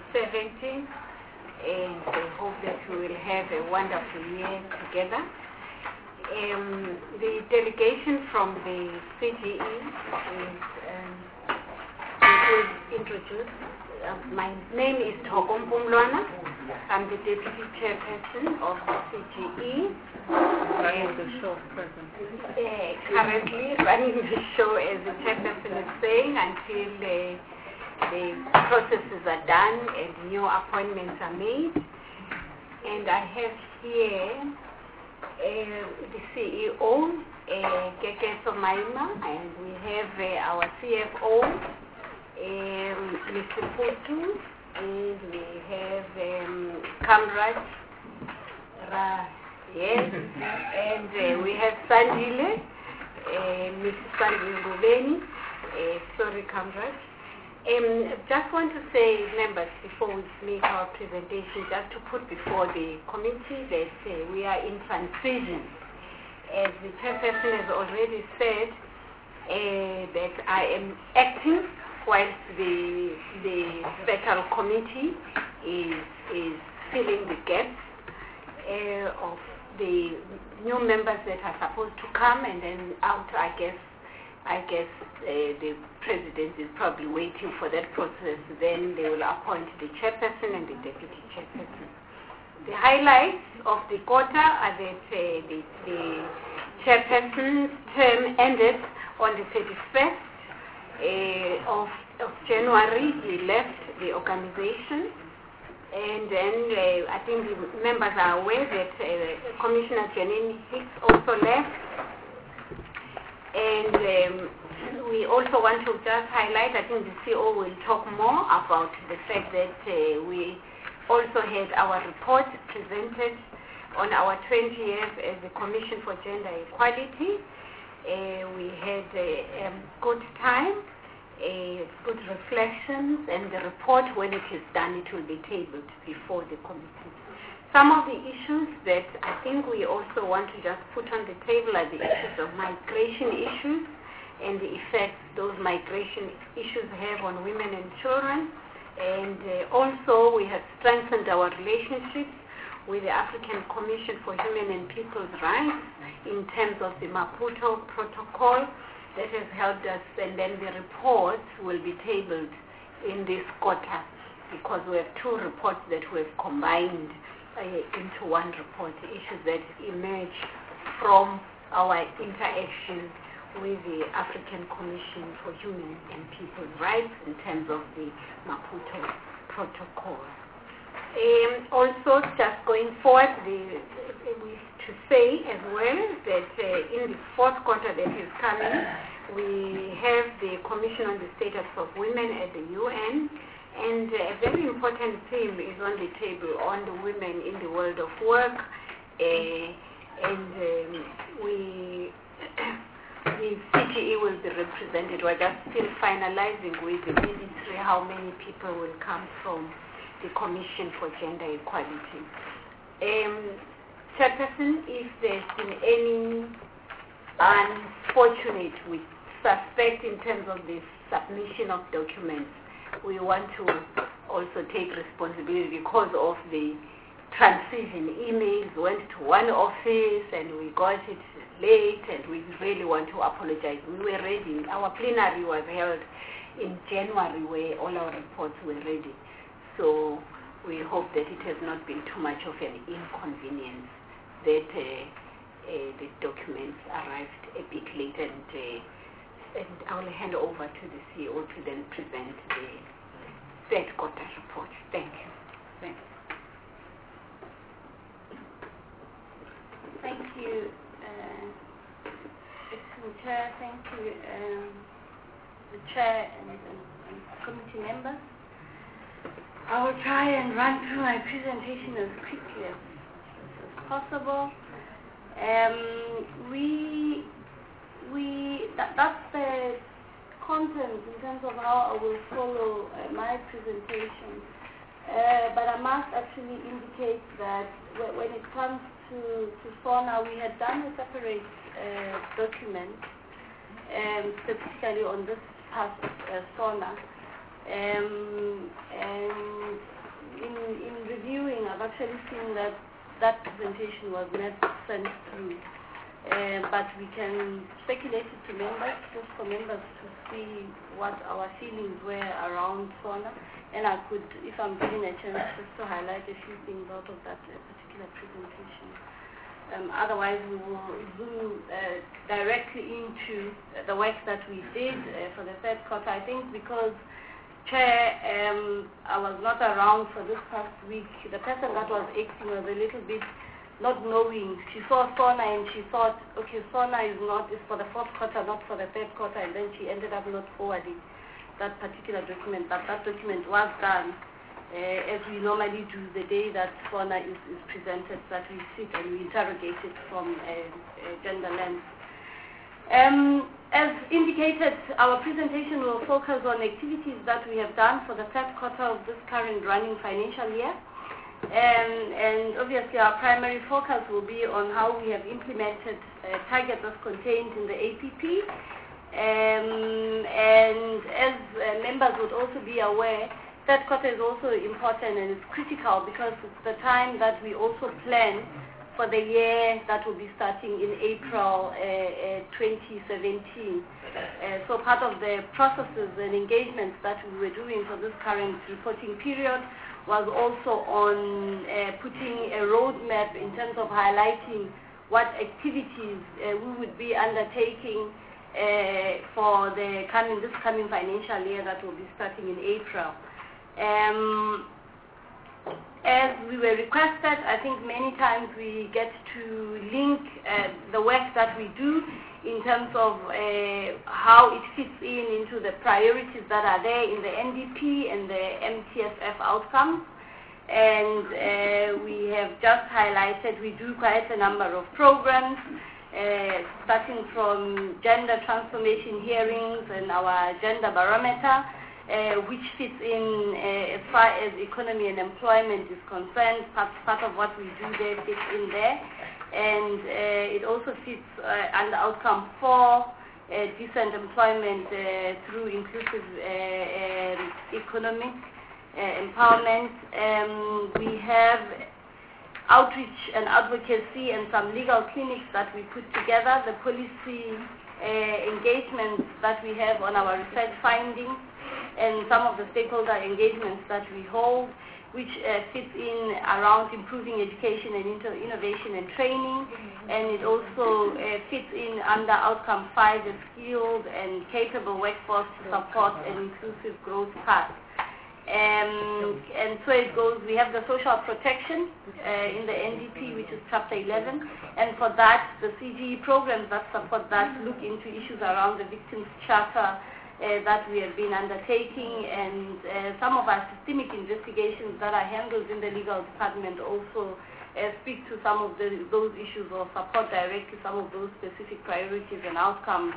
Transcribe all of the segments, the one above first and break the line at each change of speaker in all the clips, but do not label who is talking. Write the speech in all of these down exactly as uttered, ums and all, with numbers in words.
seventeen, and I hope that we will have a wonderful year together. Um, the delegation from the C G E is um, was introduced. Uh, my name is Thokompo Mlwana. I'm the deputy chairperson of the C G E.
Running the show present.
Uh, currently running the show, as the chairperson is saying, until uh, the processes are done and new appointments are made. And I have here uh, the C E O, uh, Keke Somaima, and we have uh, our C F O, um, Mister Putu, and we have um, Kamraj Ra, yes, and uh, we have Sandile, uh, Missus Sandile Rubeni, uh, sorry Kamraj. Um, just want to say, members, before we make our presentation, just to put before the committee that uh, we are in transition. As the chairperson has already said, uh, that I am acting whilst the the special committee is is filling the gaps uh, of the new members that are supposed to come, and then out, I guess. I guess uh, the president is probably waiting for that process. Then they will appoint the chairperson and the deputy chairperson. The highlights of the quarter are that uh, the, the chairperson's term ended on the thirty-first uh, of, of January. He left the organization. And then uh, I think the members are aware that uh, Commissioner Janine Hicks also left. And um, we also want to just highlight, I think the C E O will talk more about the fact that uh, we also had our report presented on our twenty years as the Commission for Gender Equality. Uh, we had a uh, um, good time, uh, good reflections, and the report, when it is done, it will be tabled before the committee. Some of the issues that I think we also want to just put on the table are the issues of migration issues and the effects those migration issues have on women and children. And uh, also we have strengthened our relationships with the African Commission for Human and People's Rights in terms of the Maputo Protocol that has helped us, and then the reports will be tabled in this quarter because we have two reports that we have combined Uh, into one report, issues that emerge from our interaction with the African Commission for Human and People's Rights in terms of the Maputo Protocol. Um, also, just going forward, the, we to say as well that uh, in the fourth quarter that is coming, we have the Commission on the Status of Women at the U N. And a very important theme is on the table on the women in the world of work. Uh, and um, we, the C G E will be represented. We're just still finalizing with the ministry how many people will come from the Commission for Gender Equality. Um, Chairperson, if there's been any unfortunate, we suspect in terms of the submission of documents, we want to also take responsibility because of the transition. Emails went to one office and we got it late, and we really want to apologize. We were ready. Our plenary was held in January where all our reports were ready. So we hope that it has not been too much of an inconvenience that uh, uh, the documents arrived a bit late, and uh, and I will hand over to the C E O to then present the third quarter report. Thank you.
Thanks.
Thank you, uh, Excellent Chair. Thank you, um, the Chair and, and, and committee members. I will try and run through my presentation as quickly as, as possible. Um, we We, that, that's the content in terms of how I will follow uh, my presentation. Uh, but I must actually indicate that when it comes to, to SONA, we had done a separate uh, document, um, specifically on this past uh, SONA. Um, and actually seen that that presentation was not sent through. Uh, but we can speculate it to members, just for members to see what our feelings were around SONA. And I could, if I'm given a chance, just to highlight a few things out of that uh, particular presentation. Um, otherwise, we will zoom uh, directly into the work that we did uh, for the third quarter. I think because Chair, um, I was not around for this past week. The person that was acting was a little bit not knowing. She saw SONA and she thought, okay, SONA is not is for the fourth quarter, not for the third quarter, and then she ended up not forwarding that particular document. But that document was done uh, as we normally do the day that SONA is, is presented, that we sit and we interrogate it from a, a gender lens. Um, as indicated, our presentation will focus on activities that we have done for the third quarter of this current running financial year. Um, and obviously our primary focus will be on how we have implemented uh, targets as contained in the A P P. Um, and as uh, members would also be aware, third quarter is also important and it's critical because it's the time that we also plan for the year that will be starting in April uh, uh, twenty seventeen. Uh, so part of the processes and engagements that we were doing for this current reporting period was also on uh, putting a roadmap in terms of highlighting what activities uh, we would be undertaking uh, for the coming, this coming financial year that will be starting in April. Um, As we were requested, I think many times we get to link uh, the work that we do in terms of uh, how it fits in into the priorities that are there in the N D P and the M T S F outcomes. And uh, we have just highlighted, we do quite a number of programs, uh, starting from gender transformation hearings and our gender barometer, Uh, which fits in uh, as far as economy and employment is concerned. Part, part of what we do there fits in there. And uh, it also fits uh, under outcome four, uh, decent employment uh, through inclusive uh, um, economic uh, empowerment. Um, we have outreach and advocacy and some legal clinics that we put together, the policy uh, engagements that we have on our research findings, and some of the stakeholder engagements that we hold, which uh, fits in around improving education and inter- innovation and training, and it also uh, fits in under outcome five, the skilled and capable workforce to support an inclusive growth path. Um, and so it goes, we have the social protection uh, in the N D P, which is chapter eleven, and for that, the C G E programs that support that look into issues around the victims' charter Uh, that we have been undertaking, and uh, some of our systemic investigations that are handled in the legal department also uh, speak to some of the, those issues or support directly some of those specific priorities and outcomes.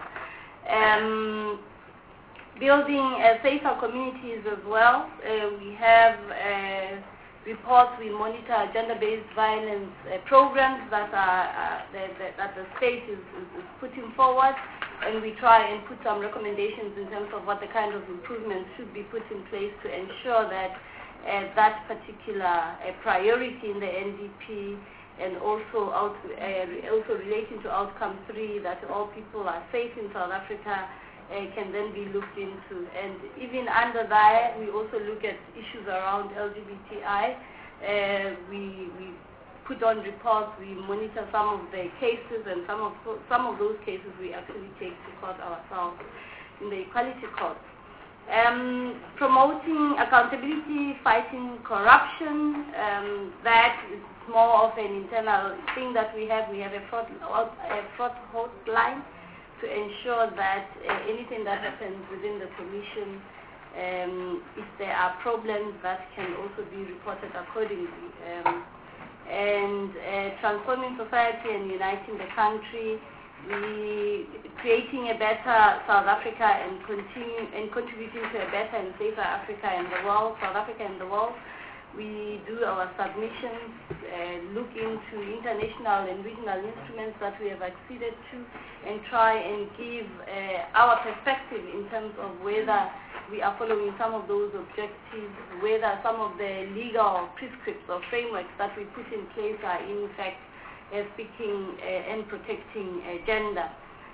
Um, building uh, safer communities as well. Uh, we have uh, reports, we monitor gender-based violence uh, programs that, are, uh, that, that, that the state is, is, is putting forward, and we try and put some recommendations in terms of what the kind of improvements should be put in place to ensure that uh, that particular uh, priority in the N D P and also out, uh, also relating to outcome three, that all people are safe in South Africa, uh, can then be looked into. And even under that, we also look at issues around L G B T I. Uh, we, we put on reports, we monitor some of the cases, and some of some of those cases we actually take to court ourselves in the equality court. Um, promoting accountability, fighting corruption, um, that is more of an internal thing that we have. We have a fraud, a fraud hotline to ensure that uh, anything that happens within the commission, um, if there are problems, that can also be reported accordingly. Um, and uh, transforming society and uniting the country, we creating a better South Africa and continue and contributing to a better and safer Africa in the world, South Africa in the world. We do our submissions, uh, look into international and regional instruments that we have acceded to, and try and give uh, our perspective in terms of whether we are following some of those objectives, whether some of the legal prescripts or frameworks that we put in place are in fact uh, speaking uh, and protecting uh, gender.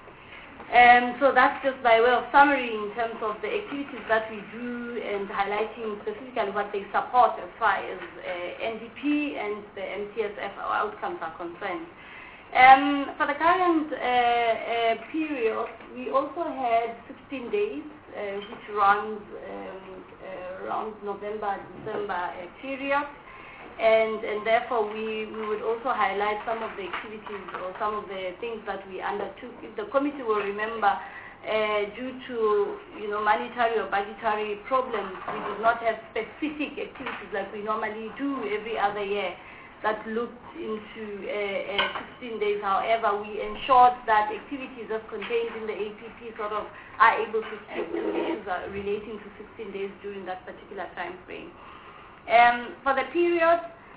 Um, so that's just by way of summary in terms of the activities that we do and highlighting specifically what they support as far as uh, N D P and the M T S F outcomes are concerned. Um, for the current uh, uh, period, we also had sixteen days, uh, which runs um, uh, around November, December uh, period. And, and therefore, we, we would also highlight some of the activities or some of the things that we undertook. If the committee will remember, uh, due to you know monetary or budgetary problems, we did not have specific activities like we normally do every other year that looked into uh, uh, sixteen days. However, we ensured that activities as contained in the A P P sort of are able to speak to issues relating to sixteen days during that particular time frame. Um, for the period,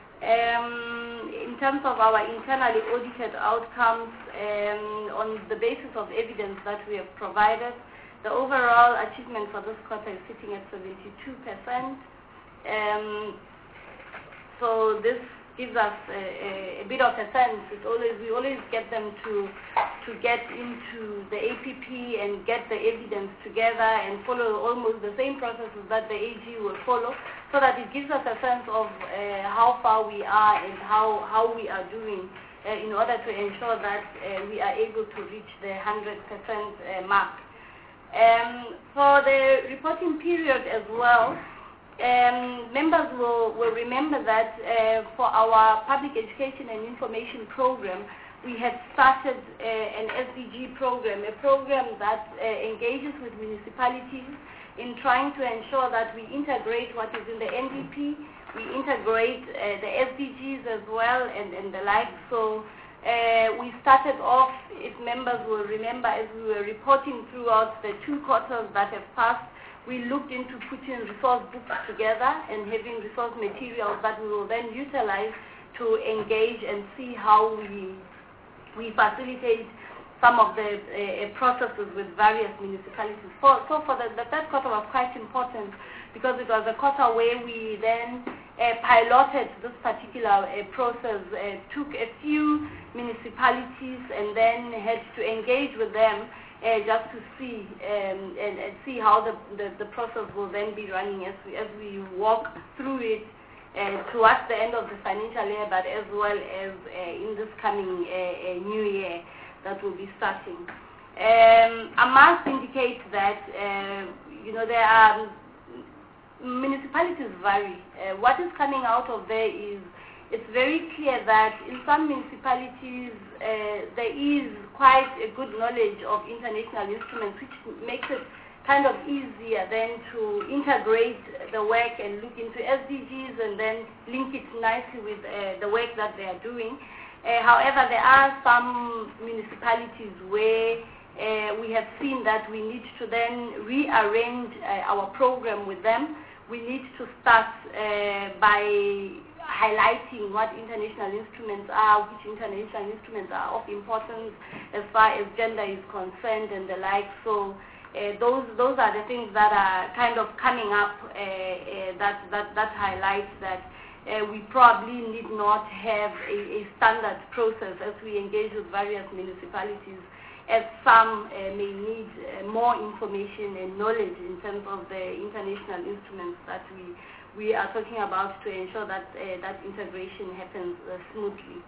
um, in terms of our internally audited outcomes, um, on the basis of evidence that we have provided, the overall achievement for this quarter is sitting at seventy-two percent. Um, so this gives us a, a, a bit of a sense. It's always, we always get them to to get into the A P P and get the evidence together and follow almost the same processes that the A G will follow, so that it gives us a sense of uh, how far we are and how, how we are doing uh, in order to ensure that uh, we are able to reach the one hundred percent uh, mark. Um, for the reporting period as well, Um, members will, will remember that uh, for our public education and information program, we had started uh, an S D G program, a program that uh, engages with municipalities in trying to ensure that we integrate what is in the N D P, we integrate uh, the S D Gs as well and, and the like. So uh, we started off, if members will remember, as we were reporting throughout the two quarters that have passed, we looked into putting resource books together and having resource materials that we will then utilize to engage and see how we we facilitate some of the uh, processes with various municipalities. For, so for the, the third quarter was quite important because it was a quarter where we then uh, piloted this particular uh, process, uh, took a few municipalities and then had to engage with them Uh, just to see um, and, and see how the, the, the process will then be running as we, as we walk through it uh, towards the end of the financial year, but as well as uh, in this coming uh, uh, new year that will be starting. Um, I must indicate that uh, you know there are municipalities vary. Uh, what is coming out of there is it's very clear that in some municipalities uh, there is quite a good knowledge of international instruments, which makes it kind of easier then to integrate the work and look into S D Gs and then link it nicely with uh, the work that they are doing. Uh, however, there are some municipalities where uh, we have seen that we need to then rearrange uh, our program with them. We need to start uh, by highlighting what international instruments are, which international instruments are of importance as far as gender is concerned and the like. So uh, those those are the things that are kind of coming up uh, uh, that, that, that highlights that uh, we probably need not have a, a standard process as we engage with various municipalities, as some uh, may need uh, more information and knowledge in terms of the international instruments that we we are talking about to ensure that uh, that integration happens uh, smoothly.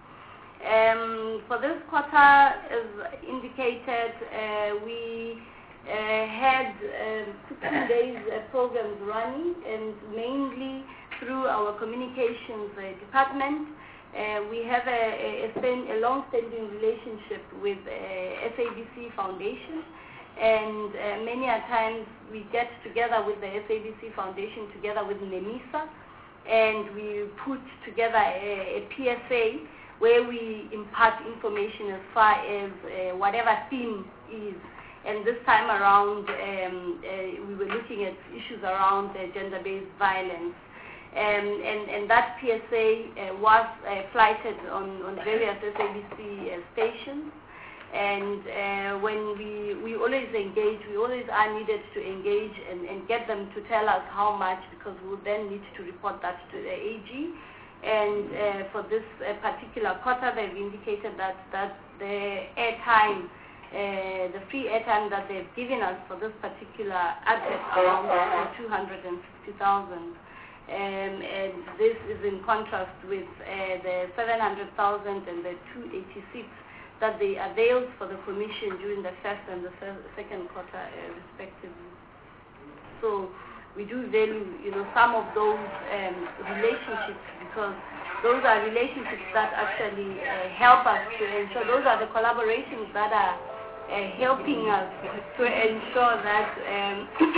Um, for this quarter, as indicated, uh, we uh, had uh, sixteen days uh, programs running, and mainly through our communications uh, department. Uh, we have a, a, a, a long-standing relationship with uh, S A B C Foundation, and uh, many a times we get together with the S A B C Foundation together with NEMISA, and we put together a, a P S A where we impart information as far as uh, whatever theme is. And this time around, um, uh, we were looking at issues around uh, gender-based violence. Um, and, and that P S A uh, was uh, flighted on, on various S A B C uh, stations. And uh, when we, we always engage, we always are needed to engage and, and get them to tell us how much, because we'll then need to report that to the A G. And uh, for this uh, particular quarter, they've indicated that, that the airtime, uh, the free airtime that they've given us for this particular asset around two hundred fifty thousand. Um, and this is in contrast with uh, the seven hundred thousand and the two eighty-six that they availed for the commission during the first and the second quarter, uh, respectively. So we do value, you know, some of those um, relationships, because those are relationships that actually uh, help us to ensure. Those are the collaborations that are uh, helping us to ensure that um,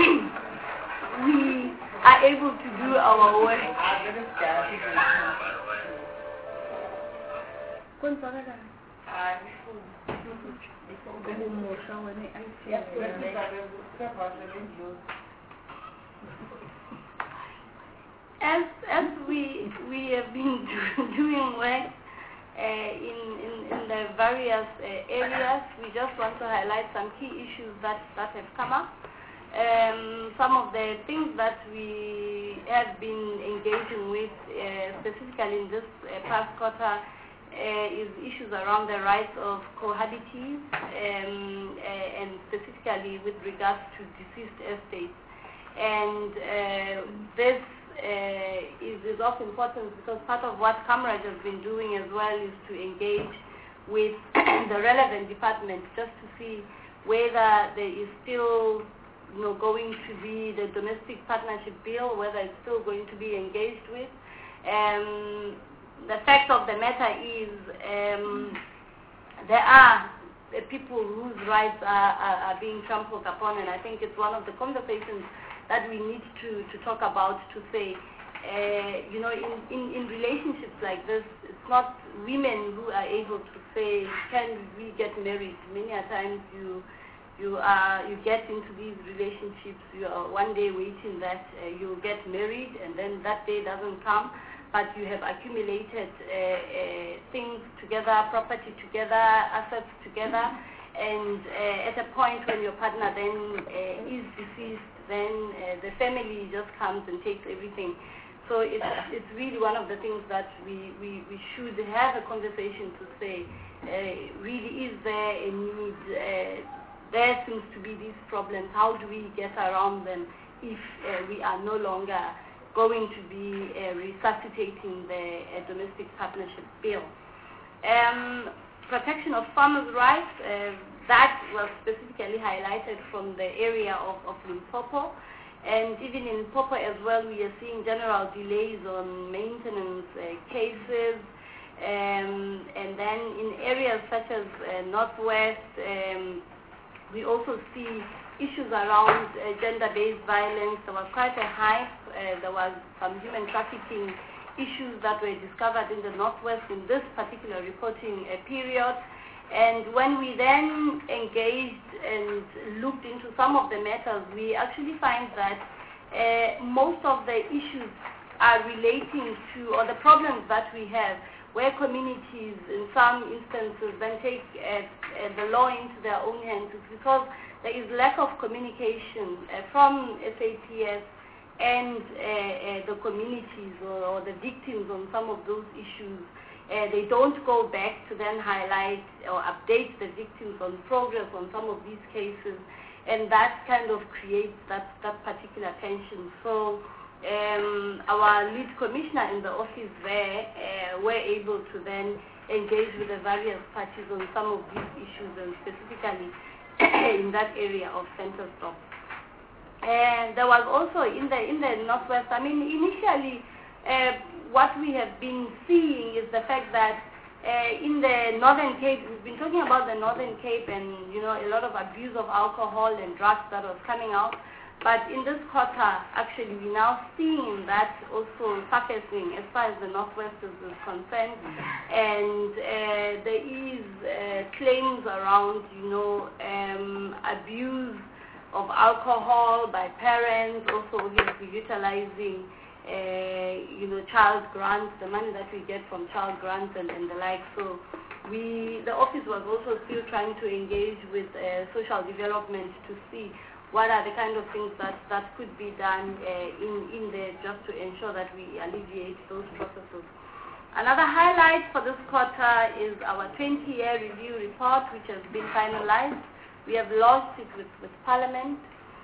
we are able to do our work. As as we we have been doing work uh, in, in in the various uh, areas, we just want to highlight some key issues that that have come up. Um, some of the things that we have been engaging with, uh, specifically in this uh, past quarter, uh, is issues around the rights of cohabitees, um, uh, and specifically with regards to deceased estates. And uh, this uh, is, is of importance, because part of what Comrade has been doing as well is to engage with the relevant departments just to see whether there is still, you know, going to be the domestic partnership bill, whether it's still going to be engaged with. Um, the fact of the matter is um, there are uh, people whose rights are, are, are being trampled upon, and I think it's one of the conversations that we need to, to talk about, to say, uh, you know, in, in, in relationships like this, it's not women who are able to say, can we get married? Many a times you You are you get into these relationships. You are one day waiting that uh, you'll get married, and then that day doesn't come. But you have accumulated uh, uh, things together, property together, assets together, and uh, at a point when your partner then uh, is deceased, then uh, the family just comes and takes everything. So it's it's really one of the things that we we, we should have a conversation to say. Uh, really, is there a need? Uh, There seems to be these problems. How do we get around them if uh, we are no longer going to be uh, resuscitating the uh, domestic partnership bill? Um, protection of farmers' rights, uh, that was specifically highlighted from the area of, of Limpopo. And even in Limpopo as well, we are seeing general delays on maintenance uh, cases. Um, and then in areas such as uh, Northwest, um, we also see issues around uh, gender-based violence. There was quite a hype. Uh, there was some human trafficking issues that were discovered in the Northwest in this particular reporting uh, period. And when we then engaged and looked into some of the matters, we actually find that uh, most of the issues are relating to, or the problems that we have, where communities in some instances then take uh, uh, the law into their own hands, is because there is lack of communication uh, from S A P S and uh, uh, the communities or, or the victims on some of those issues. Uh, they don't go back to then highlight or update the victims on progress on some of these cases, and that kind of creates that, that particular tension. So Um, our lead commissioner in the office there uh, were able to then engage with the various parties on some of these issues, and specifically in that area of center stop. And there was also in the in the Northwest, I mean, initially uh, what we have been seeing is the fact that uh, in the Northern Cape, we've been talking about the Northern Cape and, you know, a lot of abuse of alcohol and drugs that was coming out. But in this quarter, actually, we're now seeing that also surfacing as far as the Northwest is, is concerned. And uh, there is uh, claims around, you know, um, abuse of alcohol by parents, also obviously utilizing uh, you know, child grants, the money that we get from child grants and, and the like. So we, the office was also still trying to engage with uh, social development to see what are the kind of things that, that could be done uh, in, in there just to ensure that we alleviate those processes. Another highlight for this quarter is our twenty-year review report, which has been finalized. We have lodged it with, with Parliament.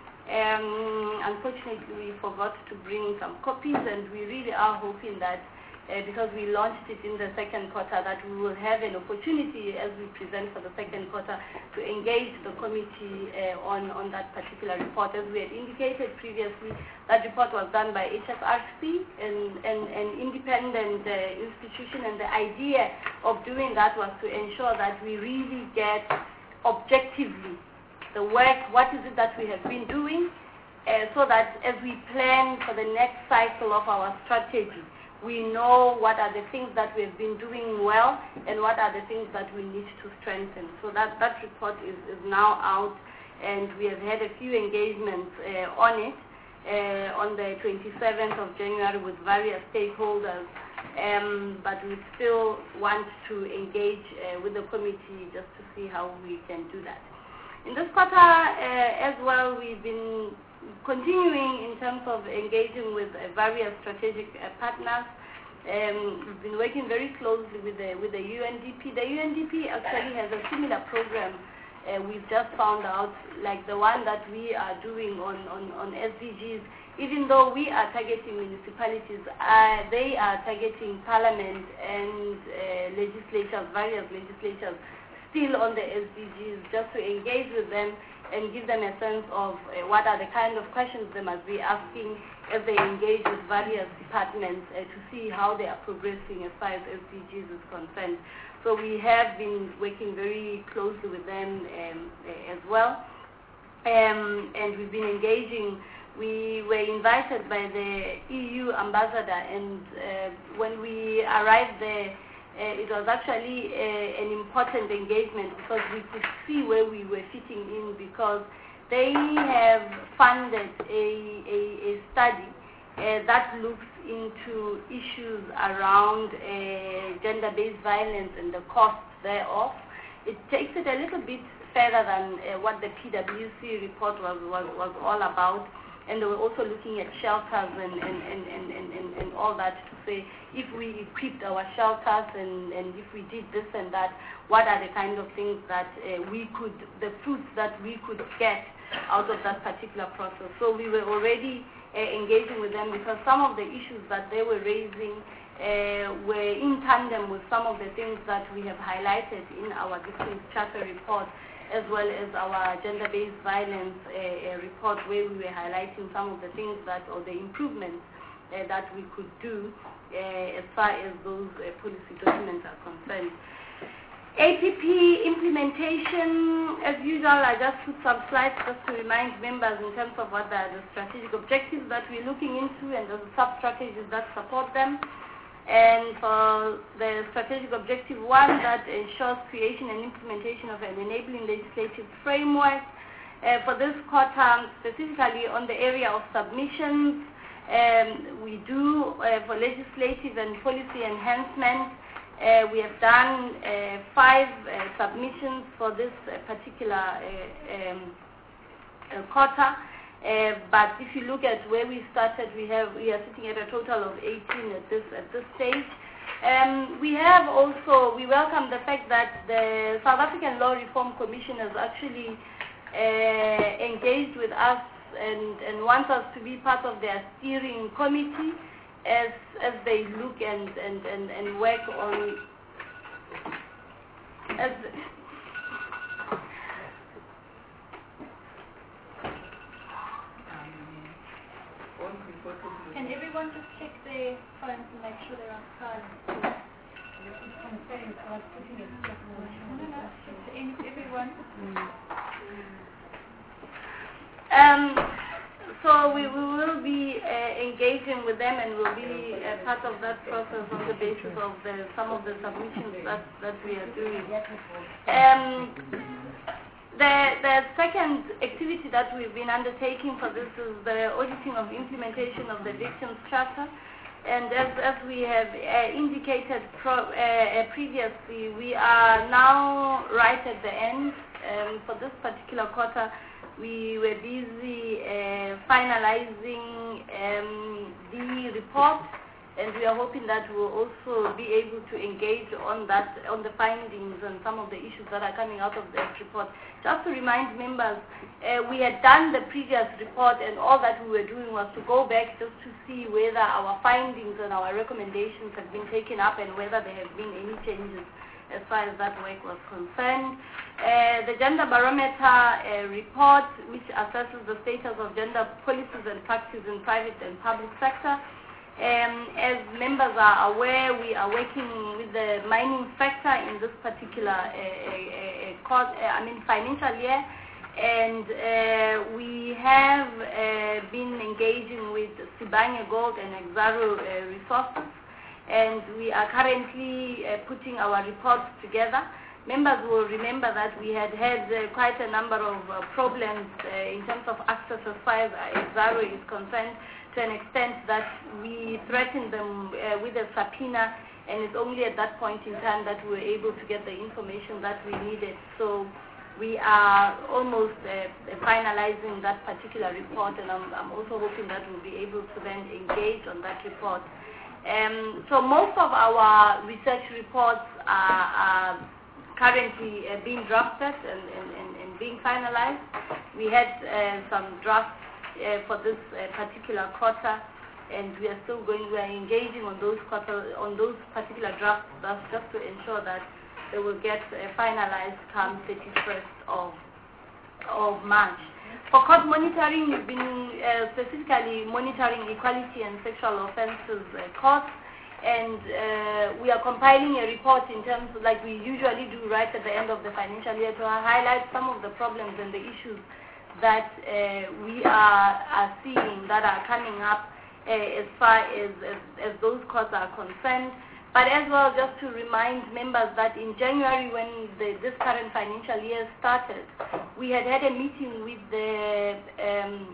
Um, unfortunately, we forgot to bring some copies, and we really are hoping that uh, because we launched it in the second quarter, that we will have an opportunity as we present for the second quarter to engage the committee uh, on, on that particular report. As we had indicated previously, that report was done by H S R C, an, an, an independent uh, institution, and the idea of doing that was to ensure that we really get objectively the work, what is it that we have been doing, uh, so that as we plan for the next cycle of our strategy, we know what are the things that we have been doing well and what are the things that we need to strengthen. So that, that report is, is now out, and we have had a few engagements uh, on it uh, on the twenty-seventh of January with various stakeholders, um, but we still want to engage uh, with the committee just to see how we can do that. In this quarter uh, as well, we've been continuing in terms of engaging with uh, various strategic uh, partners. Um, we've been working very closely with the, with the U N D P. The U N D P actually has a similar program. Uh, we've just found out, like the one that we are doing on, on, on S D Gs. Even though we are targeting municipalities, uh, they are targeting parliament and uh, legislatures, various legislatures, still on the S D Gs, just to engage with them and give them a sense of uh, what are the kind of questions they must be asking as they engage with various departments uh, to see how they are progressing as far as S D Gs is concerned. So we have been working very closely with them um, uh, as well. Um, and we've been engaging. We were invited by the E U ambassador, and uh, when we arrived there, Uh, it was actually uh, an important engagement because we could see where we were fitting in, because they have funded a, a, a study uh, that looks into issues around uh, gender-based violence and the costs thereof. It takes it a little bit further than uh, what the P W C report was, was, was all about. And they were also looking at shelters and, and, and, and, and, and all that, to say if we equipped our shelters and, and if we did this and that, what are the kind of things that uh, we could, the fruits that we could get out of that particular process. So we were already uh, engaging with them, because some of the issues that they were raising uh, were in tandem with some of the things that we have highlighted in our District Charter report, as well as our gender-based violence uh, report, where we were highlighting some of the things that, or the improvements uh, that we could do uh, as far as those uh, policy documents are concerned. A P P implementation, as usual, I just put some slides just to remind members in terms of what are the strategic objectives that we're looking into and the sub-strategies that support them. And for the strategic objective one, that ensures creation and implementation of an enabling legislative framework. Uh, for this quarter, specifically on the area of submissions, um, we do uh, for legislative and policy enhancement, uh, we have done uh, five uh, submissions for this uh, particular uh, um, uh, quarter. Uh, but if you look at where we started, we have we are sitting at a total of eighteen at this at this stage. Um, we have also we welcome the fact that the South African Law Reform Commission has actually uh, engaged with us and, and wants us to be part of their steering committee as as they look and and, and, and work on as.
Can everyone just check their phones and make sure they're on silent? No, no, just everyone.
Um, so we, we will be uh, engaging with them, and will be uh, part of that process on the basis of the, some of the submissions that, that we are doing. Um, The, the second activity that we've been undertaking for this is the auditing of implementation of the Victims Charter. And as, as we have uh, indicated pro, uh, uh, previously, we are now right at the end. Um, for this particular quarter, we were busy uh, finalizing um, the report, and we are hoping that we will also be able to engage on that, on the findings and some of the issues that are coming out of that report. Just to remind members, uh, we had done the previous report, and all that we were doing was to go back just to see whether our findings and our recommendations have been taken up and whether there have been any changes as far as that work was concerned. Uh, the Gender Barometer uh, report, which assesses the status of gender policies and practices in private and public sector. Um, as members are aware, we are working with the mining sector in this particular uh, uh, uh, course, uh, I mean financial year, and uh, we have uh, been engaging with Sibanye Gold and Exxaro uh, Resources, and we are currently uh, putting our reports together. Members will remember that we had had uh, quite a number of uh, problems uh, in terms of access as far as Exxaro is concerned, to an extent that we threatened them uh, with a subpoena, and it's only at that point in time that we were able to get the information that we needed. So we are almost uh, finalizing that particular report, and I'm, I'm also hoping that we'll be able to then engage on that report. Um, so most of our research reports are, are currently uh, being drafted and, and, and, and being finalized. We had uh, some drafts Uh, for this uh, particular quarter, and we are still going, we are engaging on those quarter, on those particular drafts, that's just to ensure that they will get uh, finalized come thirty-first of, of March. For court monitoring, we've been uh, specifically monitoring equality and sexual offences uh, courts, and uh, we are compiling a report in terms of, like we usually do right at the end of the financial year, to highlight some of the problems and the issues that uh, we are, are seeing that are coming up uh, as far as, as, as those costs are concerned. But as well, just to remind members that in January, when the, this current financial year started, we had had a meeting with the um,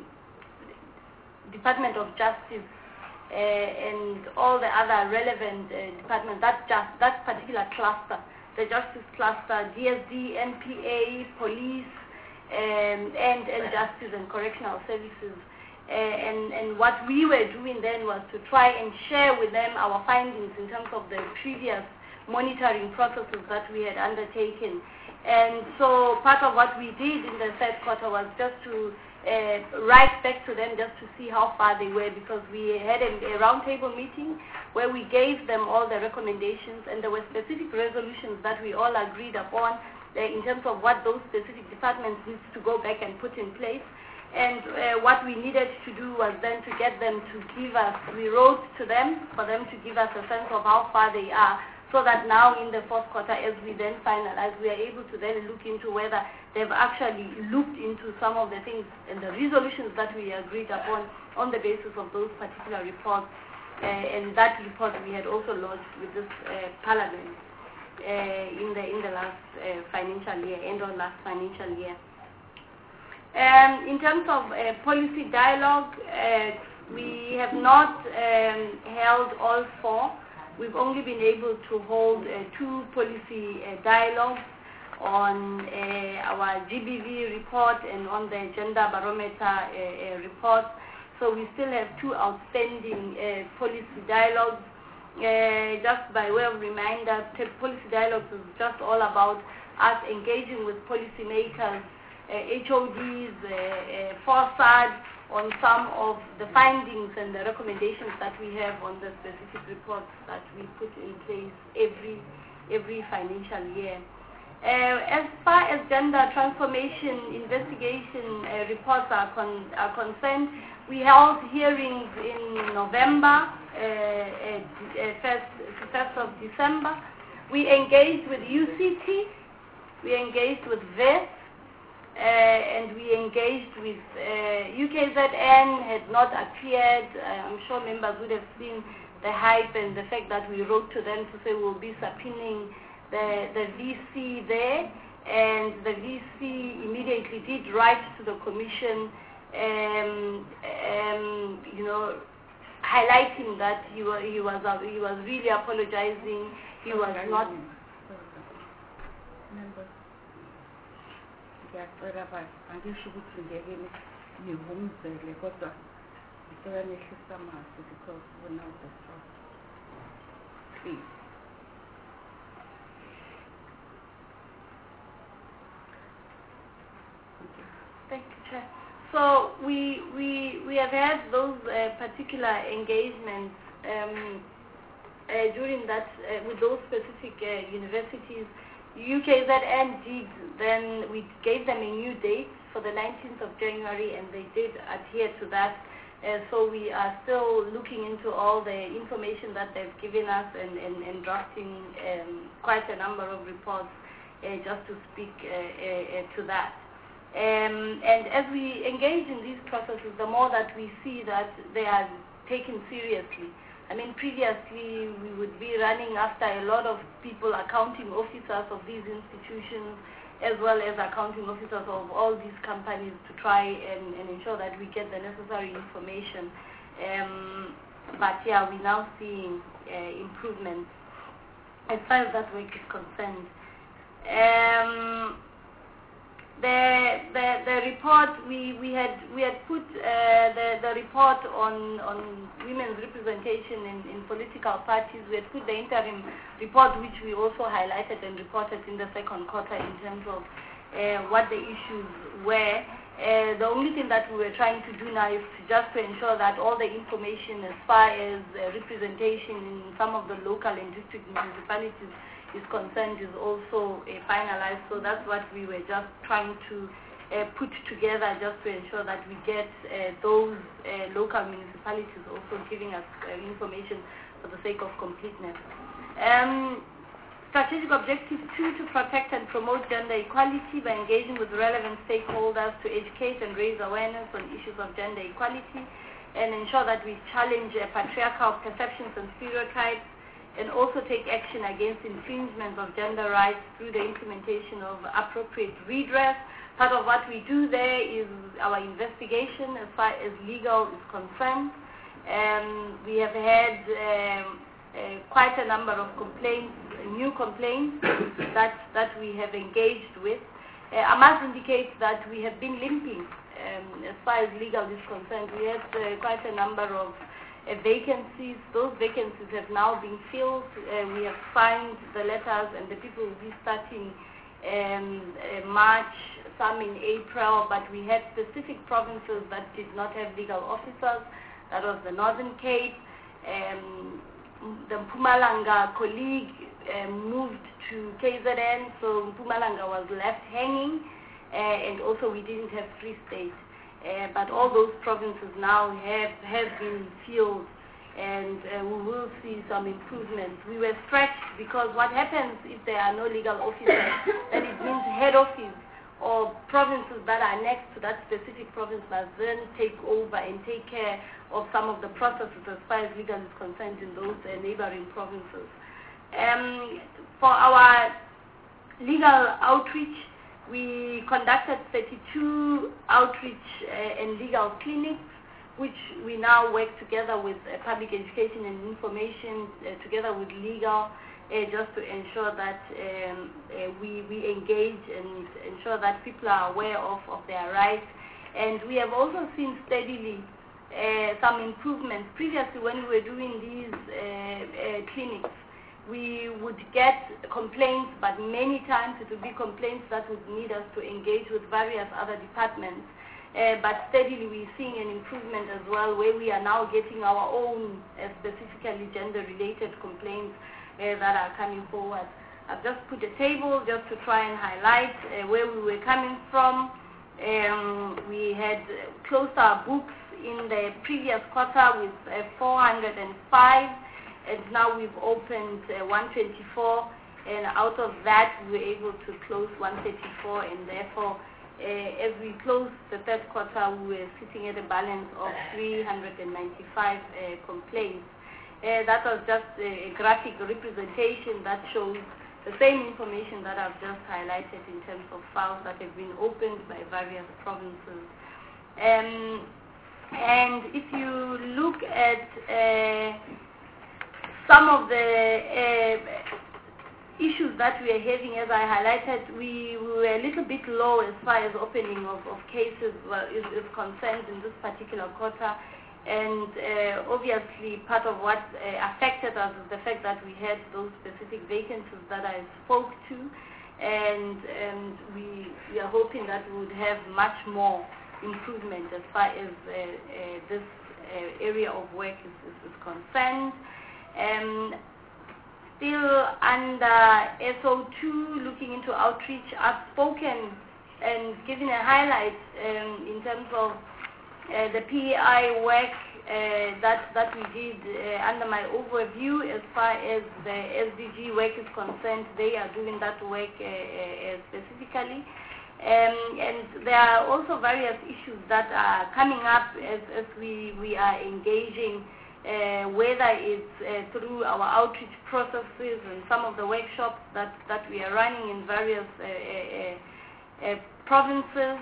Department of Justice uh, and all the other relevant uh, departments, that, just, that particular cluster, the Justice Cluster, D S D, N P A, Police, Um, and, and Justice and Correctional Services. Uh, and, and what we were doing then was to try and share with them our findings in terms of the previous monitoring processes that we had undertaken. And so part of what we did in the third quarter was just to uh, write back to them just to see how far they were, because we had a, a roundtable meeting where we gave them all the recommendations, and there were specific resolutions that we all agreed upon in terms of what those specific departments need to go back and put in place. And uh, what we needed to do was then to get them to give us, we wrote to them for them to give us a sense of how far they are, so that now in the fourth quarter, as we then finalize, we are able to then look into whether they've actually looked into some of the things and the resolutions that we agreed upon on the basis of those particular reports. Uh, and that report we had also lodged with this uh, Parliament. Uh, in the in the last uh, financial year, end of last financial year. Um, in terms of uh, policy dialogue, uh, we have not um, held all four. We've only been able to hold uh, two policy uh, dialogues on uh, our G B V report and on the Gender Barometer uh, uh, report. So we still have two outstanding uh, policy dialogues. Uh, just by way of reminder, policy dialogues is just all about us engaging with policymakers, uh, H O Ds, uh, uh, FORSAD, on some of the findings and the recommendations that we have on the specific reports that we put in place every every financial year. Uh, as far as gender transformation investigation uh, reports are, con are concerned, we held hearings in November, uh, uh, first, first of December. We engaged with U C T, we engaged with V E S, uh, and we engaged with uh, U K Z N had not appeared. Uh, I'm sure members would have seen the hype and the fact that we wrote to them to say we'll be subpoenaing the, the V C there, and the V C immediately did write to the commission, um, um, you know, highlighting that he was he was uh, he was really apologizing. He was not.
Ngiyacela baba angisho ukuthi ngeke ngivumzele kodwa ngicela nehlisa amazwi because we're now the first. Please.
Thank you, Chair. So we we we have had those uh, particular engagements um, uh, during that uh, with those specific uh, universities. U K Z N did then we gave them a new date for the nineteenth of January, and they did adhere to that. Uh, so we are still looking into all the information that they've given us and, and, and drafting um, quite a number of reports uh, just to speak uh, uh, to that. Um, and as we engage in these processes, the more that we see that they are taken seriously. I mean, previously we would be running after a lot of people, accounting officers of these institutions, as well as accounting officers of all these companies, to try and, and ensure that we get the necessary information. Um, but yeah, we're now seeing uh, improvements as far as that work is concerned. Um, The, the the report we, we had we had put uh, the the report on on women's representation in, in political parties. We had put the interim report, which we also highlighted and reported in the second quarter in terms of uh, what the issues were. Uh, the only thing that we were trying to do now is to just to ensure that all the information as far as uh, representation in some of the local and district municipalities is concerned is also uh, finalized. So that's what we were just trying to uh, put together, just to ensure that we get uh, those uh, local municipalities also giving us uh, information for the sake of completeness. Um, strategic objective two, to protect and promote gender equality by engaging with relevant stakeholders to educate and raise awareness on issues of gender equality and ensure that we challenge uh, patriarchal perceptions and stereotypes, and also take action against infringement of gender rights through the implementation of appropriate redress. Part of what we do there is our investigation as far as legal is concerned. Um, we have had um, uh, quite a number of complaints, new complaints that, that we have engaged with. Uh, I must indicate that we have been limping um, as far as legal is concerned. We had uh, quite a number of Uh, vacancies. Those vacancies have now been filled. Uh, we have signed the letters, and the people will be starting um, uh, March, some in April, but we had specific provinces that did not have legal officers. That was the Northern Cape. Um, the Mpumalanga colleague uh, moved to K Z N, so Mpumalanga was left hanging, uh, and also we didn't have Free State. Uh, but all those provinces now have, have been filled, and uh, we will see some improvements. We were stretched because what happens if there are no legal officers, then it means head office or provinces that are next to that specific province must then take over and take care of some of the processes as far as legal is concerned in those uh, neighboring provinces. Um, for our legal outreach, we conducted thirty-two outreach uh, and legal clinics, which we now work together with uh, public education and information, uh, together with legal, uh, just to ensure that um, uh, we, we engage and ensure that people are aware of, of their rights. And we have also seen steadily uh, some improvements. Previously, when we were doing these uh, uh, clinics, we would get complaints, but many times it would be complaints that would need us to engage with various other departments. Uh, but steadily we're seeing an improvement as well, where we are now getting our own uh, specifically gender-related complaints uh, that are coming forward. I've just put a table just to try and highlight uh, where we were coming from. Um, we had closed our books in the previous quarter with uh, four hundred five. And now we've opened uh, one twenty-four, and out of that we were able to close one thirty-four, and therefore uh, as we closed the third quarter we were sitting at a balance of three hundred ninety-five uh, complaints. Uh, that was just a graphic representation that shows the same information that I've just highlighted in terms of files that have been opened by various provinces. Um, and if you look at uh, some of the uh, issues that we are having, as I highlighted, we, we were a little bit low as far as opening of, of cases well, is, is concerned in this particular quarter. And uh, obviously part of what uh, affected us is the fact that we had those specific vacancies that I spoke to, and, and we, we are hoping that we would have much more improvement as far as uh, uh, this uh, area of work is, is, is concerned. Um, still under S O two, looking into outreach, I've spoken and given a highlight um, in terms of uh, the P E I work uh, that, that we did uh, under my overview. As far as the S D G work is concerned, they are doing that work uh, uh, specifically. Um, and there are also various issues that are coming up as, as we, we are engaging, uh, whether it's uh, through our outreach processes and some of the workshops that, that we are running in various uh, uh, uh, provinces.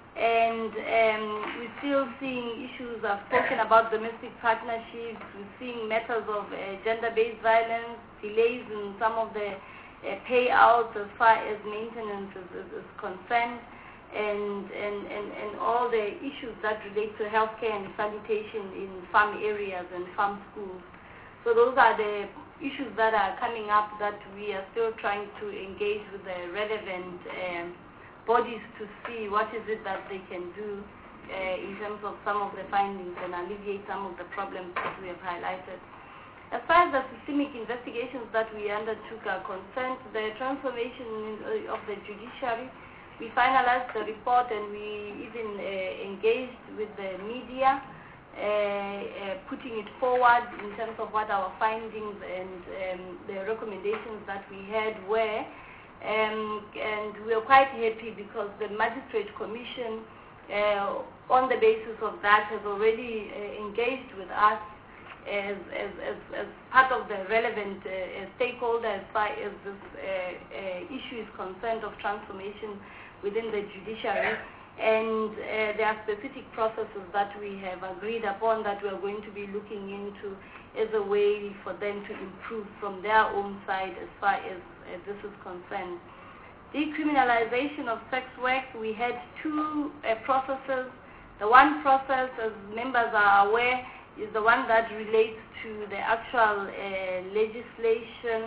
And um, we're still seeing issues. I've spoken about domestic partnerships. We're seeing matters of uh, gender-based violence, delays in some of the uh, payouts as far as maintenance is, is, is concerned, and, and, and, and all the issues that relate to healthcare and sanitation in farm areas and farm schools. So those are the issues that are coming up that we are still trying to engage with the relevant um, bodies to see what is it that they can do uh, in terms of some of the findings and alleviate some of the problems that we have highlighted. As far as the systemic investigations that we undertook are concerned, the transformation in, uh, of the judiciary, we finalized the report and we even uh, engaged with the media, uh, uh, putting it forward in terms of what our findings and um, the recommendations that we had were. Um, and we are quite happy because the Magistrate Commission, uh, on the basis of that, has already uh, engaged with us as, as, as, as part of the relevant uh, stakeholder as far as this uh, uh, issue is concerned of transformation within the judiciary. And uh, there are specific processes that we have agreed upon that we are going to be looking into as a way for them to improve from their own side as far as uh, this is concerned. Decriminalization of sex work, we had two uh, processes. The one process, as members are aware, is the one that relates to the actual uh, legislation.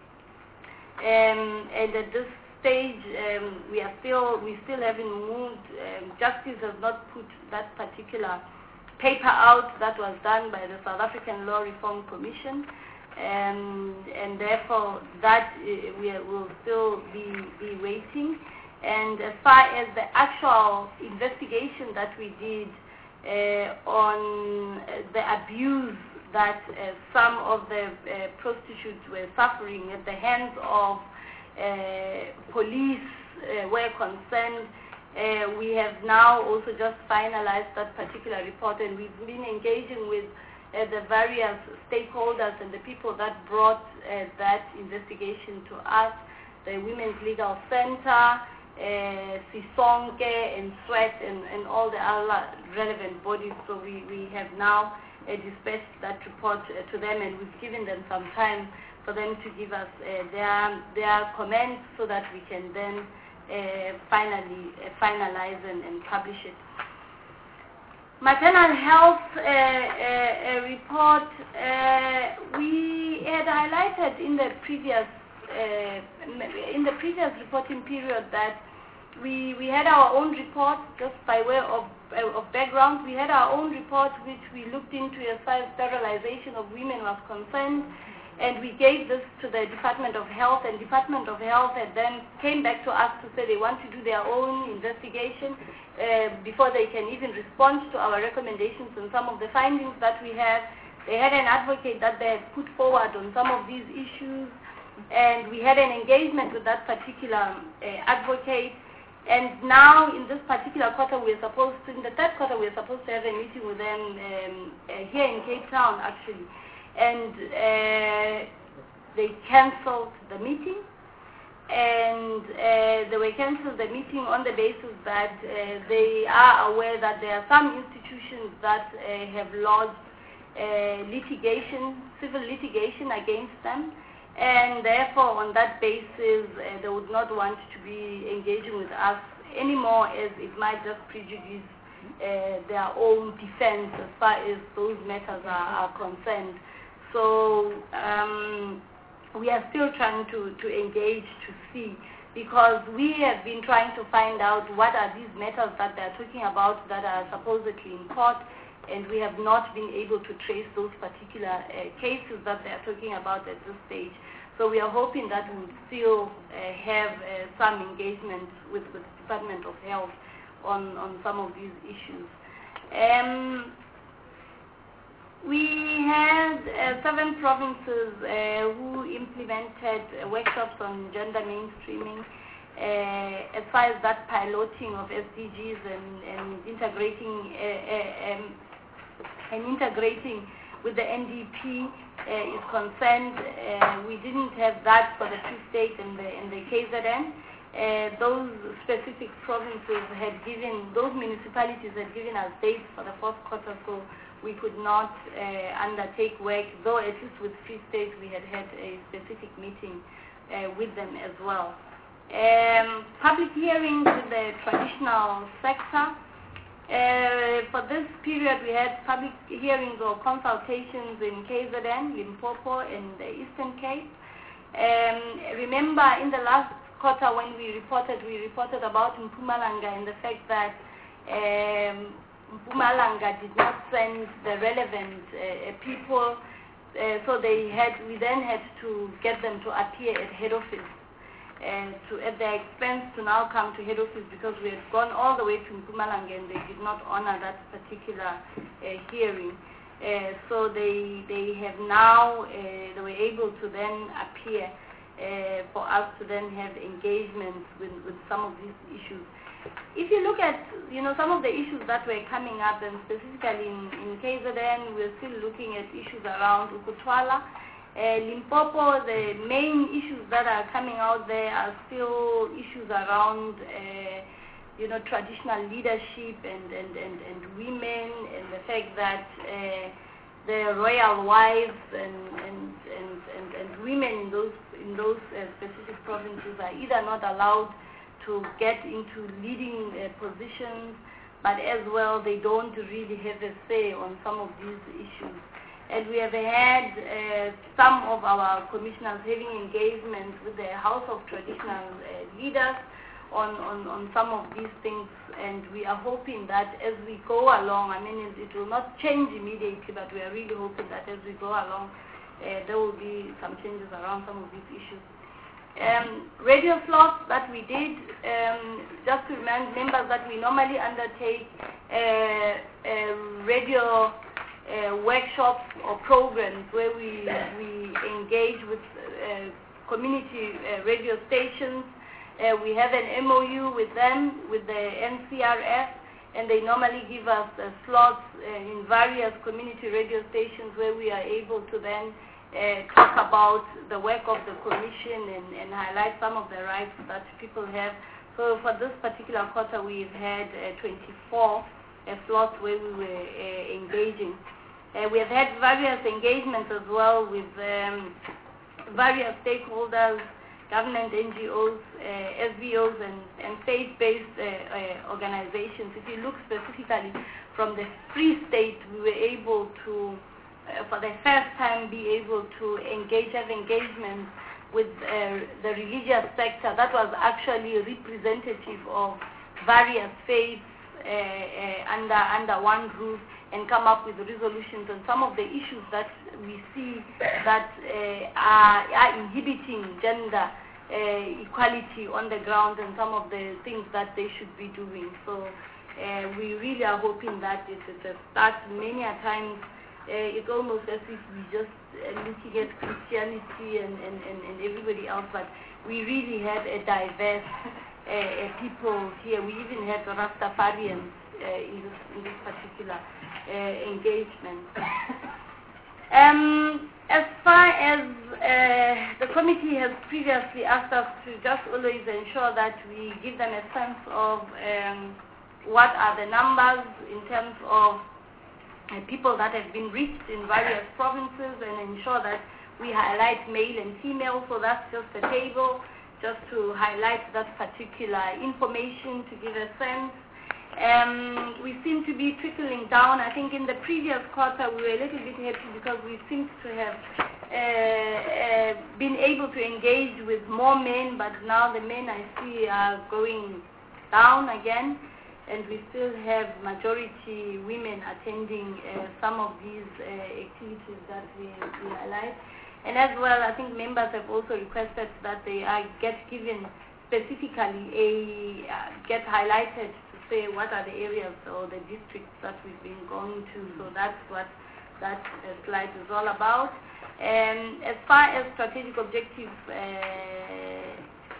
Um, and at this stage, um, we are still, we still haven't moved. Um, Justice has not put that particular paper out that was done by the South African Law Reform Commission. Um, and therefore, that uh, we will still be, be waiting. And as far as the actual investigation that we did uh, on the abuse that uh, some of the uh, prostitutes were suffering at the hands of uh, police uh, were concerned, uh, we have now also just finalized that particular report, and we've been engaging with Uh, the various stakeholders and the people that brought uh, that investigation to us, the Women's Legal Center, uh, Sisonke and Sweat and, and all the other relevant bodies. So we, we have now uh, dispatched that report uh, to them, and we've given them some time for them to give us uh, their, their comments so that we can then uh, finally uh, finalize and, and publish it. Maternal health uh, uh, uh, report, uh, we had highlighted in the previous uh, in the previous reporting period that we we had our own report. Just by way of uh, of background, we had our own report which we looked into as far as sterilization of women was concerned, and we gave this to the Department of Health, and Department of Health had then came back to us to say they want to do their own investigation uh, before they can even respond to our recommendations and some of the findings that we have. They had an advocate that they had put forward on some of these issues, and we had an engagement with that particular uh, advocate. And now in this particular quarter, we're supposed to, in the third quarter, we're supposed to have a meeting with them um, uh, here in Cape Town, actually. And uh, they cancelled the meeting. and uh, they were cancelled the meeting on the basis that uh, they are aware that there are some institutions that uh, have lodged uh, litigation, civil litigation against them, and therefore on that basis uh, they would not want to be engaging with us anymore, as it might just prejudice uh, their own defense as far as those matters are, are concerned. So um, we are still trying to, to engage to see, because we have been trying to find out what are these matters that they are talking about that are supposedly in court, and we have not been able to trace those particular uh, cases that they are talking about at this stage. So we are hoping that we will still uh, have uh, some engagement with, with the Department of Health on, on some of these issues. Um, we had uh, seven provinces uh, who implemented uh, workshops on gender mainstreaming uh, as far as that piloting of S D Gs and, and integrating uh, uh, um, and integrating with the N D P uh, is concerned. Uh, we didn't have that for the Free State and the, and the K Z N. Uh, those specific provinces had given, those municipalities had given us dates for the fourth quarter, so we could not uh, undertake work, though at least with Free State we had had a specific meeting uh, with them as well. Um, public hearings with the traditional sector. Uh, for this period we had public hearings or consultations in K Z N, Limpopo and the Eastern Cape. Um, remember in the last quarter when we reported, we reported about Mpumalanga and the fact that um, Mpumalanga did not send the relevant uh, people, uh, so they had, we then had to get them to appear at head office, and to, at their expense to now come to head office, because we had gone all the way to Mpumalanga and they did not honor that particular uh, hearing. Uh, so they they have now, uh, they were able to then appear uh, for us to then have engagements with, with some of these issues. If you look at, you know, some of the issues that were coming up, and specifically in, in K Z N, we're still looking at issues around Ukutwala. Uh, Limpopo, the main issues that are coming out there are still issues around, uh, you know, traditional leadership and, and, and, and women, and the fact that uh, the royal wives and, and, and, and, and women in those, in those uh, specific provinces are either not allowed to get into leading uh, positions, but as well they don't really have a say on some of these issues. And we have had uh, some of our commissioners having engagement with the House of Traditional uh, Leaders on, on, on some of these things, and we are hoping that as we go along, I mean, it, it will not change immediately, but we are really hoping that as we go along, uh, there will be some changes around some of these issues. Um, radio slots that we did, um, just to remind members that we normally undertake uh, uh, radio uh, workshops or programs where we, we engage with uh, community uh, radio stations. Uh, we have an M O U with them, with the N C R F, and they normally give us uh, slots uh, in various community radio stations where we are able to then Uh, talk about the work of the commission and, and highlight some of the rights that people have. So for this particular quarter, we've had uh, twenty-four uh, slots where we were uh, engaging. Uh, we have had various engagements as well with um, various stakeholders, government N G Os, uh, S B Os, and, and faith-based uh, uh, organizations. If you look specifically from the Free State, we were able to Uh, for the first time be able to engage, have engagement with uh, the religious sector that was actually representative of various faiths uh, uh, under, under one roof, and come up with resolutions on some of the issues that we see that uh, are, are inhibiting gender uh, equality on the ground, and some of the things that they should be doing. So uh, we really are hoping that it is a start. Many a times Uh, it's almost as if we just uh, looking at Christianity and, and, and, and everybody else, but we really had a diverse uh, uh, people here. We even had Rastafarians uh, in, this, in this particular uh, engagement. Um, as far as uh, the committee has previously asked us to just always ensure that we give them a sense of um, what are the numbers in terms of uh, people that have been reached in various provinces, and ensure that we highlight male and female. So that's just a table just to highlight that particular information to give a sense. Um, we seem to be trickling down. I think in the previous quarter we were a little bit happy because we seem to have uh, uh, been able to engage with more men, but now the men I see are going down again, and we still have majority women attending uh, some of these uh, activities that we, we highlight. And as well, I think members have also requested that they are get given specifically a, uh, get highlighted to say what are the areas or the districts that we've been going to. So that's what that uh, slide is all about. And as far as strategic objectives, uh,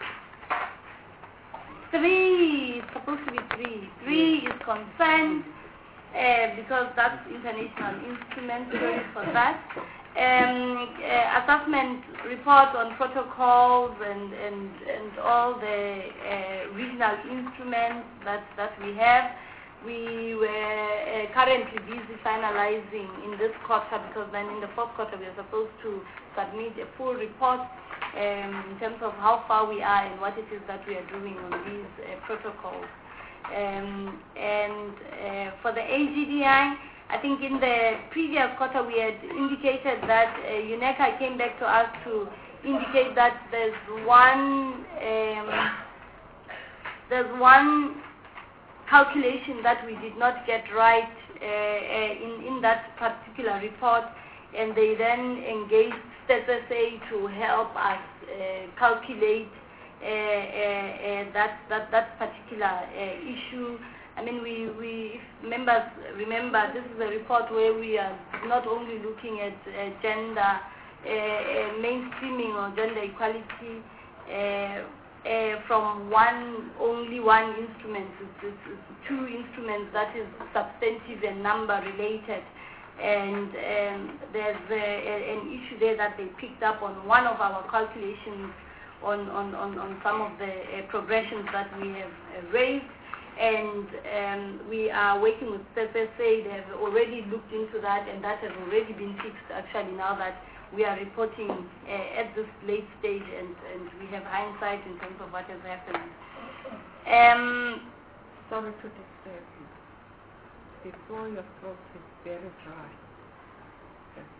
three, it's supposed to be three. Three is concerned uh, because that's international instruments, sorry for that. Um, uh, assessment report on protocols and, and, and all the uh, regional instruments that, that we have. We were uh, currently busy finalizing in this quarter, because then in the fourth quarter we are supposed to submit a full report um, in terms of how far we are and what it is that we are doing on these uh, protocols. Um, and uh, for the A G D I, I think in the previous quarter we had indicated that uh, UNECA came back to us to indicate that there's one um, there's one calculation that we did not get right uh, uh, in, in that particular report, and they then engaged S S A to help us uh, calculate uh, uh, uh, that, that, that particular uh, issue. I mean, we, we, if members remember, this is a report where we are not only looking at uh, gender uh, uh, mainstreaming or gender equality uh, uh, from one, only one instrument. It's, it's, it's two instruments that is substantive and number related. And um, there's a, a, an issue there that they picked up on one of our calculations on, on, on, on some of the uh, progressions that we have uh, raised. And um, we are working with S S A. They have already looked into that, and that has already been fixed actually now that we are reporting uh, at this late stage, and, and we have hindsight in terms of what has happened. Um,
Sorry to disturb you. Before your throat is very dry, just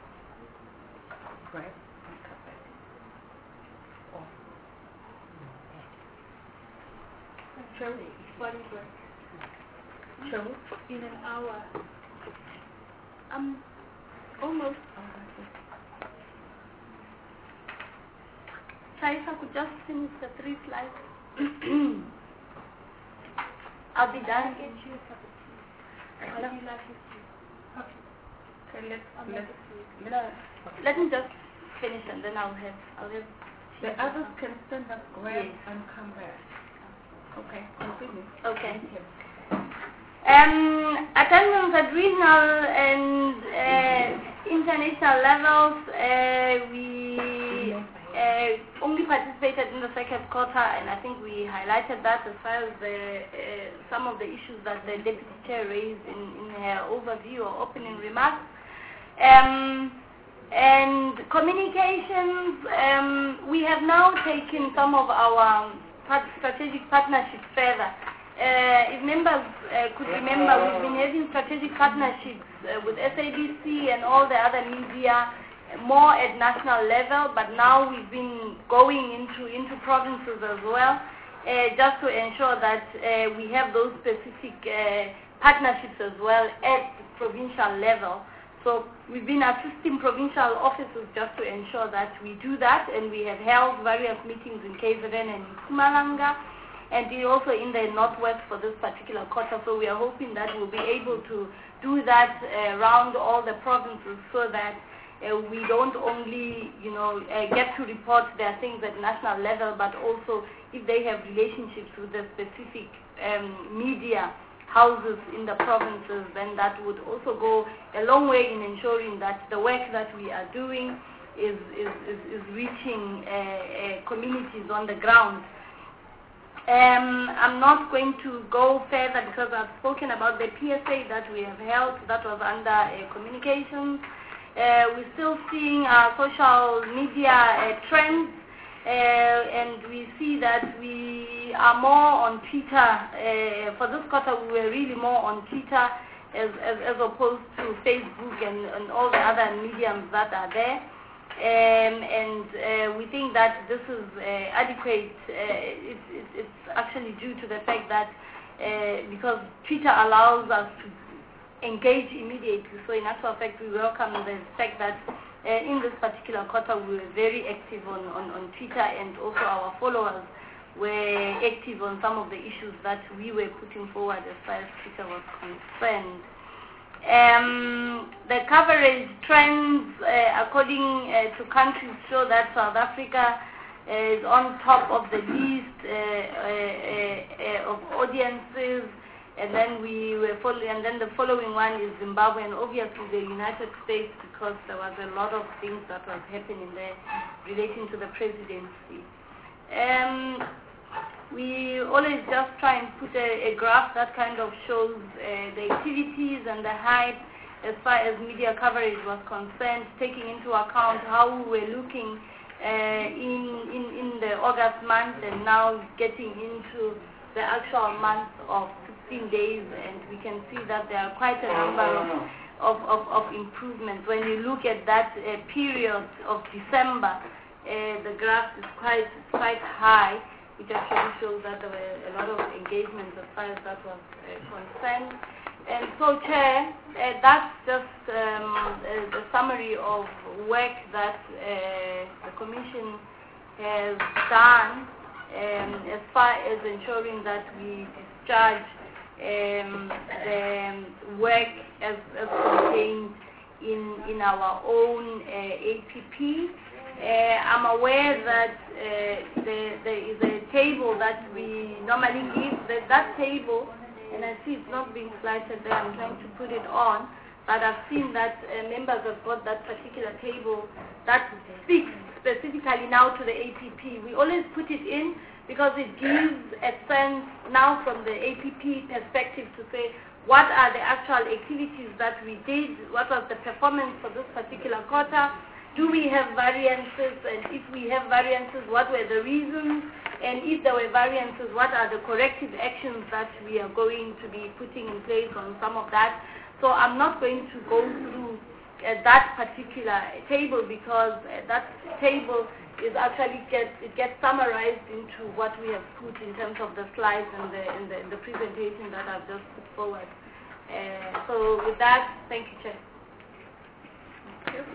grab and cut that off. Cherry.
Body break.
Cherry?
In an hour. Um, almost.
Shaifa could just finish the three slides. I'll be done.
I'll get you a cup of tea. How do you like your tea? Okay.
Okay, let's,
I'll
let's,
make it for you.
No, let me just finish and then I'll have, I'll have.
the others can stand up, grab
Yes.
and come back.
Okay.
Continue.
Okay.
Thank you.
Um, attendance at regional and uh, international levels, uh, we uh, only participated in the second quarter, and I think we highlighted that as far as the, uh, some of the issues that the Deputy Chair raised in, in her overview or opening remarks. Um, and communications, um, we have now taken some of our strategic partnerships further. Uh, if members uh, could remember, we've been having strategic partnerships uh, with S A B C and all the other media, uh, more at national level, but now we've been going into, into provinces as well, uh, just to ensure that uh, we have those specific uh, partnerships as well at provincial level. So we've been assisting provincial offices just to ensure that we do that, and we have held various meetings in K Z N and in Mpumalanga, and also in the Northwest for this particular quarter. So we are hoping that we'll be able to do that uh, around all the provinces, so that uh, we don't only, you know, uh, get to report their things at national level, but also if they have relationships with the specific um, media, houses in the provinces, then that would also go a long way in ensuring that the work that we are doing is, is, is, is reaching uh, uh, communities on the ground. Um, I'm not going to go further because I've spoken about the P S A that we have held that was under uh, communications. Uh, we're still seeing our social media uh, trends, uh, and we see that we are more on Twitter. Uh, for this quarter, we were really more on Twitter as, as, as opposed to Facebook and, and all the other mediums that are there. Um, and uh, we think that this is uh, adequate. Uh, it's, it's, it's actually due to the fact that uh, because Twitter allows us to engage immediately. So in actual fact, we welcome the fact that uh, in this particular quarter we were very active on, on, on Twitter, and also our followers were active on some of the issues that we were putting forward as far as Twitter was concerned. Um, the coverage trends uh, according uh, to countries show that South Africa uh, is on top of the list uh, uh, uh, of audiences, and then we were following, and then the following one is Zimbabwe, and obviously the United States, because there was a lot of things that was happening there relating to the presidency. Um, We always just try and put a, a graph that kind of shows uh, the activities and the hype as far as media coverage was concerned, taking into account how we were looking uh, in, in, in the August month and now getting into the actual month of sixteen days, and we can see that there are quite a number of, of, of, of improvements. When you look at that uh, period of December, uh, the graph is quite, quite high, which actually shows that there were a lot of engagements as far as that was uh, concerned. And so, Chair, uh, that's just um, uh, the summary of work that uh, the Commission has done um, as far as ensuring that we discharge um, the work as, as contained in, in our own uh, A P P. Uh, I'm aware that uh, there, there is a table that we normally give. That, that table, and I see it's not being slighted there, I'm trying to put it on, but I've seen that uh, members have got that particular table that speaks specifically now to the A P P. We always put it in because it gives a sense now from the A P P perspective to say what are the actual activities that we did, what was the performance for this particular quarter. Do we have variances, and if we have variances, what were the reasons, and if there were variances, what are the corrective actions that we are going to be putting in place on some of that. So I'm not going to go through uh, that particular table because uh, that table is actually get, it gets summarized into what we have put in terms of the slides and the, and the, the presentation that I've just put forward. Uh, so with that, thank you, Chair. Thank you.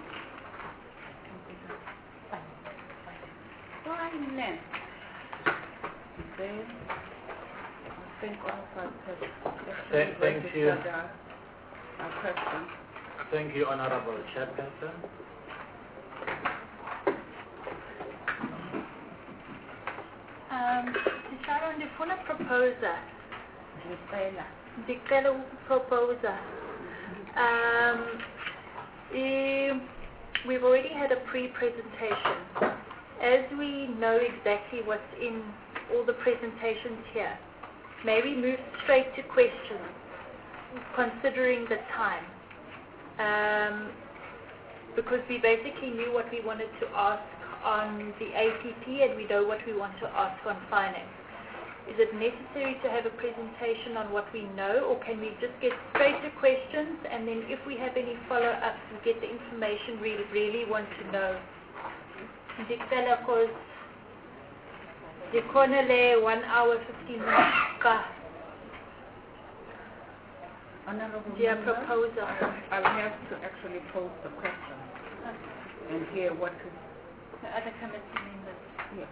Finance. Then, I think also
Thank, thank you.
Our, our question.
Thank you, Honorable Chairperson.
Um, Sharon, ndifuna proposer.
Ndicela.
Ndicela proposer. Um, um, we've already had a pre-presentation. As we know exactly what's in all the presentations here, may we move straight to questions, considering the time. Um, because we basically knew what we wanted to ask on the A P P and we know what we want to ask on finance. Is it necessary to have a presentation on what we know, or can we just get straight to questions, and then if we have any follow-ups, we get the information we really want to know? Ndicela cause ndikhona le one hour fifteen minutes ka.
Honorable
Dear
Member,
proposal.
I'll have to actually pose the question and hear what is.
The other committee members.
Yeah.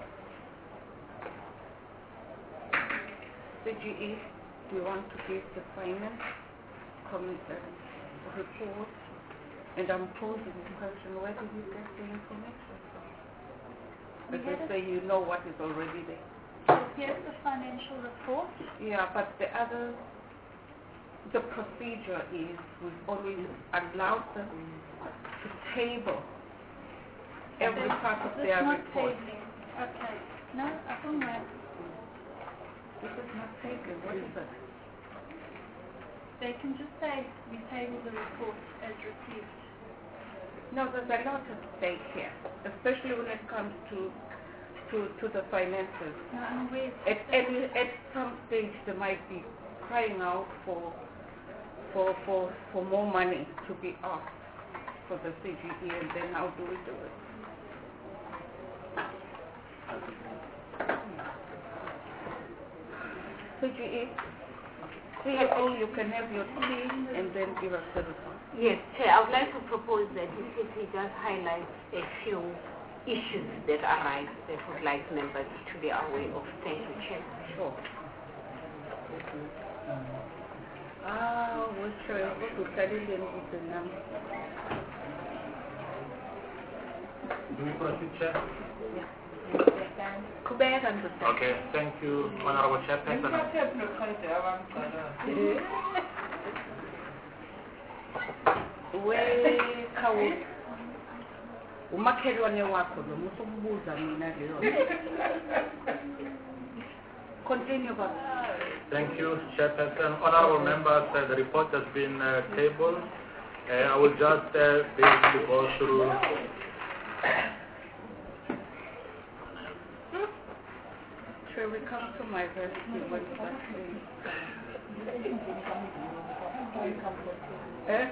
C G E, do you want to give the finance comment, uh, report? And I'm posing the question, where did you get the information from? Because say you know what is already there.
here's the financial report.
Yeah, but the other, the procedure is we've always allowed them to table every part of
This
their
not
report.
tabling. Okay. No, I don't know.
This is not tabling. What is it?
They can just say we table the report as received.
No, there's a lot at stake here, especially when it comes to to, to the finances.
No, I'm aware.
At any at some stage they might be crying out for for for for more money to be asked for the C G E, and then how do we do it? C G E, C E O, you can have your tea and then give us the report.
Yes, Chair, I would like to propose that the C P just highlights a few issues that arise that would like members to be aware of. Thank you, Chair.
Sure. Ah, which uh, what to study in the name?
Do we proceed, Chair?
Kubera and the
Okay, thank you, Honorable Chairperson.
We kawu umakhelwane wakho lo musukubuza mina leyo. Continue, Bob.
Thank you, Chairperson. Honorable members, uh, the report has been uh, tabled. Uh, I will just uh, basically go through.
Shall we come to my verse? Eh?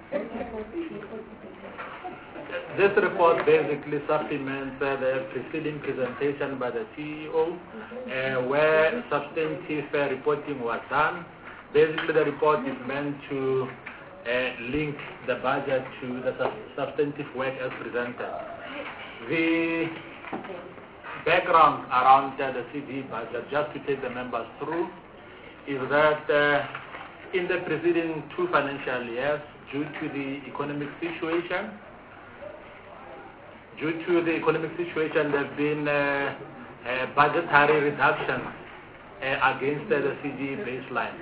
This report basically supplements uh, the preceding presentation by the C E O, uh, where substantive uh, reporting was done. Basically, the report is meant to uh, link the budget to the sub substantive work as presented. The background around uh, the C D E budget, just to take the members through, is that uh, in the preceding two financial years, due to the economic situation, due to the economic situation, there have been uh, uh, budgetary reductions uh, against uh, the C D E baseline.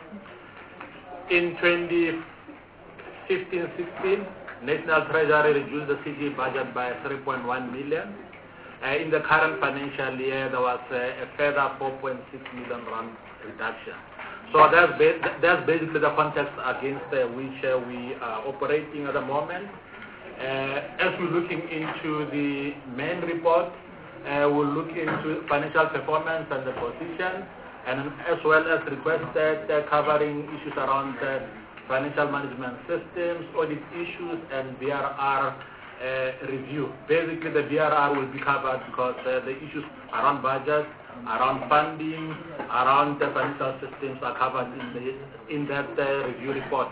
In twenty fifteen sixteen, National Treasury reduced the C D E budget by three point one million. Uh, in the current financial year, there was uh, a further four point six million rand reduction. So that's, ba that's basically the context against uh, which uh, we are operating at the moment. Uh, as we're looking into the main report, uh, we'll look into financial performance and the position, and as well as requested uh, covering issues around uh, financial management systems, audit issues, and B R R uh, review. Basically, the B R R will be covered because uh, the issues around budget, around funding, around the financial systems are covered in, the, in that uh, review report.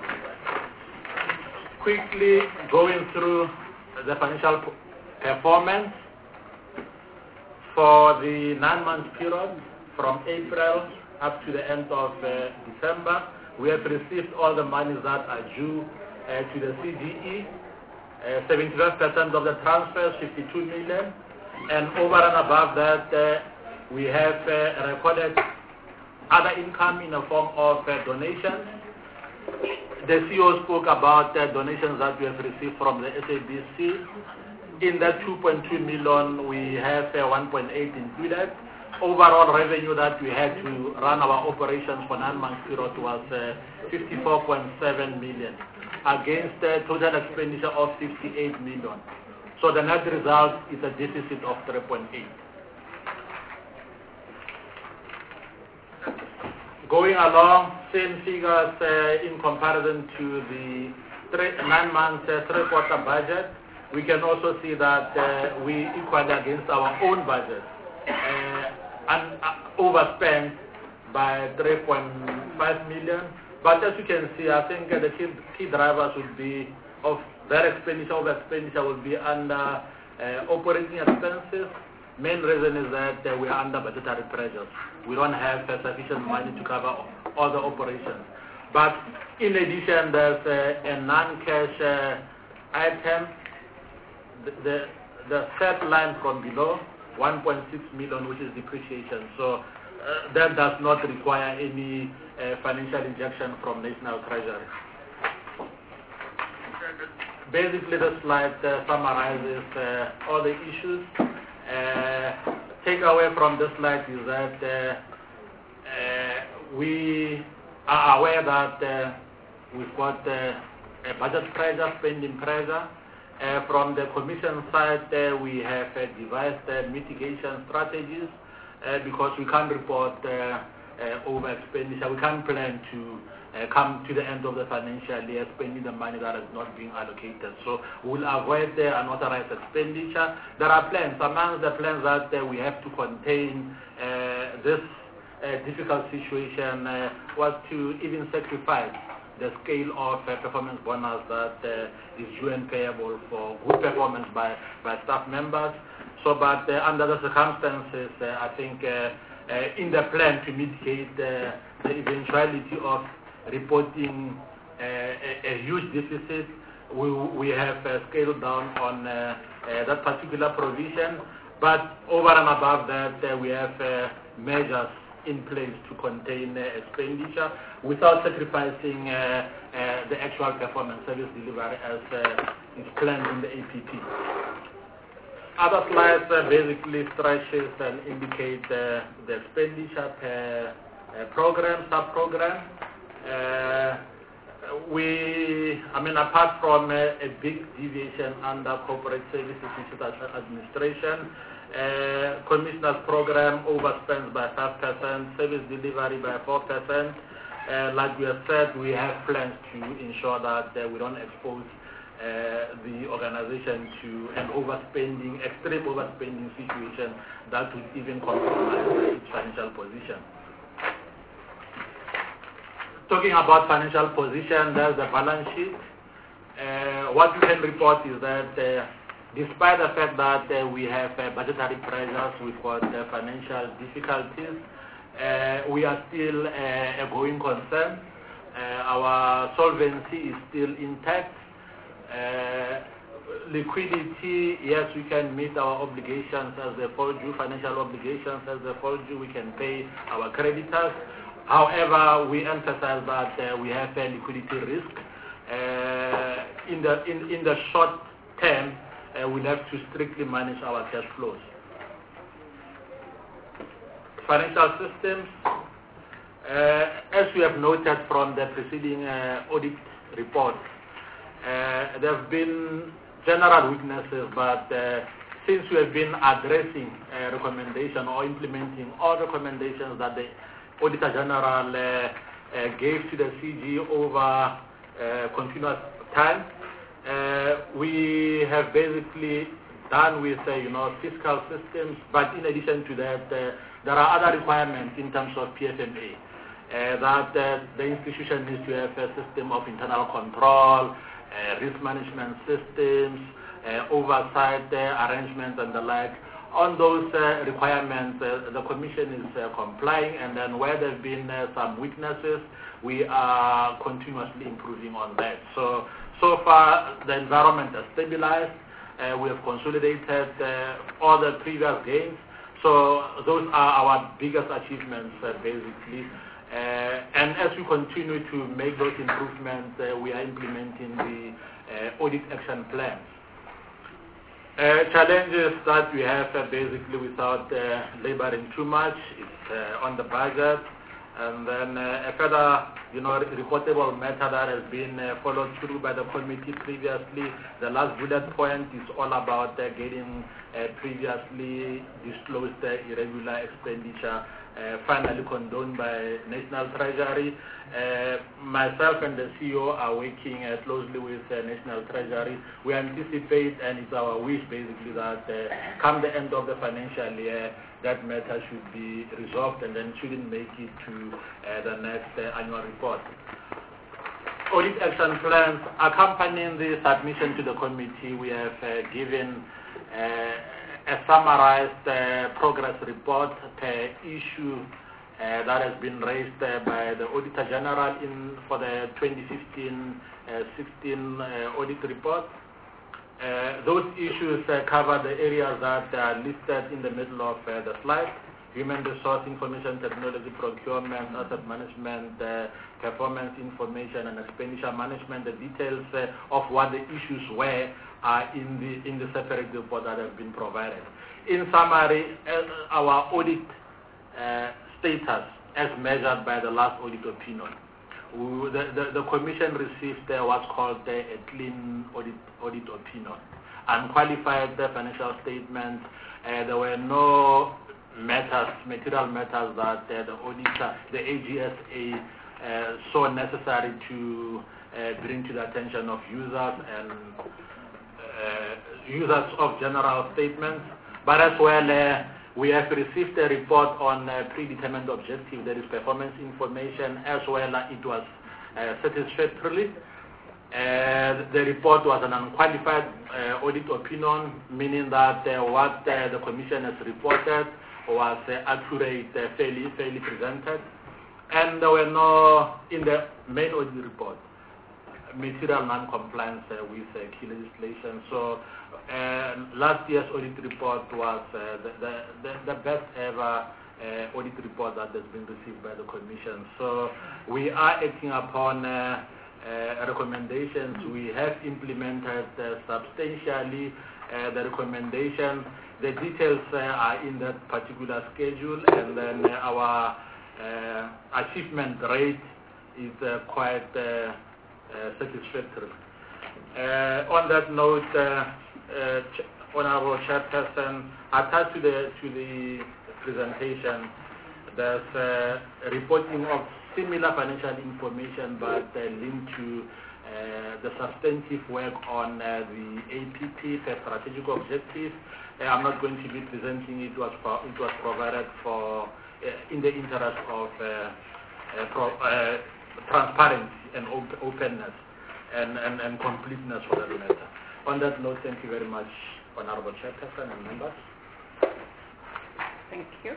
Quickly going through the financial performance for the nine-month period from April up to the end of uh, December, we have received all the monies that are due uh, to the C D E, uh, seventy-five percent of the transfers, fifty-two million, and over and above that, uh, we have uh, recorded other income in the form of uh, donations. The C E O spoke about the donations that we have received from the S A B C. In that two point two million, we have uh, one point eight included. Overall revenue that we had to run our operations for nine months period was uh, fifty-four point seven million against the total expenditure of fifty-eight million. So the net result is a deficit of three point eight. Going along, same figures uh, in comparison to the three, nine months, uh, three quarter budget, we can also see that uh, we equal against our own budget uh, and uh, overspent by three point five million. But as you can see, I think uh, the key, key drivers would be of their expenditure, over expenditure will be under uh, operating expenses. Main reason is that uh, we are under budgetary pressures. We don't have uh, sufficient money to cover all the operations. But in addition, there's uh, a non-cash uh, item. The, the, the third line from below, one point six million, which is depreciation. So uh, that does not require any uh, financial injection from National Treasury. Basically, the slide uh, summarizes uh, all the issues. Uh, takeaway from this slide is that uh, uh, we are aware that uh, we've got uh, a budget pressure, spending pressure. Uh, from the Commission side, uh, we have uh, devised uh, mitigation strategies uh, because we can't report uh, uh, over expenditure. We can't plan to uh, come to the end of the financial year spending the money that is not being allocated. So we'll avoid the unauthorized expenditure. There are plans. Among the plans that uh, we have to contain uh, this uh, difficult situation uh, was to even sacrifice the scale of uh, performance bonus that uh, is due and payable for good performance by, by staff members. So, but uh, under the circumstances, uh, I think uh, uh, in the plan to mitigate uh, the eventuality of reporting uh, a, a huge deficit, we, we have uh, scaled down on uh, uh, that particular provision. But over and above that, uh, we have uh, measures in place to contain uh, expenditure without sacrificing uh, uh, the actual performance service delivery as uh, is planned in the A P P. Other slides uh, basically stretches and indicate uh, the expenditure per uh, program, sub-program. Uh, we, I mean, apart from uh, a big deviation under corporate services, which is administration, Uh, Commissioner's program overspends by five percent, service delivery by four percent. Uh, like we have said, we have plans to ensure that uh, we don't expose uh, the organization to an overspending, extreme overspending situation that would even compromise its financial position. Talking about financial position, there's the balance sheet. Uh, what we can report is that uh, despite the fact that uh, we have uh, budgetary pressures, we've got uh, financial difficulties, uh, we are still uh, a going concern. Uh, our solvency is still intact. Uh, liquidity, yes, we can meet our obligations as they fall due, financial obligations as they fall due, we can pay our creditors. However, we emphasize that uh, we have a liquidity risk. Uh, in, the, in, in the short term, Uh, we'll have to strictly manage our cash flows. Financial systems, uh, as we have noted from the preceding uh, audit report, uh, there have been general weaknesses, but uh, since we have been addressing uh, recommendation or implementing all recommendations that the Auditor General uh, uh, gave to the C G over uh, continuous time, Uh, we have basically done with, uh, you know, fiscal systems, but in addition to that, uh, there are other requirements in terms of P F M A, uh, that uh, the institution needs to have a system of internal control, uh, risk management systems, uh, oversight uh, arrangements and the like. On those uh, requirements, uh, the Commission is uh, complying, and then where there have been uh, some weaknesses, we are continuously improving on that. So. So far, the environment has stabilized. Uh, we have consolidated uh, all the previous gains. So those are our biggest achievements, uh, basically. Uh, and as we continue to make those improvements, uh, we are implementing the uh, audit action plans. Uh, challenges that we have uh, basically without uh, laboring too much is uh, on the budget. And then uh, a further, you know, reportable matter that has been uh, followed through by the committee previously. The last bullet point is all about uh, getting uh, previously disclosed uh, irregular expenditure uh, finally condoned by National Treasury. Uh, myself and the C E O are working uh, closely with uh, National Treasury. We anticipate, and it's our wish basically, that uh, come the end of the financial year, that matter should be resolved and then shouldn't make it to uh, the next uh, annual report. Audit action plans accompanying the submission to the committee, we have uh, given uh, a summarized uh, progress report per issue uh, that has been raised uh, by the Auditor General in for the twenty fifteen sixteen uh, uh, audit report. Uh, those issues uh, cover the areas that are listed in the middle of uh, the slide: human resource, information technology, procurement, asset management, uh, performance information, and expenditure management. The details uh, of what the issues were are in the in the separate report that has been provided. In summary, uh, our audit uh, status as measured by the last audit opinion. We, the, the, the Commission received uh, what's called uh, a clean audit, audit opinion. Unqualified uh, financial statements, uh, there were no matters, material matters that uh, the auditor, the A G S A, uh, saw necessary to uh, bring to the attention of users and uh, users of general statements. But as well, uh, we have received a report on uh, predetermined objective, that is performance information, as well uh, it was uh, satisfactory. Uh, the report was an unqualified uh, audit opinion, meaning that uh, what uh, the Commission has reported was uh, accurate, uh, fairly, fairly presented. And there were no, in the main audit report, material non-compliance uh, with uh, key legislation. So uh, last year's audit report was uh, the, the, the, the best ever uh, audit report that has been received by the Commission. So we are acting upon uh, uh, recommendations. We have implemented uh, substantially uh, the recommendation. The details uh, are in that particular schedule, and then uh, our uh, achievement rate is uh, quite uh, Uh, satisfactory. Uh, on that note, uh, uh, Ch Honorable Chairperson, attached to the to the presentation, there's uh, reporting of similar financial information, but uh, linked to uh, the substantive work on uh, the A P P, the strategic objective. Uh, I'm not going to be presenting it. Was for, it was provided for uh, in the interest of uh, uh, pro uh, transparency and op openness and, and, and completeness for that matter. On that note, thank you very much, Honorable Chairperson and members.
Thank you.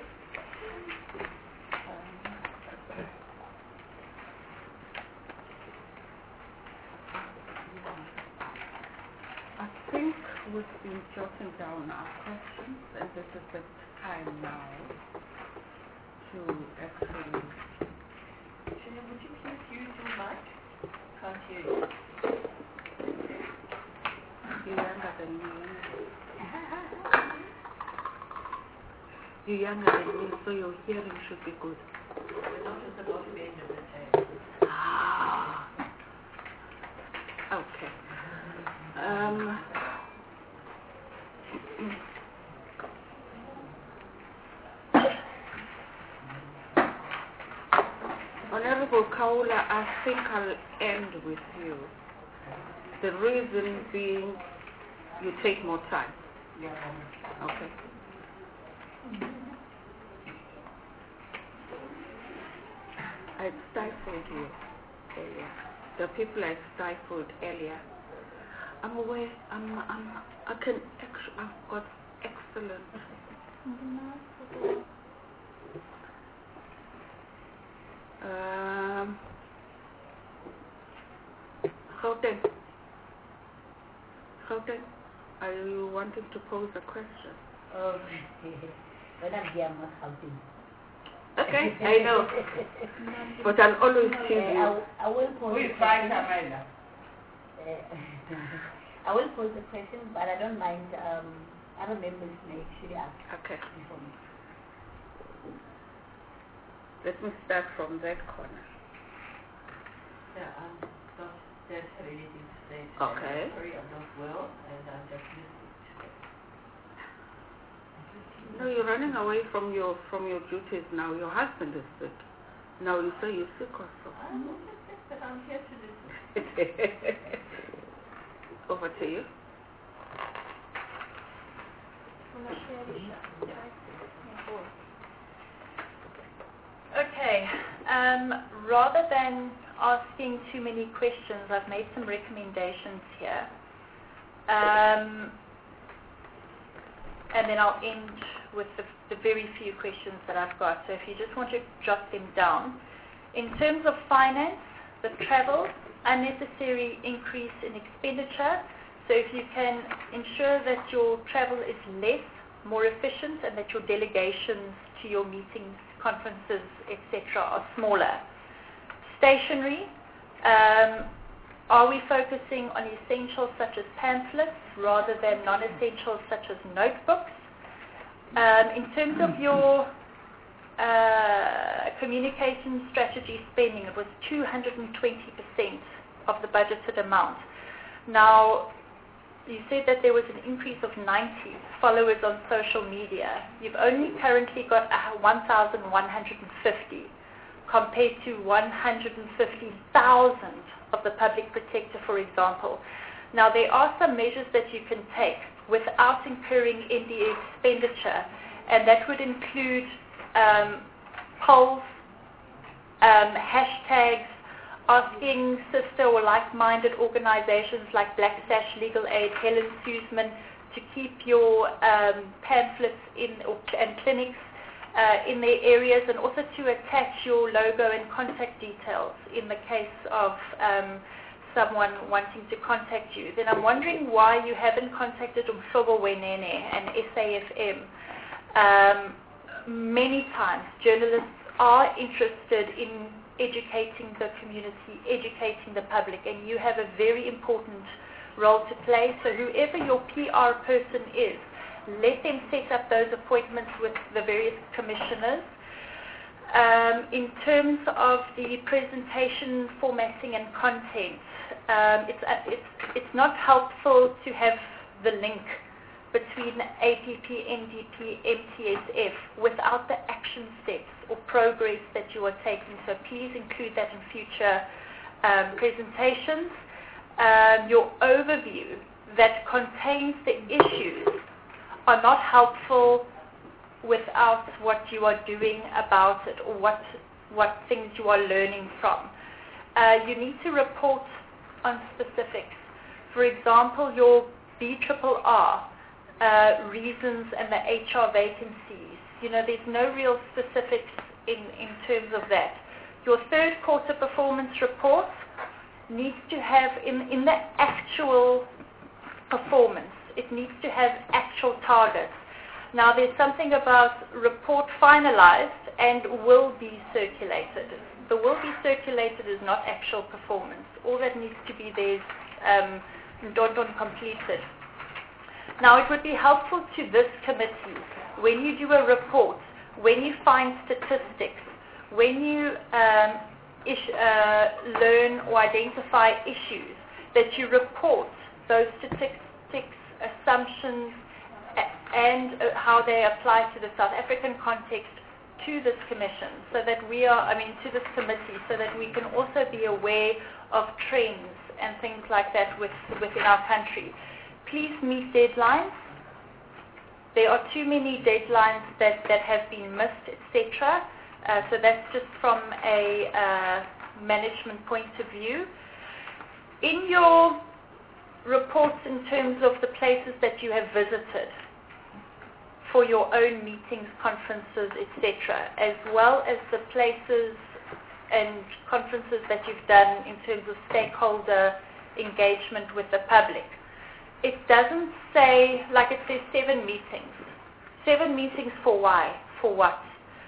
I think we've been jotting down our questions, and this is the time now to actually.
Would you please use your mic? Can't hear you.
You're younger than me. You're younger than me, so your hearing should be good.
The doctor's about to be in the table.
Ah. Okay. Um. Honorable Kaula, I think I'll end with you. The reason being you take more time. Okay. I stifled you earlier. The people I stifled earlier. I'm aware. I'm. I'm. I can. Actually, I've got excellent. Um, Gauteng. Gauteng, are you wanting to pose a question?
Oh, when I'm here, I'm not helping.
Okay, I know. But I'll always
Uh,
choose you.
I, will- I will pose
Who
a
is
question.
right, Amanda?
Uh, I will pose a question, but I don't mind um, other members may actually ask
Okay,
before me.
let me start from that corner.
Yeah, I'm not that related today.
Okay.
Sorry, I'm not well, and I'm just listening to
No, you're running away from your from your duties now. Your husband is sick. Now you say you're sick also.
I'm not sick, but I'm here to listen.
Over to you.
Okay. Um, rather than asking too many questions, I've made some recommendations here. Um, and then I'll end with the, the very few questions that I've got. So if you just want to jot them down. In terms of finance, the travel, unnecessary increase in expenditure, So if you can ensure that your travel is less, more efficient, and that your delegations to your meetings, conferences, et cetera are smaller. Stationery. Um, are we focusing on essentials such as pamphlets rather than non-essentials such as notebooks? Um, in terms of your uh, communication strategy spending, it was two hundred twenty percent of the budgeted amount. Now, you said that there was an increase of ninety followers on social media. You've only currently got one thousand one hundred fifty compared to one hundred fifty thousand of the public protector, for example. Now, there are some measures that you can take without incurring N D A expenditure, and that would include um, polls, um, hashtags, asking sister or like-minded organizations like Black Sash, Legal Aid, Helen Suzman to keep your um, pamphlets in or, and clinics uh, in their areas, and also to attach your logo and contact details in the case of um, someone wanting to contact you. Then I'm wondering why you haven't contacted Umhlobo Wenene and S A F M. Um, many times journalists are interested in educating the community, educating the public, and you have a very important role to play. So whoever your P R person is, let them set up those appointments with the various commissioners. Um, in terms of the presentation formatting and content, um, it's, uh, it's, it's not helpful to have the link between A P P, N D P, M T S F without the action steps or progress that you are taking. So please include that in future um, presentations. Um, your overview that contains the issues are not helpful without what you are doing about it or what, what things you are learning from. Uh, you need to report on specifics. For example, your B R R, Uh, reasons and the H R vacancies. You know, there's no real specifics in, in terms of that. Your third quarter performance report needs to have, in, in the actual performance, it needs to have actual targets. Now, there's something about report finalized and will be circulated. The will be circulated is not actual performance. All that needs to be there is um, Ndondon completed. Now, it would be helpful to this committee, when you do a report, when you find statistics, when you um, ish, uh, learn or identify issues, that you report those statistics, assumptions, and uh, how they apply to the South African context to this commission, so that we are, I mean, to this committee, so that we can also be aware of trends and things like that with, within our country. Please meet deadlines. There are too many deadlines that, that have been missed, et cetera. Uh, so that's just from a uh, management point of view. In your reports in terms of the places that you have visited for your own meetings, conferences, et cetera, as well as the places and conferences that you've done in terms of stakeholder engagement with the public, it doesn't say, like it says seven meetings. Seven meetings for why? For what?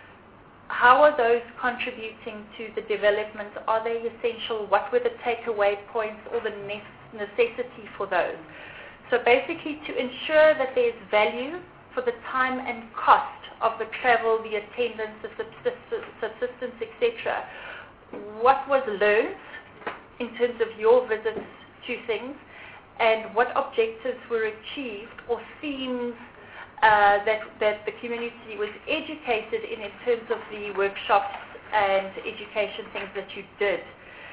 How are those contributing to the development? Are they essential? What were the takeaway points or the necessity for those? So basically to ensure that there's value for the time and cost of the travel, the attendance, the subsistence, et cetera. What was learned in terms of your visits to things, and what objectives were achieved or themes uh, that, that the community was educated in in terms of the workshops and education things that you did.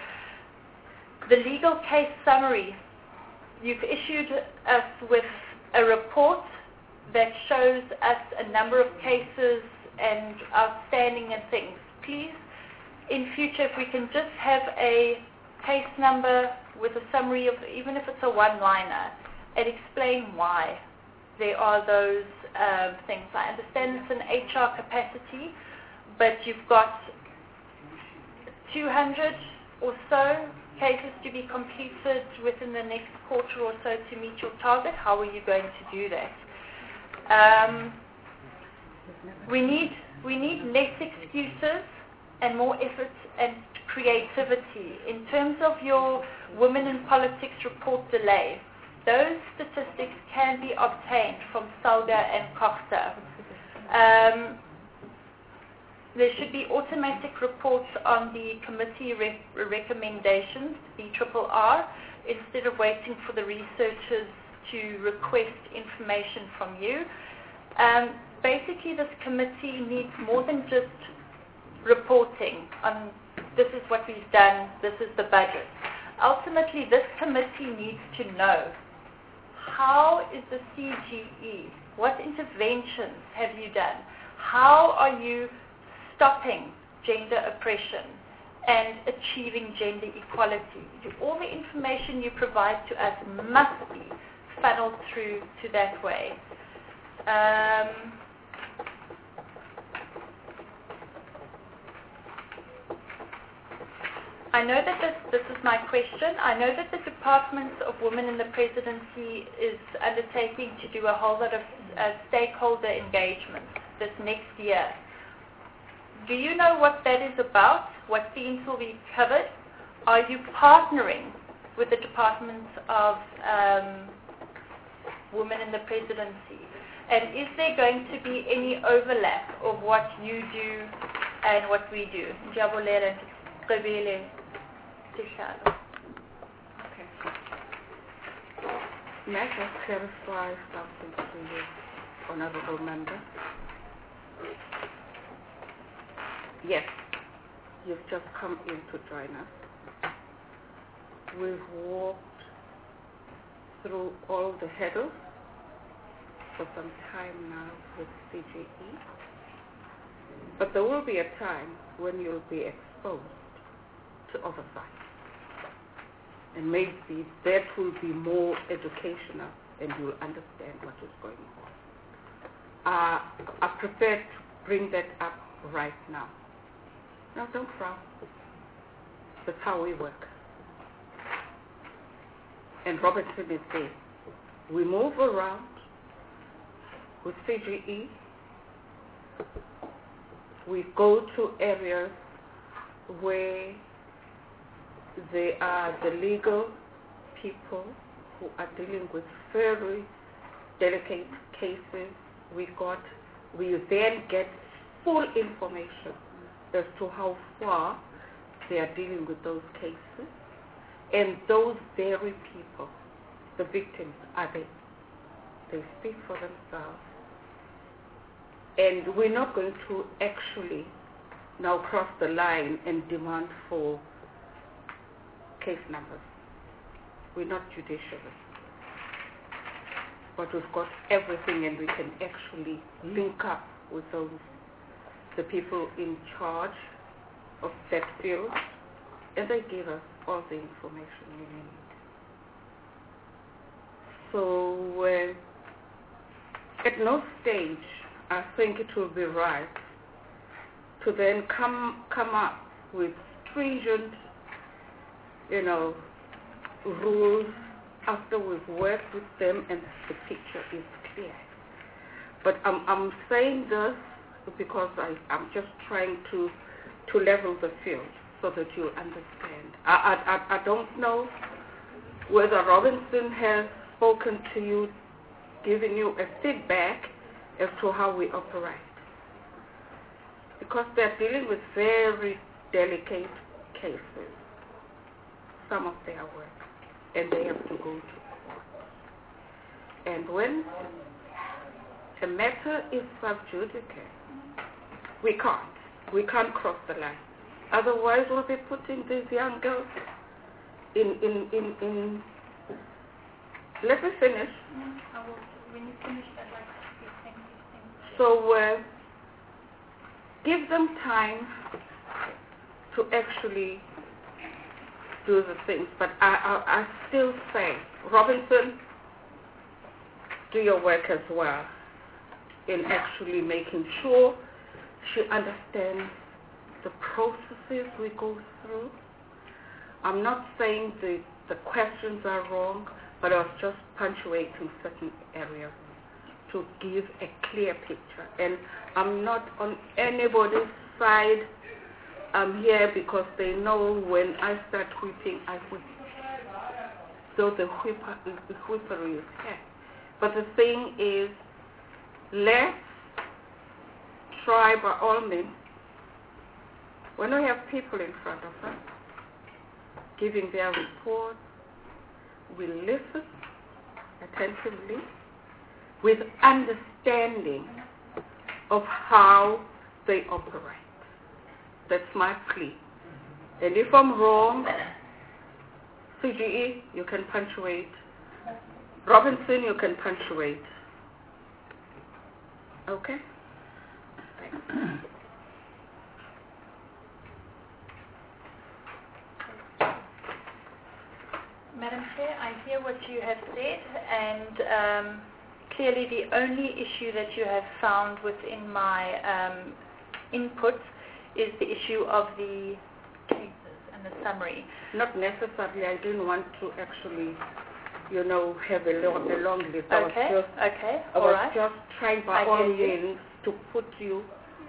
The legal case summary. You've issued us with a report that shows us a number of cases and outstanding and things. Please, in future, if we can just have a case number with a summary of, even if it's a one-liner, and explain why there are those um, things. I understand it's an H R capacity, but you've got two hundred or so cases to be completed within the next quarter or so to meet your target? How are you going to do that? Um, we need we need less excuses and more effort and creativity. In terms of your Women in Politics report delay, those statistics can be obtained from SALGA and COGTA. Um, there should be automatic reports on the committee re- recommendations, the triple R, instead of waiting for the researchers to request information from you. Um, basically, this committee needs more than just reporting on this is what we've done, this is the budget. Ultimately, this committee needs to know how is the C G E, what interventions have you done, how are you stopping gender oppression and achieving gender equality. All the information you provide to us must be funneled through to that way. Um, I know that this, this is my question. I know that the Department of Women in the Presidency is undertaking to do a whole lot of uh, stakeholder engagement this next year. Do you know what that is about? What themes will be covered? Are you partnering with the Department of um, Women in the Presidency? And is there going to be any overlap of what you do and what we do?
Okay. May I just clarify something to you, Honorable Member? Yes, you've just come in to join us. We've walked through all the hurdles for some time now with C G E, but there will be a time when you'll be exposed to oversight. And maybe that will be more educational and you'll understand what is going on. Uh, I prefer to bring that up right now. Now don't frown. That's how we work. And Robertson is there. We move around with C G E. We go to areas where they are the legal people who are dealing with very delicate cases. We got, we then get full information as to how far they are dealing with those cases. And those very people, the victims, are they? They speak for themselves. And we're not going to actually now cross the line and demand for case numbers. We're not judicialists. But we've got everything and we can actually link up with those, the people in charge of that field, and they give us all the information we need. So uh, at no stage I think it will be right to then come come up with stringent, you know, rules after we've worked with them and the picture is clear. But I'm I'm saying this because I, I'm just trying to to level the field so that you'll understand. I, I, I don't know whether Robinson has spoken to you, giving you a feedback as to how we operate. Because they're dealing with very delicate cases, some of their work, and they have to go to court. And when a matter is sub judice, we can't. We can't cross the line. Otherwise, we'll be putting these young girls in, in, in, in let me finish.
Mm, I will, when you finish, I'd like to speak. Thank you. Thank you.
So uh, give them time to actually do the things. But I, I, I still say, Robinson, do your work as well in actually making sure she understands the processes we go through. I'm not saying the, the questions are wrong, but I was just punctuating certain areas to give a clear picture. And I'm not on anybody's side. I'm here because they know when I start whipping, I whip. So the whipper, the whipper is here. But the thing is, let's try by all means, when we have people in front of us giving their report, we listen attentively with understanding of how they operate. That's my plea. And if I'm wrong, C G E, you can punctuate. Robinson, you can punctuate. Okay? Thanks.
Madam Chair, I hear what you have said, and um, clearly the only issue that you have found within my um, inputs is the issue of the cases and the summary.
Not necessarily. I didn't want to actually, you know, have a long, a long list. I
Okay,
was just,
okay,
I
all
was
right.
just trying by
I
all
hear you.
means to put you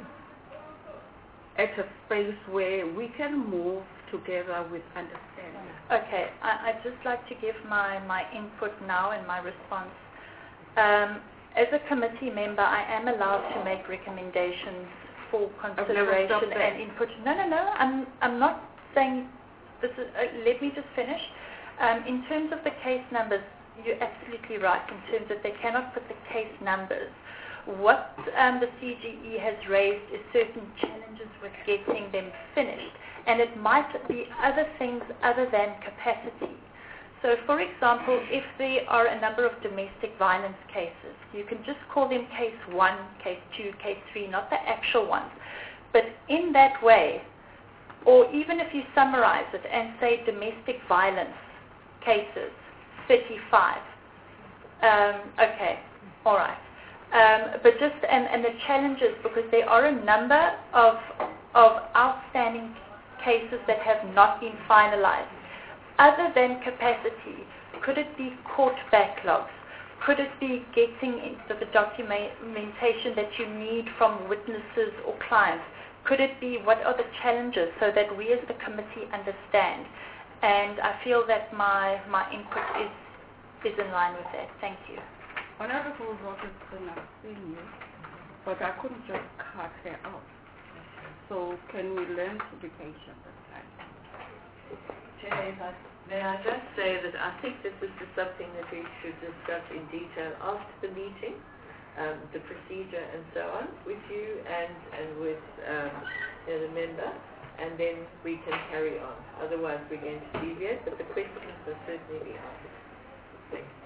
at a space where we can move together with understanding.
Okay, I, I'd just like to give my, my input now and my response. Um, as a committee member, I am allowed to make recommendations for consideration and input. No, no, no, I'm, I'm not saying this is, uh, let me just finish. Um, in terms of the case numbers, you're absolutely right in terms that they cannot put the case numbers. What um, the C G E has raised is certain challenges with getting them finished, and it might be other things other than capacity. So, for example, if there are a number of domestic violence cases, you can just call them case one, case two, case three, not the actual ones. But in that way, or even if you summarize it and say domestic violence cases, thirty-five, um, okay, all right. Um, but just, and, and the challenges, because there are a number of, of outstanding cases that have not been finalized. Other than capacity, could it be court backlogs? Could it be getting into the documentation that you need from witnesses or clients? Could it be what are the challenges so that we as the committee understand? And I feel that my, my input is, is in line with that. Thank you.
Honorable Robertson, I've seen you, but I couldn't just cut her out. So can we learn to be patient this time?
Chair, may I just say that I think that this is something that we should discuss in detail after the meeting, um, the procedure and so on, with you and, and with um, you know, the member, and then we can carry on. Otherwise we're going to deviate, but the questions will certainly be answered. Thank you.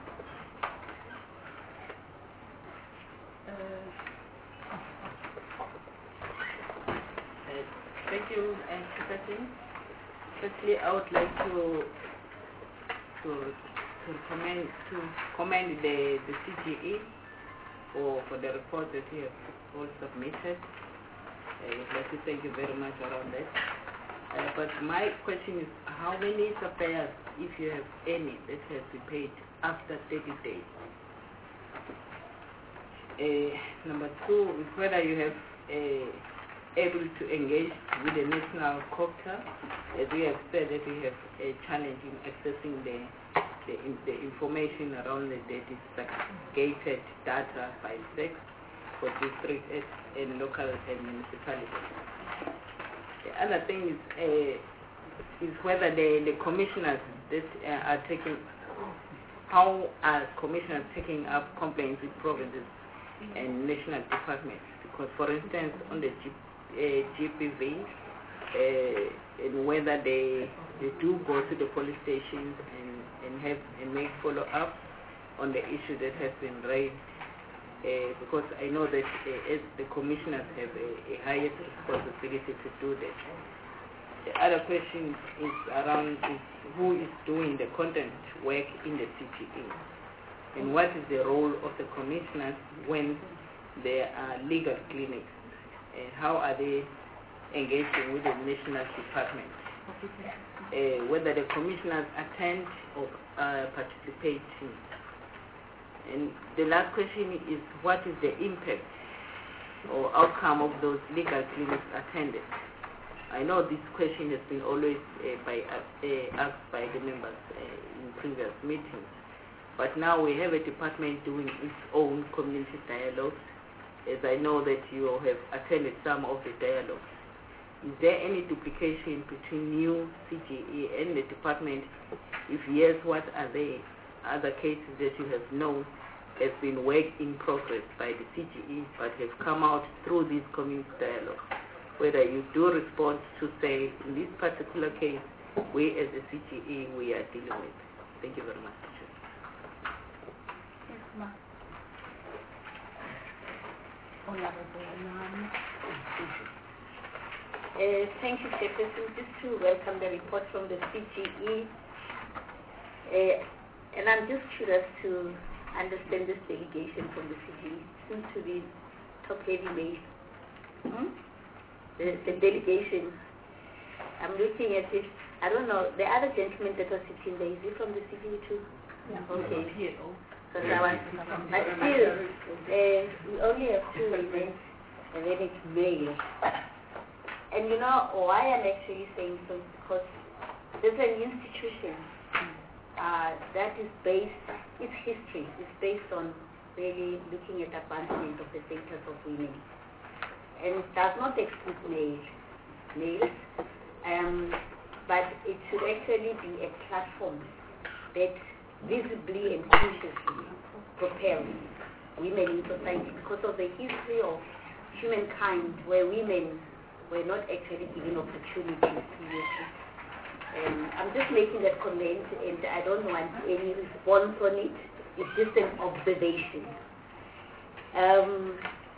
Thank you, and Secretary. Firstly, I would like to to to commend to commend the the C G E for for the report that you have all submitted. I would like to thank you very much around that. Uh, but my question is, how many suppliers, if you have any, that has been paid after thirty days? Uh, number two is whether you have uh, able to engage with the national copter, as we have said that we have a challenge in accessing the the, in, the information around the disaggregated data by sex for district and local and municipalities. The other thing is uh, is whether the, the commissioners that uh, are taking, how are commissioners taking up complaints with provinces and national departments? Because, for instance, on the G, uh, G P V, uh, and whether they they do go to the police stations and, and have and make follow up on the issue that has been raised. Uh, because I know that uh, as the commissioners have a, a highest responsibility to do that. The other question is around is who is doing the content work in the C G E, and what is the role of the commissioners when there are legal clinics, and how are they engaging with the national department uh, whether the commissioners attend or uh, participate in. And the last question is, what is the impact or outcome of those legal clinics attended? I know this question has been always uh, by, uh, asked by the members uh, in previous meetings, but now we have a department doing its own community dialogues, as I know that you have attended some of the dialogues. Is there any duplication between new C G E and the department? If yes, what are the other cases that you have known has been work in progress by the C G E but have come out through this community dialogue? Whether you do respond to say, in this particular case, we as a C G E, we are dealing with. Thank you very much.
Yes, ma'am.
Uh, thank you, Chairperson. Just to welcome the report from the C G E. Uh, and I'm just curious to understand this delegation from the C G E. Seems to be top-heavy made. Hmm? The, the delegation. I'm looking at it. I don't know. The other gentleman that was sitting there, is he from the C G E too?
Yeah.
Okay. So I was, but still, uh, we only have two women, and then it's male. And you know why I'm actually saying so? Because there's an institution uh, that is based, its history is based on really looking at advancement of the status of women. And it does not exclude males, males um, but it should actually be a platform that visibly and consciously propels women in society because of the history of humankind where women were not actually given opportunities seriously. Um, I'm just making that comment and I don't want any response on it. It's just an observation. Um,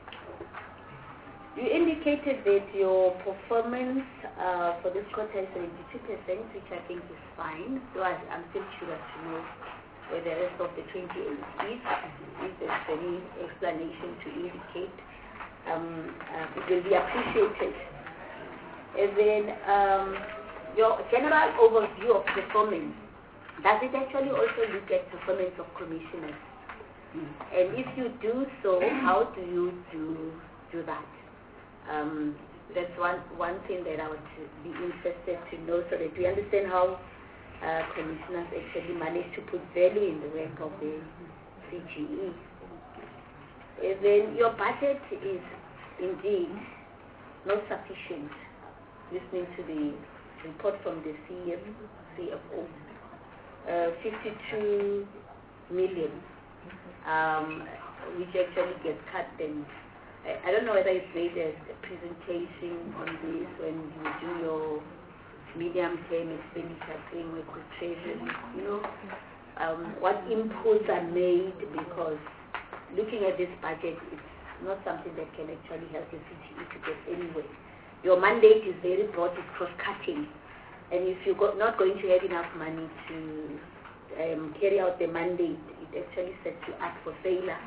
you indicated that your performance uh, for this quarter is seventy-two percent, which I think is fine. So I, I'm still curious to know where the rest of the twenty-eight is, if there's any explanation to indicate. Um, uh, it will be appreciated. And then um, your general overview of performance, does it actually also look at performance of commissioners? Mm. And if you do so, how do you do, do that? Um, that's one, one thing that I would be interested to know so that we understand how uh, commissioners actually manage to put value in the work of the C G E. And then your budget is indeed not sufficient. Listening to the report from the C F O, uh, fifty-two million, um, which actually gets cut. And I, I don't know whether you've made a, a presentation on this when you do your medium-term expenditure framework with Treasury. You know, um, what inputs are made, because looking at this budget, it's not something that can actually help the C G E to get anywhere. Your mandate is very broad, it's cross-cutting. And if you're go not going to have enough money to um, carry out the mandate, it actually sets you up for failure.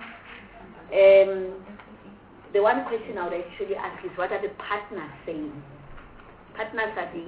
Um, the one question I would actually ask is, what are the partners saying? Partners are the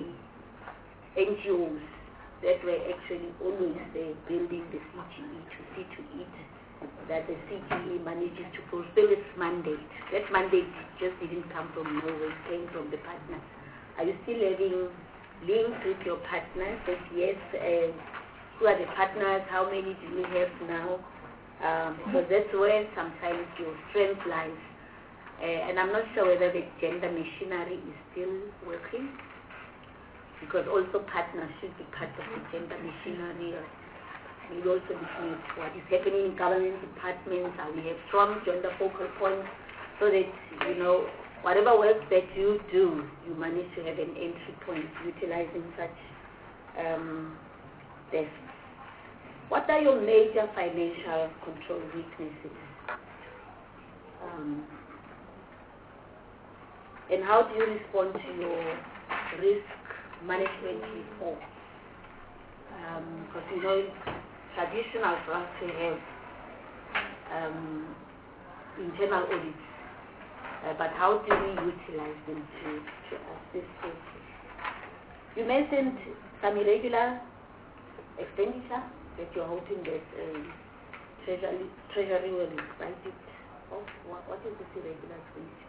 N G Os that were actually always there building the C G E to see to it that the C G E manages to fulfill its mandate. That mandate just didn't come from nowhere, it came from the partners. Are you still having links with your partners? That yes, uh, who are the partners? How many do you have now? Um, because that's where sometimes your strength lies. Uh, and I'm not sure whether the gender machinery is still working, because also partners should be part of the gender machinery. We're also looking at what is happening in government departments, and we have strong gender focal points, so that, you know, whatever work that you do, you manage to have an entry point utilizing such um, desks. What are your major financial control weaknesses? Um, and how do you respond to your risk management report? Because, um, you know, it's traditional for us to have um, internal audits, uh, but how do we utilize them to, to assist us? You mentioned some irregular expenditure that you're hoping that uh, Treasury, Treasury will write it off. What, what is this irregular expenditure?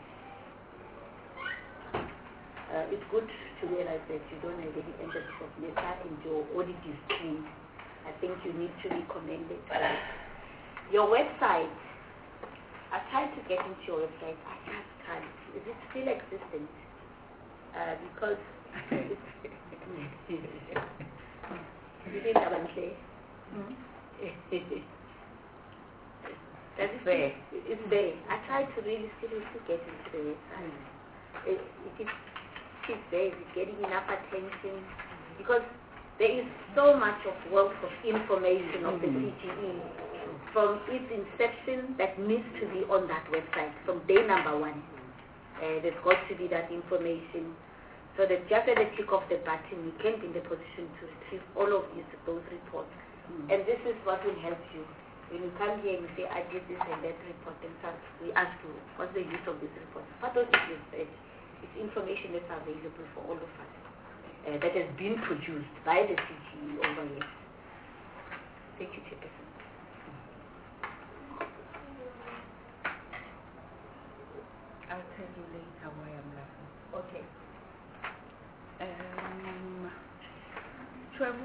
Uh, it's good to realize that you don't have any emphasis of letter and your audit is clean. I think you need to be commended for that. Your website, I tried to get into your website. I just can't. Is it still existent? Uh, because it's... you didn't have a say.
It's there.
It's there. I tried to really seriously get into the website. It, it is it's there. It's getting enough attention because there is so much of wealth of information of the C G E from its inception that needs to be on that website from day number one. Uh, there's got to be that information so that just at the click of the button you can be in the position to retrieve all of these, those reports. Mm. And this is what will help you. When you come here and you say, I did this and that report, and so we ask you, what's the use of this report? Part of it is that it's information that's available for all of us, uh, that has been produced by the C G E over years. Thank you, Chairperson.
I'll tell you later why I'm laughing.
Okay.
Um, Trevor?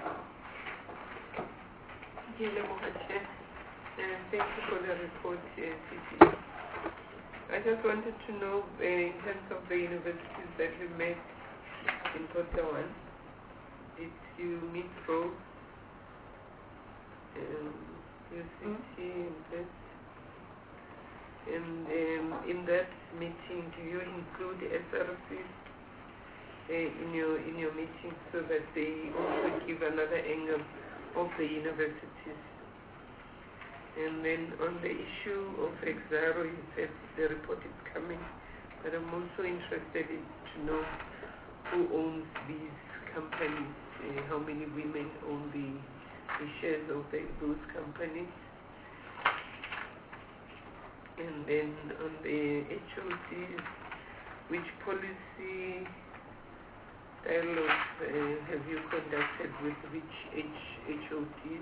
Uh, thank you for the report, uh, C G E. I just wanted to know, uh, in terms of the universities that you met in quarter one, did you meet both um, U C T and that? And um, in that meeting, do you include S R Cs uh, in your in your meeting so that they also give another angle of the universities? And then on the issue of Exxaro, you said the report is coming, but I'm also interested in, to know who owns these companies, uh, how many women own the, the shares of the, those companies. And then on the H O Cs, which policy dialogue uh, have you conducted with which H O Ts?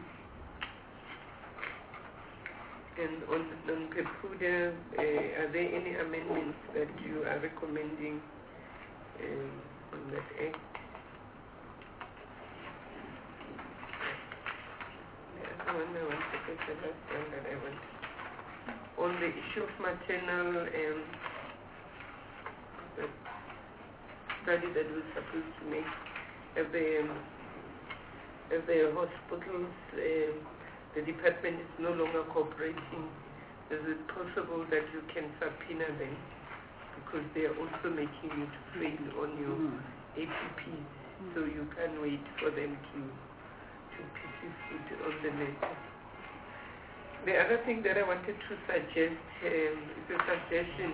And on, on PEPUDA, uh, are there any amendments that you are recommending um, on that act? The other one I want to get the last one that I want. On the issue of maternal um, the study that we're supposed to make, have the, um, have the hospitals, um, the department is no longer cooperating, is it possible that you can subpoena them because they are also making you to fail on your mm. A P Ps, mm. so you can't wait for them to to persist on the matter. The other thing that I wanted to suggest um, is a suggestion,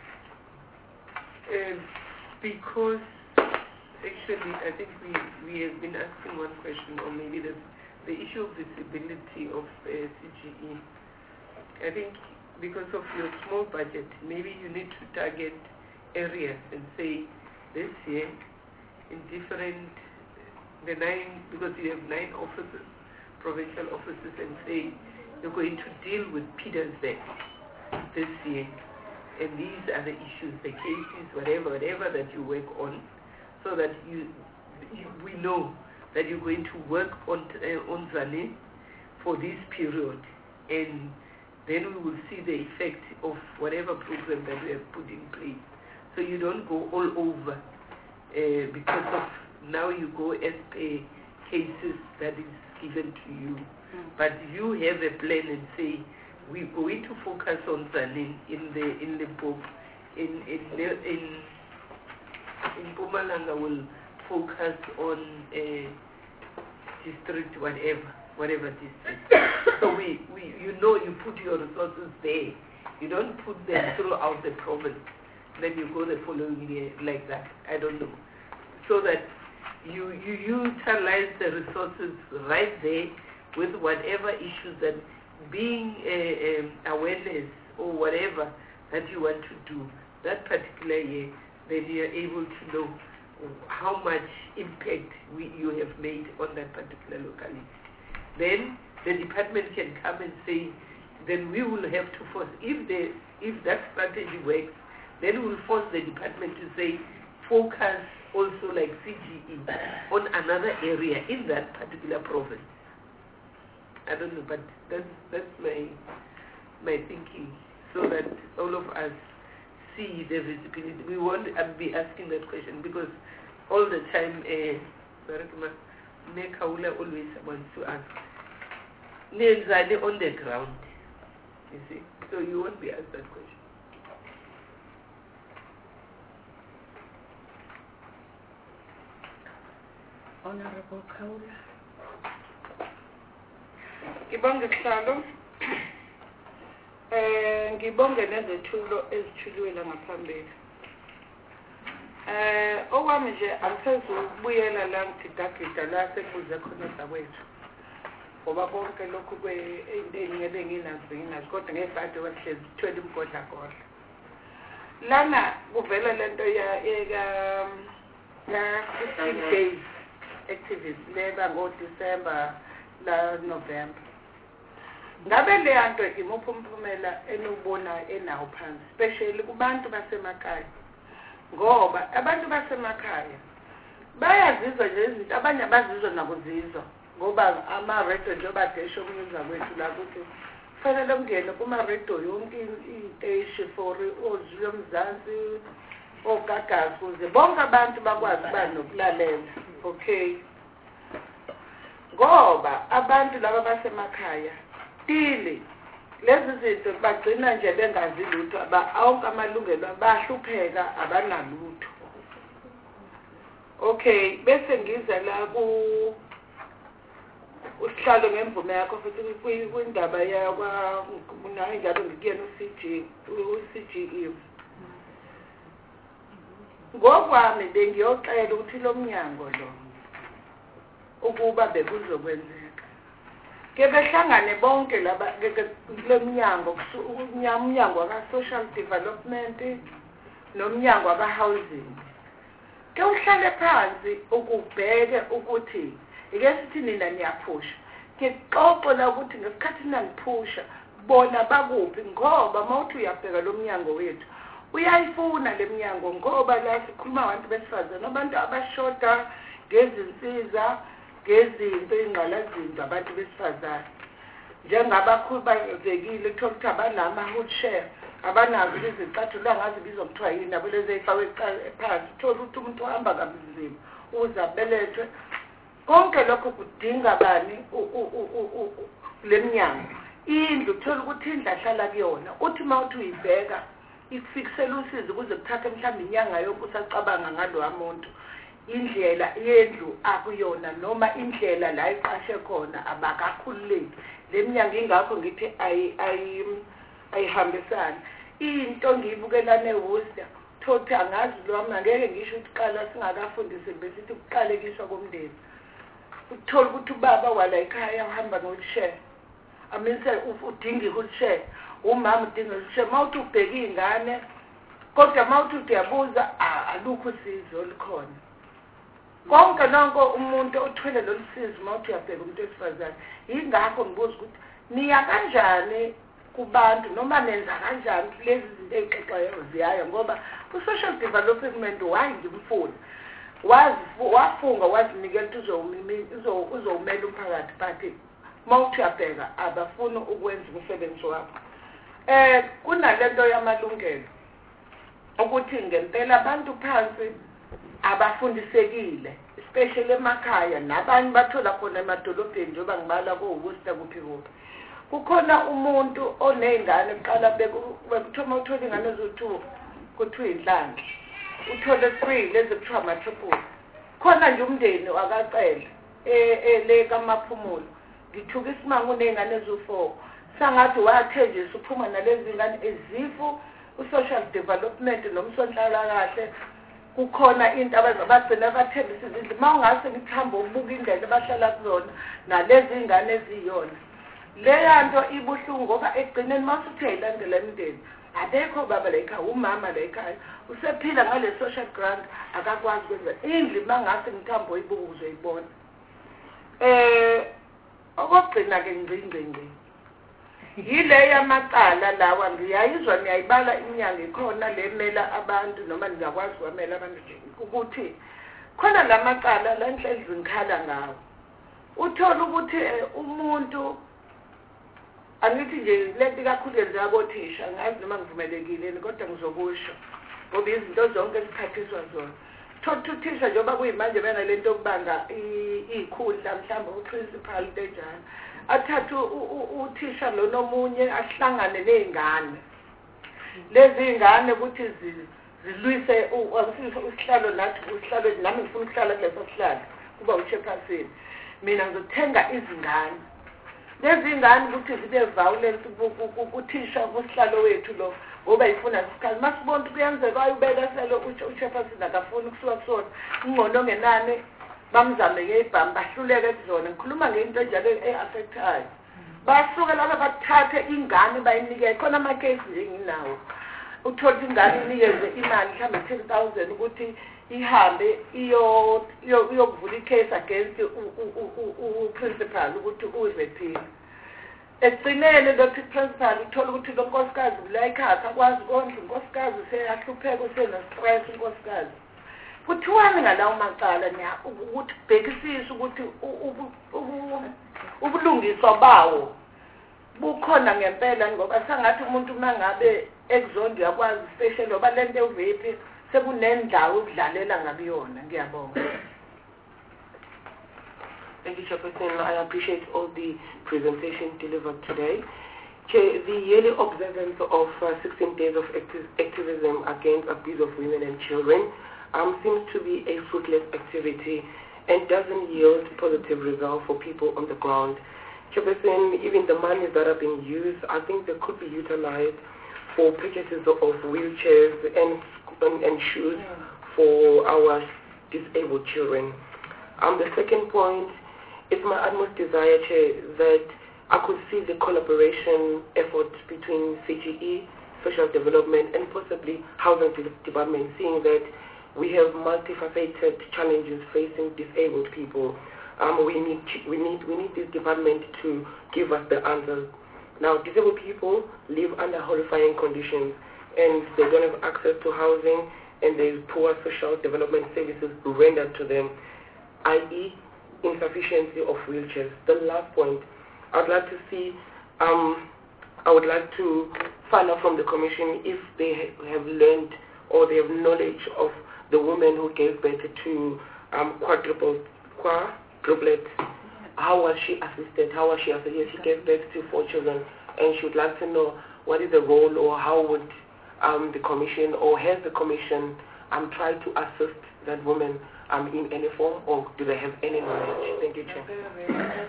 um, because actually I think we, we have been asking one question, or maybe the the issue of visibility of uh, C G E. I think because of your small budget, maybe you need to target areas and say this year in different, the nine, because you have nine offices, provincial offices, and say you're going to deal with Pietersburg this year. And these are the issues, the cases, whatever, whatever that you work on, so that you, you we know that you're going to work on uh, on Tzaneen for this period, and then we will see the effect of whatever program that we have put in place. So you don't go all over uh, because of now you go as per cases that is given to you. Mm. But you have a plan and say we're going to focus on Tzaneen in the in the book in in in in Mpumalanga will focus on uh, district whatever, whatever district. So we, we, you know, you put your resources there. You don't put them throughout the province. Then you go the following year like that. I don't know. So that you, you utilize the resources right there with whatever issues that being uh, um, awareness or whatever that you want to do that particular year, then you are able to know how much impact we, you have made on that particular locality. Then the department can come and say, then we will have to force, if the if that strategy works, then we'll force the department to say, focus also like C G E on another area in that particular province. I don't know, but that's, that's my, my thinking, so that all of us see the visibility. We won't be asking that question because all the time, uh, Mekaula always wants to ask, nails are on the ground, you see, so you won't be asked that question.
Honorable Kaula.
Ngibonge sihlalo. Eh ngibonge nezethulo ezithulweni ngaphambili. Eh okwami nje angisezubuyela la ngidagida la sekuze khona zakwethu. Ngoba konke lokhu kwe into ebenginazo nginazo kodwa ngebhadi wahlezi twelve imgodla kodwa. Lana kuvela lento ya eka ya fifteen days activists leba ngo December la November. Ngabe le yanto imuphi umphumela enubona enawo phansi especially kubantu basemakhaya ngoba abantu basemakhaya bayazizwa nje izinto abanye abazizwa nakuzizwa ngoba ama radio njengoba desho kuyenza kwethu la ukuthi fanele ungene kuma radio yonke inteshi for ozulu mzansi ogagazi kuze bonke abantu bakwazi ba nokulalela. Okay, ngoba abantu laba basemakhaya tili lezi zinto bagcina nje bengazi lutho aba awonke amalungelo abahlupheka abanalutho. Okay, bese ngiza la ku usihlalo ngemvume yakho futhi kwindaba yakwa nayo njalo ngikuyena u-C G u-C G E. Ngokwami bengiyoxela ukuthi lo mnyango lo ukuba bekuzokwenzeka ke behlangane bonke laba lo mnyango umnyango wa social development nomnyango wa housing ke uhlale phansi ukubheke ukuthi ike sithi nina niyaphusha ke xoxo la ukuthi ngesikhathi nangiphusha bona bakuphi ngoba mawuthi uyabheka lo mnyango wethu uyayifuna leminyango ngoba la sikhuluma abantu besifazana abantu abashoda ngezinsiza ngezinto ingqalazinto abantu besifazana njengabakhubazekile ukuthi abanama wheelchair abanazo izicathulo ngazi bizokuthiwa yini nabo lezi ezifakwe phansi uthola ukuthi umuntu uhamba kabinzima uza belethwe konke lokho kudinga bani leminyango indlu uthola ukuthi indlu ahlala kuyona uthi mawuthi uyibheka ifiksela usizo kuze kuthathe mhlawumbe inyanga yonke usacabanga ngalo muntu indlela yendlu akuyona noma indlela la iqashe khona abakakhululeki leminyango ingakho ngithi ayi ayi ayihambisana into ngiyibukela neWorcester thothi angazi lo ngeke ngisho ukuthi qala singakafundise besithi kuqalekiswa komndeni uthola ukuthi ubaba wala ekhaya uhamba ngolshare amenze udinga ihulshare umama udinga ihulshare mawuthi ubheka ingane kodwa mawuthi uyabuza alukho usizo olukhona konke nonke umuntu othwele lo lusizo mawuthi uyabheka umuntu wesifazane ingakho ngibuza ukuthi niya kanjani kubantu noma nenza kanjani lezi zinto ezixoxwayo ziyayo ngoba ku-social development wayi ngimfuna wazi wafunga wazinikela ukuthi uzowumela umphakathi but mawuthi uyabheka abafuna ukwenza umsebenzi wakho. Eh kunalento yamalungelo ukuthi ngempela abantu phansi abafundisekile especially emakhaya nabanye bathola khona emadolobheni njengoba ngibala kuWorcester kuphi kuphi kukhona umuntu onezingane eqala bekuthoma uthola ingane ezo-two kuthiwa inhlanhla uthole three lezi kuthiwa ama-triple khona nje umndeni wakacela ele kamaphumulo ngithuka isimanga uney'ngane ezo-four sangathi wathenjisa uphuma nalezi ngane ezifu u-social development nomsonhlalakahle kukhona into abagcina bathembisa izindlu uma ungase ngikuhamba ukubuka indlela abahlala kuzona nalezi ngane eziyona leya nto ibuhlungu ngoba ekugcineni uma usuthi uyayilandela imindeni abekho baba la ekhaya umama la ekhaya usephila ngale social grant akakwazi ukwenza indlu mangase ngithambo ibuku uzoyibona eh okugcina ke ngcingcingi yile yamacala lawa ngiyayizwa ngiyayibala inyanga ikhona lemela abantu noma ngiyakwazi kwamela abantu ukuthi khona lamacala la enhlezi ngikhala ngawo uthola ukuthi umuntu angithi nje lento kakhulu yenziwa kothisha ngazi noma ngivumelekile kodwa ngizokusho ngoba izinto zonke eziphathiswa zona thola uthisha njengoba kuyimanje bena lento yokubanga ikhundla mhlawumbe uprincipal enjalo athathu uthisha lo nomunye ahlangane nezingane lezi ingane ukuthi zilwise usihlalo nathi usihlalo nami ngifuna ukuhlala kuleso sihlalo kuba uchairperson mina ngizothenga izingane lezi ingane ukuthi zibe violent ukuthisha kusihlalo wethu lo ngoba ifuna isikhathi masibona kuyenzeka ayubeka selo uchairperson akafuni kusuka kusona ingcono ngenani bamzame ngebhamba bahluleke kuzona ngikhuluma ngento njalo eaffectayo basuka laba bathathe ingane bayinike khona ama case nje nginawo uthola ingane inikeze imali mhlawumbe ten thousand ukuthi ihambe iyo iyokuvula icase against uprincipal ukuthi uyirephile ekugcineni lo principal uthola ukuthi lo nkosikazi la ekhaya akwazi kondla unkosikazi useyahlupheka useno-stress unkosikazi kuthiwani ngalawo macala nya ukuthi bhekisisa ukuthi ubulungiswa bawo bukhona ngempela ngoba sangathi umuntu mangabe exondi yakwazi special ngoba lento evephi sekunendawo ukudlalela ngakuyona ngiyabonga.
Thank you, Chairperson. I appreciate all the presentation delivered today. Chair, the yearly observance of uh, sixteen days of activ activism against abuse of women and children um, seems to be a fruitless activity and doesn't yield positive results for people on the ground. Chairperson, even the monies that are being used, I think they could be utilized for purchases of wheelchairs and, and, and shoes for our disabled children. Um, the second point, it's my utmost desire, Chair, that I could see the collaboration efforts between C G E, Social Development, and possibly Housing Department, seeing that we have multifaceted challenges facing disabled people. Um, we need we need we need this department to give us the answers. Now, disabled people live under horrifying conditions, and they don't have access to housing, and there is poor social development services rendered to them, that is, insufficiency of wheelchairs. The last point, I'd like to see, um, I would like to find out from the Commission if they have learned or they have knowledge of the woman who gave birth to um, quadruple, quadruplets. How was she assisted? How was she assisted? She gave birth to four children, and she would like to know what is the role or how would um, the Commission or has the Commission um, tried to assist that woman um, in any form, or do they have any knowledge? Thank you, Chair.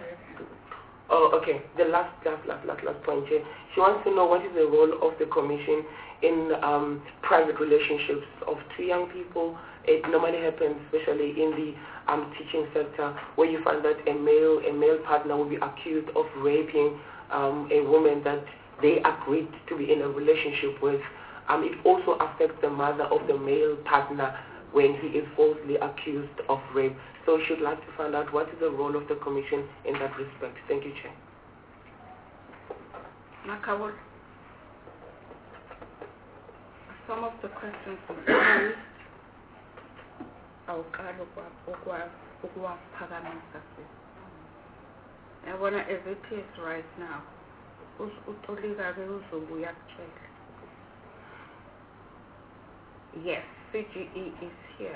Oh, okay. The last, last, last, last, last point, Chair. She wants to know what is the role of the Commission in um, private relationships of two young people. It normally happens, especially in the um, teaching sector, where you find that a male, a male partner will be accused of raping um, a woman that they agreed to be in a relationship with. Um, it also affects the mother of the male partner when he is falsely accused of rape. So she would like to find out what is the role of the Commission in that respect. Thank you, Chair.
Makawul. Some of the questions posed, awuqala ukuwaphakamisa. Yabona as it is right now, uTolika ke uzobuya kutshela. Yes, C G E is here.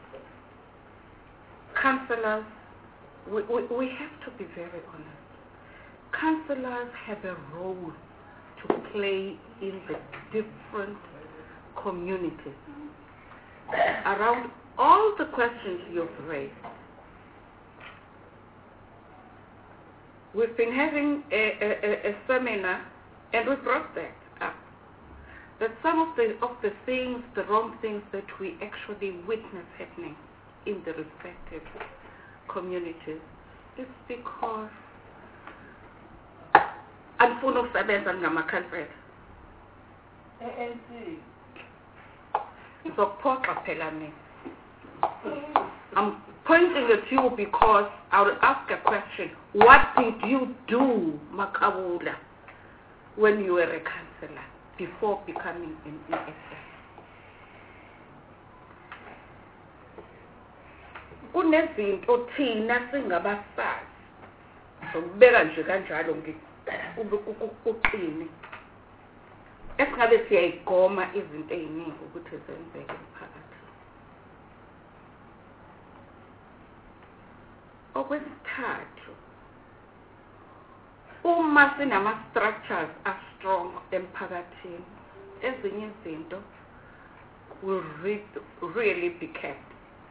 Councillors, we, we, we have to be very honest. Councillors have a role to play in the different communities around all the questions you've raised. We've been having a, a, a seminar, and we brought that up, that some of the, of the things, the wrong things that we actually witness happening in the respective communities is because andifuna ukusebenza ngama-culprit. Zokuphoxa phela mina. I'm pointing at you because I will ask a question. What did you do, Makabula, when you were a councillor before becoming an E S S? Kunezinto thina singabafazi ngokubeka nje kanjalo ukuqini esingabe siyayigoma izinto eziningi ukuthi zenzeke emphakathini. Okwesithathu, uma sinama structures are strong emphakathini, ezinye izinto will re really be kept.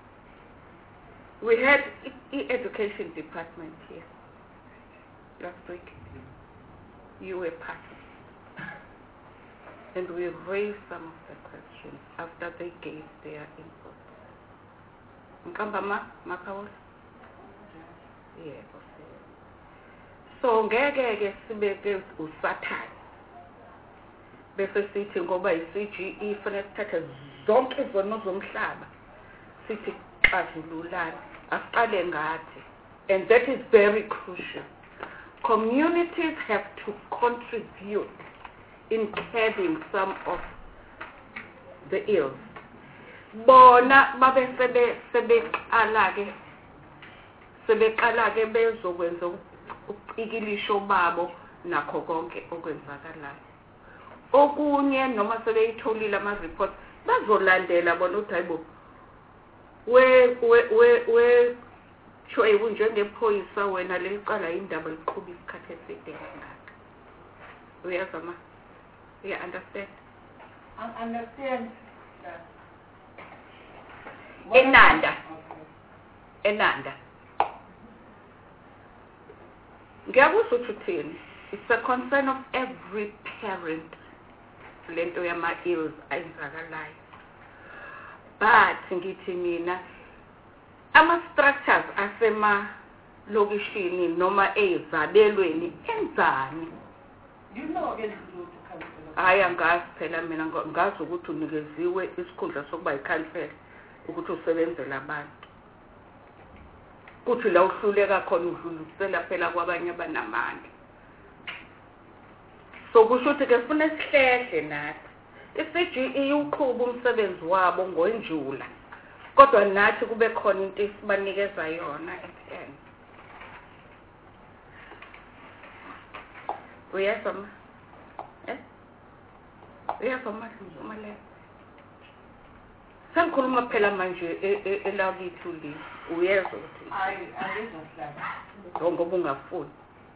We had the education department here last week. You were part of it. And we raised some of the questions after they gave their input. Nkambama, Makawula? Yeah, okay. So, ngeke sibeke usathane. Bese sithi ngoba i-C G E fanele sithathe zonke izono zomhlaba. Sithi xazululane, asiqale ngathi. And that is very crucial. Communities have to contribute in curbing some of the ills. Bona babe sebe sebeqala ke sebeqala ke bezokwenza uqikilisho babo nakho konke okwenzakalayo. Okunye noma sebeyitholile ama reports bazolandela bona uthi hayibo we we we we shoye kunjengephoyisa wena lelicala indaba liqhubha isikhathi eside kangaka. Uyazama? You understand?
I understand.
Enanda. Enanda. Ngiyakuzwa uthini? It's a concern of every parent lento yama ills ayenzakalayo. But ngithi mina ama structures asema lokishini noma ezabelweni enzani?
You know ezulu to council.
Hayi angazi phela mina ngazi ukuthi unikeziwe isikhundla sokuba ikhansela ukuthi usebenzele abantu. Kuthi la uhluleka khona udlulisela phela kwabanye abanamandla. So kusho ukuthi ke sifuna isihlehla nathi. I-C G E uqhuba umsebenzi wabo ngonjula. Kodwa nathi kube khona into esibanikeza yona ekhaya. Uyazama? Eh? Uyazama umale. Sangikhuluma phela manje elakithi li. Uyezwa ukuthi
I I understand.
ngoba ungafuni.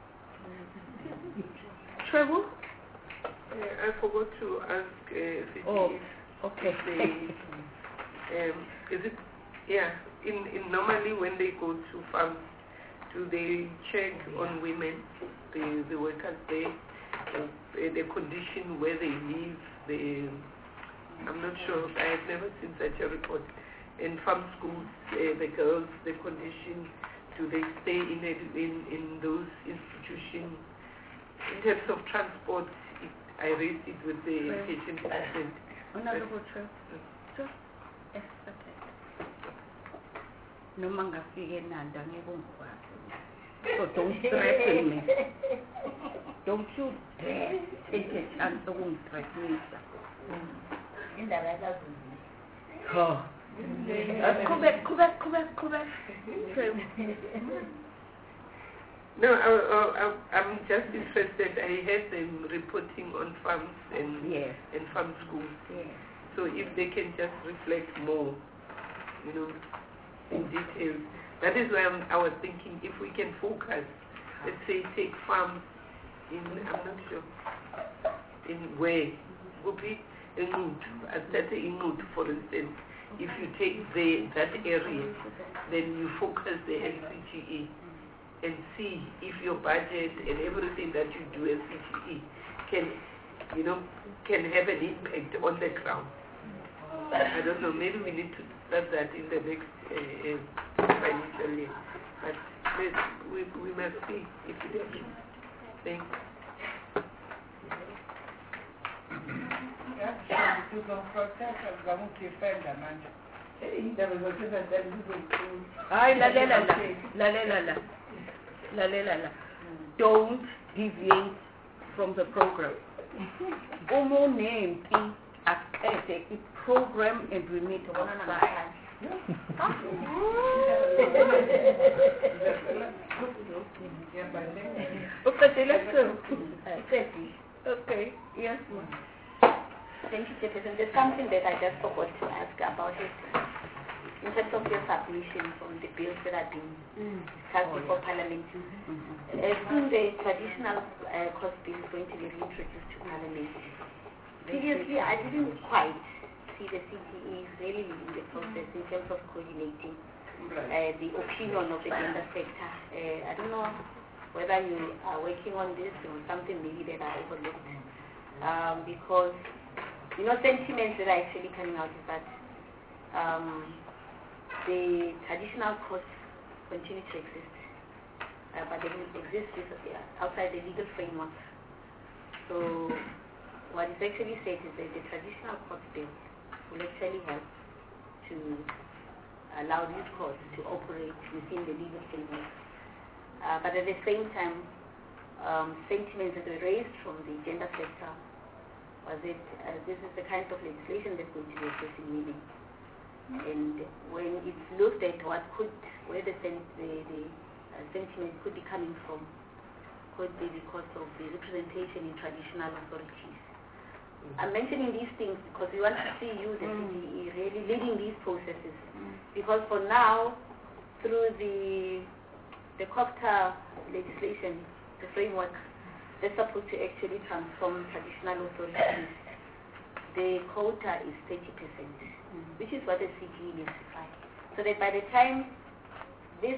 Trevor?
Uh, I forgot to ask uh, C G E.
Oh, okay.
If they, um, is it, yeah, in, in normally when they go to farms, do they check on women, the, the workers there, uh, the condition where they live, the, I'm not sure, I have never seen such a report. In farm schools, uh, the girls, the condition, do they stay in, a, in, in those institutions? In terms of transport, it, I raised it with the
Well,
education department.
Another word, just a second. Noma ngafike nanda ngekungikwazi. So don't threaten me. Don't you dare take a chance ukungithreatenisa.
Indaba yakazulu.
Oh. Qhubeka qhubeka qhubeka qhubeka.
No, I, I, I, I'm just interested. I heard them reporting on farms and
Yes.
and farm schools.
Yes.
So if they can just reflect more, you know, in detail. That is why I'm, I was thinking if we can focus, let's say take farms in, I'm not sure, in where, Gupi, in Nutu, as that in Nutu, for instance. If you take the, that area, then you focus the L C G E and see if your budget and everything that you do as C G E can, you know, can have an impact on the ground. I don't know, maybe we need to start that in the next uh, uh, financial year. But let's, we, we must see if it happens. Thank you.
Sizoprotesta sizakumdefenda manje. Indaba zokuzenzela zizoyikhulu.
Hayi lalela la, lalela la, lalela la. Don't deviate from the program. Uma unempi aqede i-program and we meet outside. Okay, yes ma'am.
Thank you, Chairperson. There's something that I just forgot to ask about it. In terms of your submissions on the bills that have been discussed
Oh,
before
yeah.
Parliament,
Mm-hmm.
uh, soon the traditional uh, cost bill is going to be reintroduced to Parliament. Previously, I didn't quite see the C G E really leading the process in terms of coordinating uh, the opinion of the gender sector. Uh, I don't know whether you are working on this or something maybe that I overlooked. Um, because, you know, sentiments that are actually coming out is that um, the traditional costs continue to exist, uh, but they will exist outside the legal framework. So what is actually said is that the traditional cost bill will actually help to allow these costs to operate within the legal framework. Uh, but at the same time, um, sentiments that were raised from the gender sector was that uh, this is the kind of legislation that's going to be addressing women. And when it's looked at what could, where the, sen the, the uh, sentiment could be coming from, could be because of the representation in traditional authorities. Mm-hmm. I'm mentioning these things because we want to see you, the mm-hmm. C G E, really leading these processes. Mm-hmm. Because for now, through the the COPTA legislation, the framework, they're supposed to actually transform traditional authorities. The quota is thirty percent, mm-hmm. which is what the C G E specifies. So that by the time this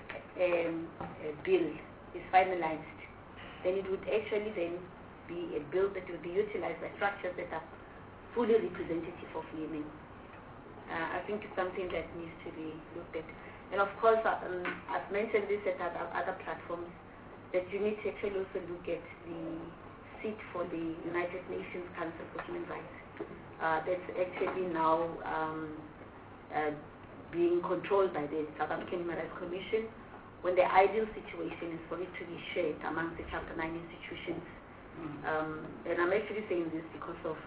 um, uh, bill is finalized, then it would actually then be a bill that will be utilized by structures that are fully representative of women. Uh, I think it's something that needs to be looked at. And of course, um, I've mentioned this at other, other platforms, that you need to actually also look at the seat for the United Nations Council for Human Rights. Uh, that's actually now um, uh, being controlled by the South African Human Rights Commission, when the ideal situation is for it to be shared amongst the Chapter nine institutions. Mm. Um, and I'm actually saying this because of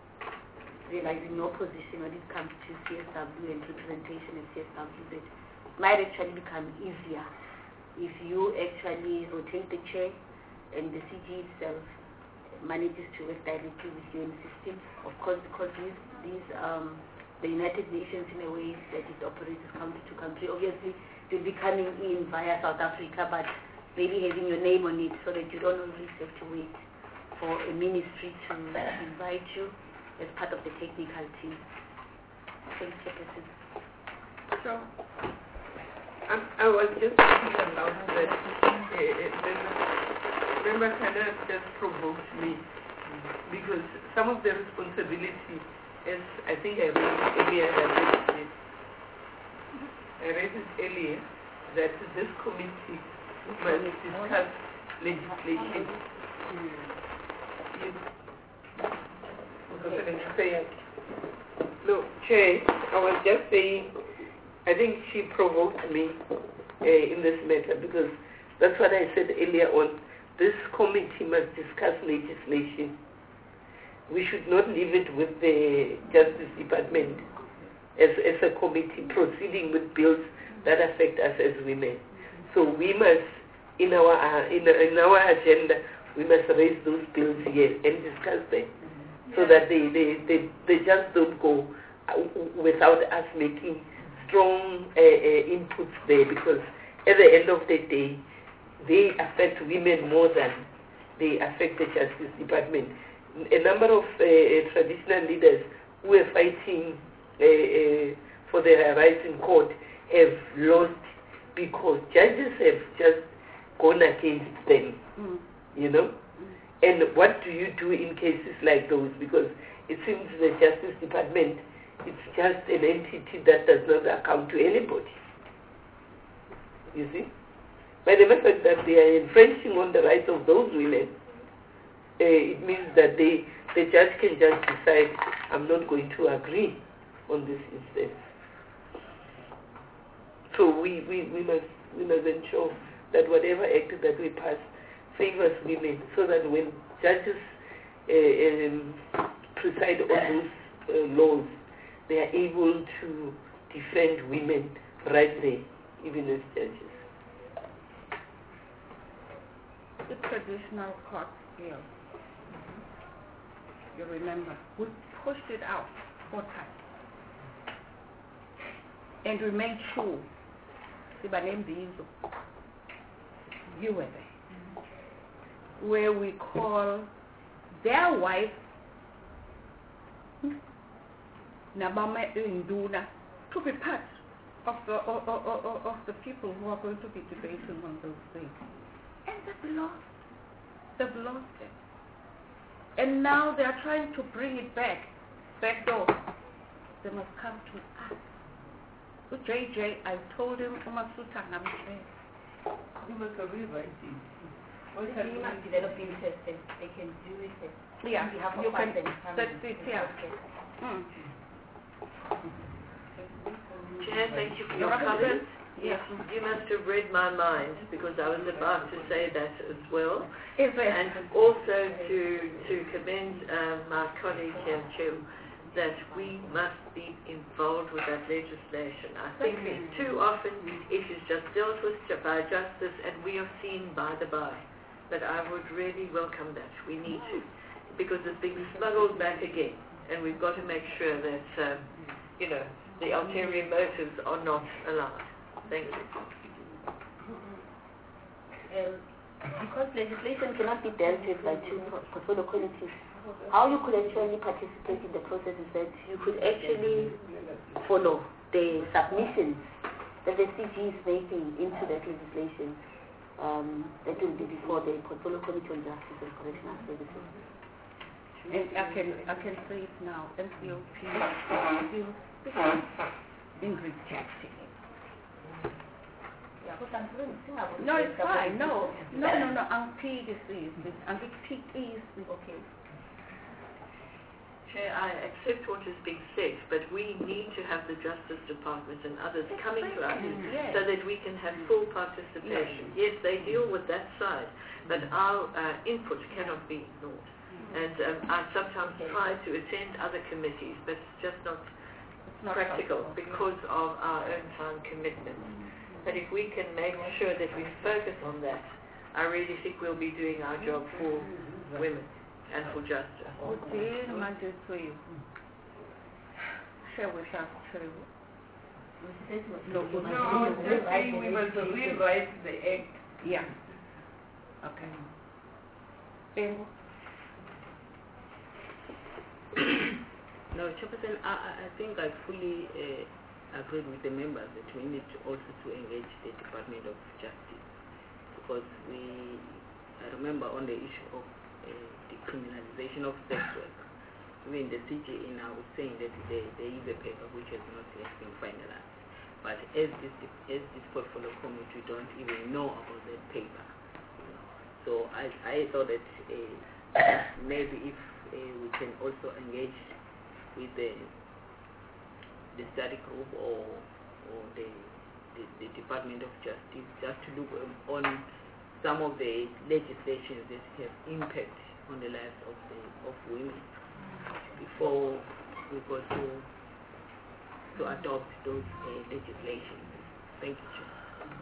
realizing your position when it comes to C S W and representation of C S W, that it might actually become easier if you actually rotate the chair and the C G itself manages to work directly with U N systems. Of course, because these, these um, the United Nations, in a way that it operates country to country, obviously you'll be coming in via South Africa, but maybe having your name on it so that you don't always have to wait for a ministry to invite you as part of the technical team. Thank you, Chairperson.
So, I, I was just thinking about that. Uh, Member Kana just provoked me because some of the responsibility, as I think I raised earlier, I raised it, I raised it earlier, that this committee must discuss legislation. Yes. No, Chair, I was just saying, I think she provoked me uh, in this matter because that's what I said earlier on. This committee must discuss legislation. We should not leave it with the Justice Department as, as a committee proceeding with bills that affect us as women. So we must, in our, uh, in, in our agenda, we must raise those bills here and discuss them so that they, they, they, they just don't go without us making strong uh, uh, inputs there, because at the end of the day, they affect women more than they affect the Justice Department. A number of uh, traditional leaders who are fighting uh, uh, for their rights in court have lost because judges have just gone against them, mm. you know? Mm. And what do you do in cases like those? Because it seems the Justice Department, it's just an entity that does not account to anybody. You see? By the method that they are infringing on the rights of those women, uh, it means that they, the judge can just decide, I'm not going to agree on this instance. So we, we, we must we must ensure that whatever act that we pass favors women, so that when judges uh, um, preside on those uh, laws, they are able to defend women right there, even as judges.
The traditional court bill, you remember, we pushed it out four times. And we made sure, you were there, where we call their wife, Nabama Induna, to be part of the, of, of, of the people who are going to be debating on those things. And they've lost. They've lost it. And now they are trying to bring it back, back door. They must come to us. So J J, I told him, Umasuta Namche.
You must rewrite it.
Also, you must develop interest and they can do it.
Yeah,
We have
you
a
can,
pattern.
that's it, yeah. Mm.
Chair, thank you for your
Robinson?
comments.
Yes.
You must have read my mind, because I was about to say that as well.
Is it?
And also to to commend uh, my colleague here, Chu, that we must be involved with that legislation. I think too often it is just dealt with by justice and we are seen by the by. But I would really welcome that. We need to, because it's being smuggled back again, and we've got to make sure that, um, you know, the ulterior motives are not allowed. Thank you.
Um, because legislation cannot be dealt with by two portfolio committees, how you could actually participate in the process is that you could actually follow the submissions that the C G is making into that legislation. Um, that will be before the portfolio committee on justice and correctional services.
And I can, I can say it now, N C O P still in rejecting it. No, it's fine. No, no, no, no. I'm P this is this. I'm P is okay.
Chair, I accept what is being said, but we need to have the Justice Department and others coming to us
Yes.
so that we can have full participation. Yes, they deal with that side, but our uh, input cannot be ignored. And um, I sometimes try to attend other committees, but it's just not,
not
practical because of our own time commitments. But if we can make sure that we focus on that, I really think we'll be doing our job for women and for justice.
Within Monday to you. Share with us too.
No, no, just saying we must rewrite the act.
Yeah. Okay. Bingo.
No, Chairperson, I, I I think I fully uh, agree with the members that we need to also to engage the Department of Justice, because we, I remember on the issue of uh, decriminalization of sex work, even the C G E now is saying that there, there is a paper which has not yet been finalized. But as this as this portfolio committee, we don't even know about that paper. So I, I thought that uh, maybe if uh, we can also engage with the the study group or or the, the the Department of Justice, just to look um, on some of the legislations that have impact on the lives of the of women before we go to to adopt those uh, legislations. Thank you, Chair.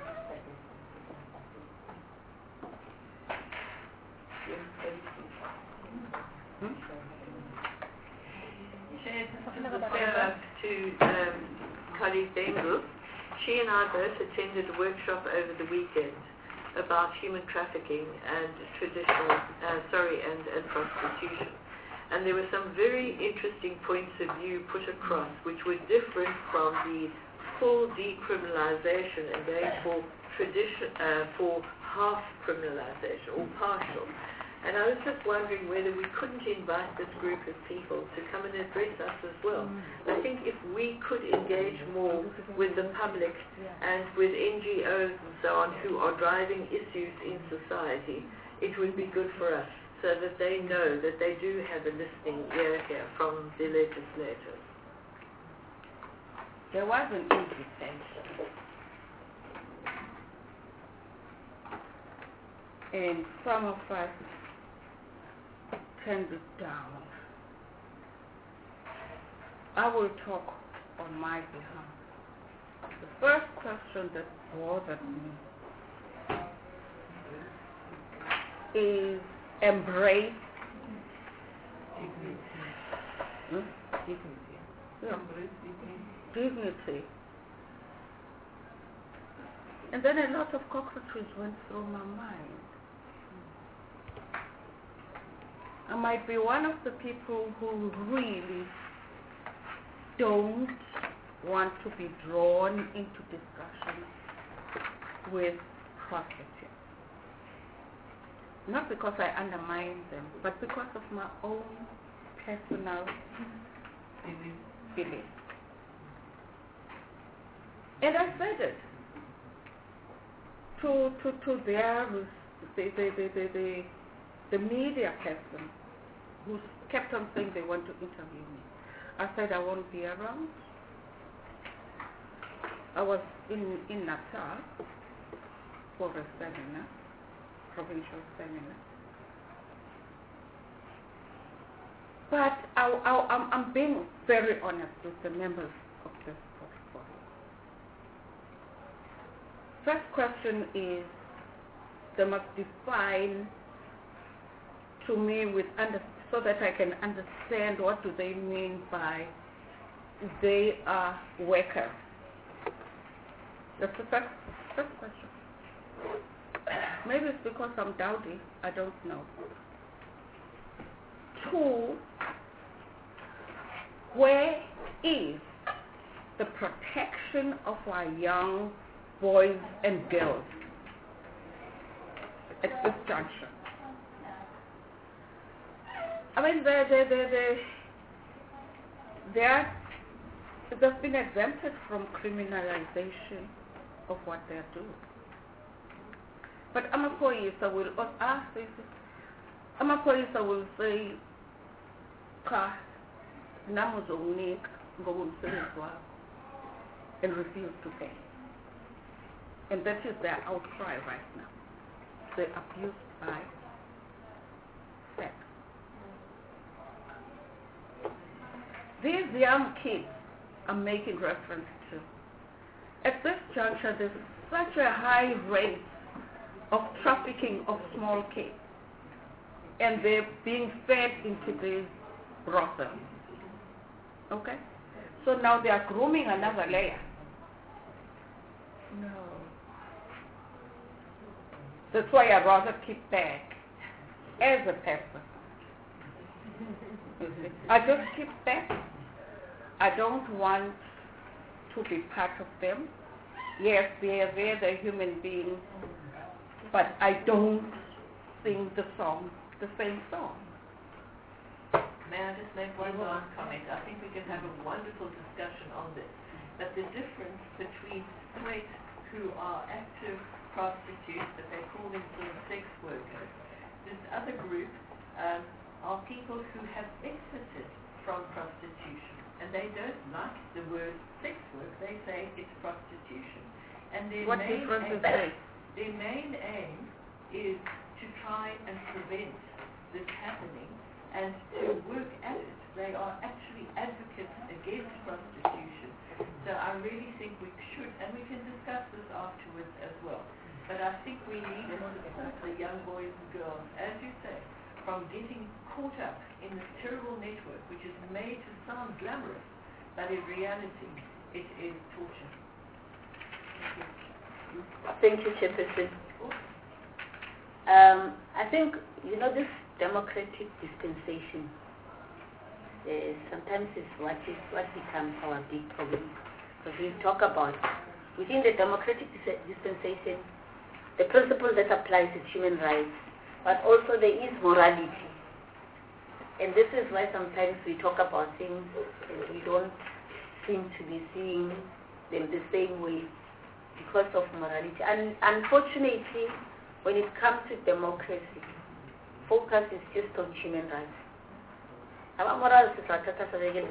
Hmm? Chair, to um, colleague Bengu, she and I both attended a workshop over the weekend about human trafficking and traditional, uh, sorry, and, and prostitution. And there were some very interesting points of view put across which were different from the full decriminalization and going for tradition, uh, for half criminalization or partial. And I was just wondering whether we couldn't invite this group of people to come and address us as well. I think if we could engage more with the public and with N G Os and so on who are driving issues in society, it would be good for us. so that they know that they do have a listening ear here from the legislators.
There was an invitation, and some of us turned it down. I will talk on my behalf. The first question that bothered me is embrace hmm? yeah. dignity. And then a lot of cockroaches went through my mind. I might be one of the people who really don't want to be drawn into discussion with prostitutes. Not because I undermine them, but because of my own personal feelings. And I said it to to to their the the the the, the, the media person who kept on saying they want to interview me. I said I won't be around. I was in, in Natal for a seminar, provincial seminar. But I, I, I'm, I'm being very honest with the members of this portfolio. First question is, they must define to me with under, so that I can understand what do they mean by they are workers. That's the first, first question. Maybe it's because I'm dowdy, I don't know. Two, where is the protection of our young boys and girls at this juncture? I mean, they they they they they are, they've been exempted from criminalization of what they are doing. But Amapoyisa will ask this. Amapoyisa will say, "Ka namuzonik ngomsebenzi," and refuse to pay. And that is their outcry right now. They're abused by sex. These young kids I'm making reference to, at this juncture, there's such a high rate of trafficking of small kids, and they're being fed into these brothels. Okay? So now they are grooming another layer. No. That's why I'd rather keep back as a person. I just keep back. I don't want to be part of them. Yes, they are there, they're human beings, but I don't sing the song, the same song.
May I just make one last comment? I think we can have a wonderful discussion on this. But the difference between straight who are active prostitutes, that they call themselves sex workers, this other group um, are people who have exited from prostitution. And they don't like the word sex work. They say it's prostitution. And their
What
main
difference
aim,
is that?
Their main aim is to try and prevent this happening and to work at it. They are actually advocates against prostitution. So I really think we should, and we can discuss this afterwards as well. But I think we need to support the young boys and girls, as you say, from getting caught up in this terrible network, which is made to sound glamorous, but in reality, it is torture.
Thank you, Chairperson. Um, I think, you know, this democratic dispensation uh, sometimes is what is what becomes our big problem. Because we talk about, within the democratic dis- dispensation, the principle that applies is human rights, but also there is morality. And this is why sometimes we talk about things and we don't seem to be seeing them the same way because of morality. And unfortunately, when it comes to democracy,
focus is just on human rights. Our morals is like a
Abaqhubeke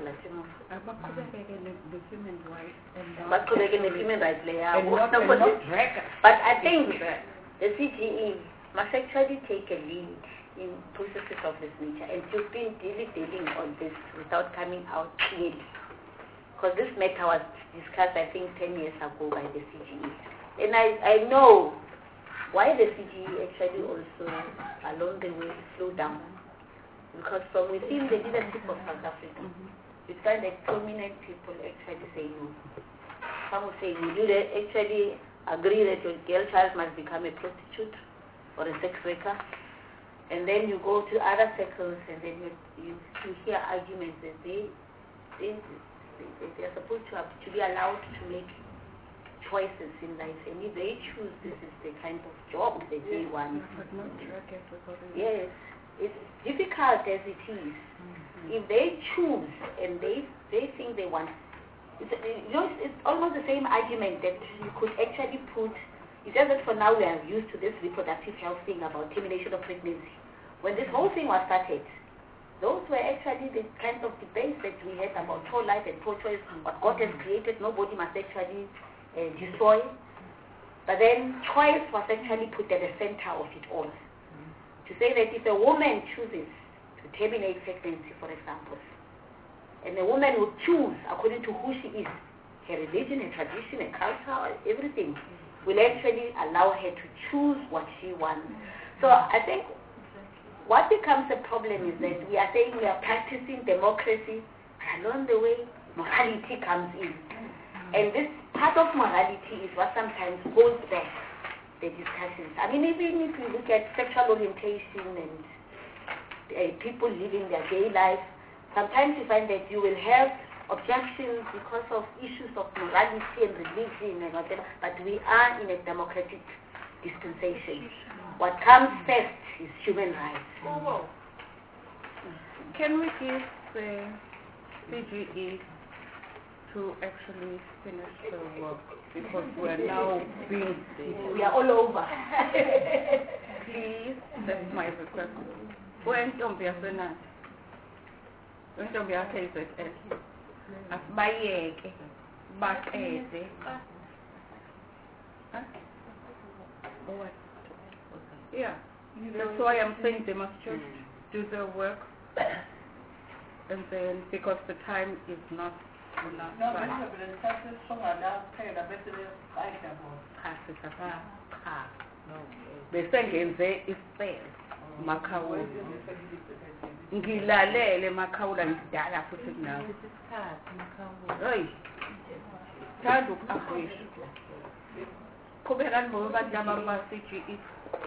ne-human rights and not-
Abaqhubeke ne-human rights layer.
and not- and not drag us
But I think
into that.
the C G E must actually take a lead in processes of this nature, and you've been really dealing on this without coming out clearly. Because this matter was discussed, I think, ten years ago by the C G E. And I, I know why the C G E actually also, along the way, slowed down. Because from within the leadership of South Africa, you find that prominent people actually say no. Some will say, would you actually agree that your girl child must become a prostitute or a sex worker? And then you go to other circles and then you, you, you hear arguments that they, they, they, they are supposed to, have, to be allowed to make choices in life. And if they choose, this is the kind of job that they want.
But not drag everybody.
Yes. It's difficult as it is. Mm-hmm. If they choose and they they think they want, it's, you know, it's almost the same argument that you could actually put. It's just that for now we are used to this reproductive health thing about termination of pregnancy. When this whole thing was started, those were actually the kind of debates that we had about pro-life and pro-choice. What God has created, nobody must actually uh, destroy. But then choice was actually put at the center of it all. To say that if a woman chooses to terminate pregnancy, for example, and a woman will choose according to who she is, her religion, her tradition, her culture, everything, will actually allow her to choose what she wants. So I think what becomes a problem is that we are saying we are practicing democracy, but along the way, morality comes in. And this part of morality is what sometimes holds back the discussions. I mean, even if you look at sexual orientation and uh, people living their gay life, sometimes you find that you will have objections because of issues of morality and religion and whatever, but we are in a democratic dispensation. What comes first is human rights.
Oh, can we give the C G E to actually finish the work, because we're now being,
we are all over.
Please, that's my request. When Ntombi yaseNandi, when Ntombi yakhe I Z L, asibayeke baqede. Huh? What? Yeah, that's why I'm saying they must just do their work, and then because the time is not.
No,
besengenze isicelo Makhawula ngilalele Makhawula ngidala futhi kunawe hey thanda ukuafisha qhubekani ngoba abantu laba ba-C G E.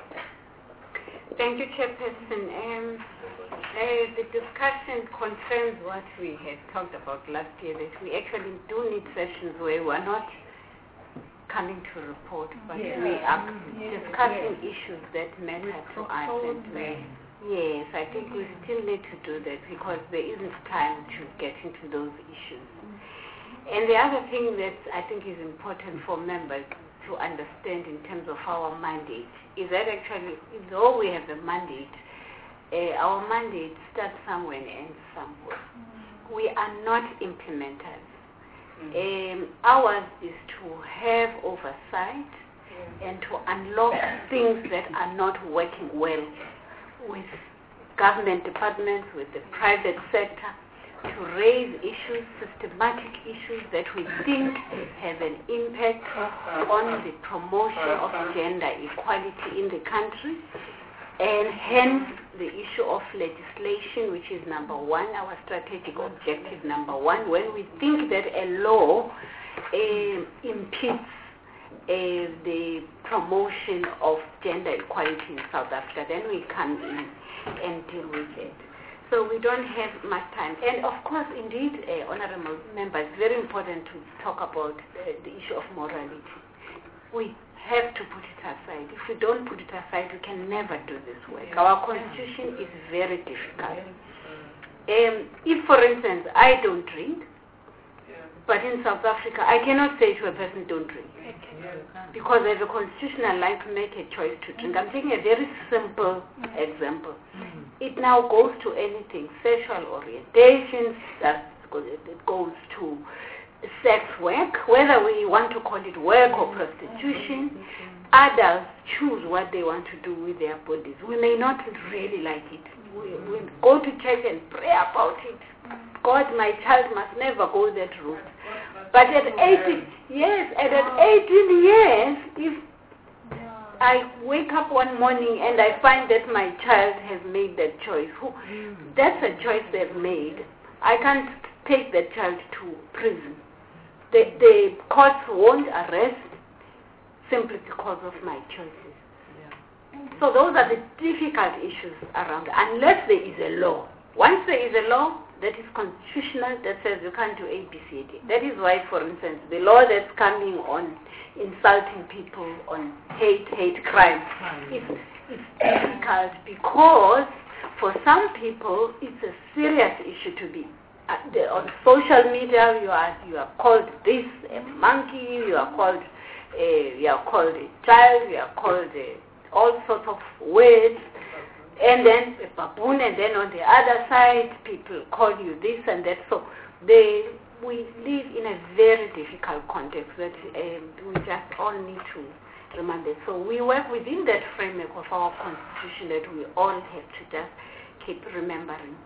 Thank you, Chairperson. Um, uh, the discussion concerns what we had talked about last year, that we actually do need sessions where we are not coming to report, but
yes.
we are
yes.
discussing
yes.
issues that matter to us. And we, yes, I think we still need to do that because there isn't time to get into those issues. And the other thing that I think is important for members to understand in terms of our mandate is that actually, though we have a mandate, uh, our mandate starts somewhere and ends somewhere. Mm. We are not implementers. Mm. Um, ours is to have oversight yeah. and to unlock things that are not working well with government departments, with the private sector, to raise issues, systematic issues that we think have an impact on the promotion of gender equality in the country, and hence the issue of legislation, which is number one, our strategic objective number one. When we think that a law uh, impedes uh, the promotion of gender equality in South Africa, then we come in and deal with it. So we don't have much time. And of course, indeed, uh, honorable members, it's very important to talk about uh, the issue of morality. We have to put it aside. If we don't put it aside, we can never do this work. Our constitution is very difficult. Um, if, for instance, I don't drink, but in South Africa, I cannot say to a person, don't drink. Because I have a constitutional right to make a choice to drink. I'm taking a very simple example. it now goes to anything, sexual orientations, that it goes to sex work, whether we want to call it work or prostitution. Adults choose what they want to do with their bodies. We may not really like it. We, we go to church and pray about it. God, my child must never go that route. But at eighteen, yes, and at eighteen years, if I wake up one morning and I find that my child has made that choice, who, that's a choice they've made. I can't take that child to prison. The, the courts won't arrest simply because of my choices. Yeah. So those are the difficult issues around, unless there is a law. Once there is a law that is constitutional that says you can't do A, B, C, D. That is why, for instance, the law that's coming on insulting people, on hate, hate crime, it's, it's difficult because for some people it's a serious issue to be. Uh, the, on social media, you are you are called this, a monkey, you are called a, you are called a child, you are called a, all sorts of words, and then a baboon, and then on the other side, people call you this and that. So they, we live in a very difficult context that um, we just all need to remember. So we work within that framework of our constitution that we all have to just keep remembering.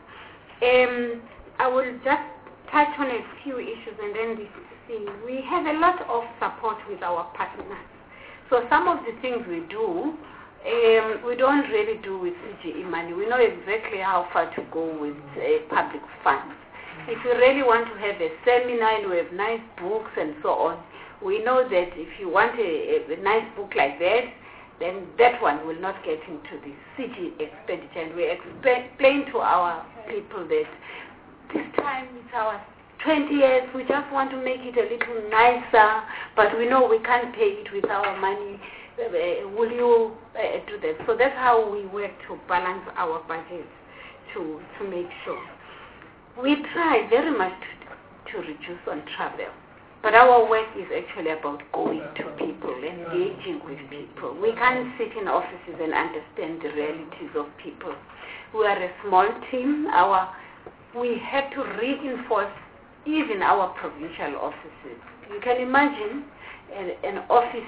Um, I will just touch on a few issues and then we see. We have a lot of support with our partners. So some of the things we do, um, we don't really do with C G E money. We know exactly how far to go with uh, public funds. If you really want to have a seminar and we have nice books and so on, we know that if you want a, a, a nice book like that, then that one will not get into the C G E expenditure. And we explain to our people that this time it's our twenty years, we just want to make it a little nicer, but we know we can't pay it with our money. Uh, will you uh, do that? So that's how we work to balance our budget to, to make sure. We try very much to, to reduce on travel, but our work is actually about going to people, engaging with people. We can't sit in offices and understand the realities of people. We are a small team. Our We have to reinforce even our provincial offices. You can imagine an, an office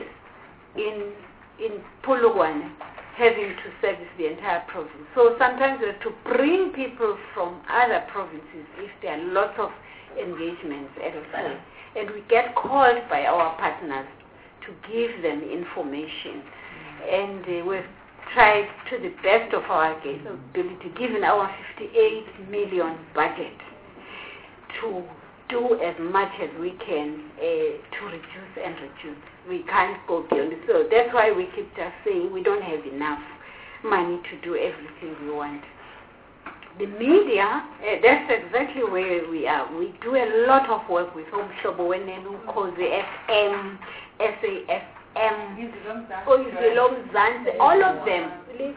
in in Polokwane having to service the entire province. So sometimes we have to bring people from other provinces if there are lots of engagements at a time. And we get called by our partners to give them information. And uh, we've tried to the best of our ability, given our fifty-eight million budget, to do as much as we can uh, to reduce and reduce. We can't go beyond it. So that's why we keep just saying we don't have enough money to do everything we want. The media, uh, that's exactly where we are. We do a lot of work with Umhlobo Wenene, Ukhozi F M, S A F M, all of them,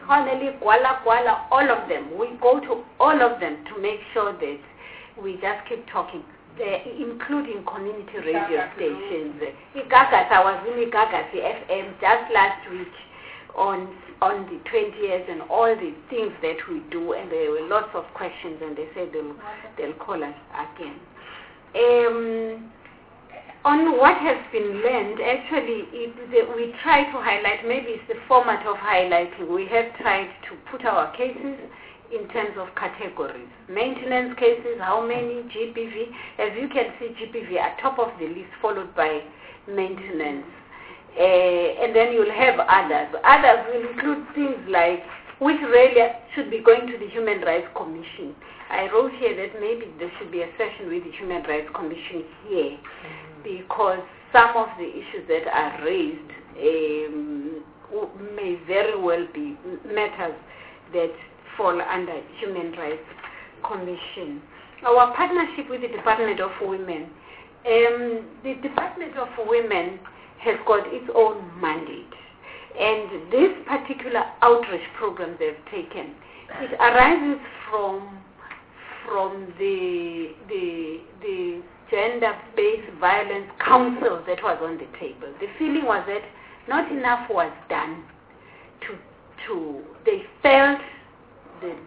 all of them. We go to all of them to make sure that we just keep talking, uh, including community radio stations. Igagas, I was in Igagas F M just last week on on the twenty years and all the things that we do, and there were lots of questions, and they said they'll, they'll call us again. Um, on what has been learned, actually, it, the, we try to highlight, maybe it's the format of highlighting. We have tried to put our cases in terms of categories. Maintenance cases, how many, G B V. As you can see, G B V are top of the list, followed by maintenance. Uh, and then you'll have others. Others will include things like which really should be going to the Human Rights Commission. I wrote here that maybe there should be a session with the Human Rights Commission here, mm-hmm. because some of the issues that are raised um, may very well be matters that fall under Human Rights Commission. Our partnership with the Department of Women. Um, the Department of Women has got its own mandate. And this particular outreach program they've taken, it arises from from the the the Gender-Based Violence Council that was on the table. The feeling was that not enough was done to to they felt the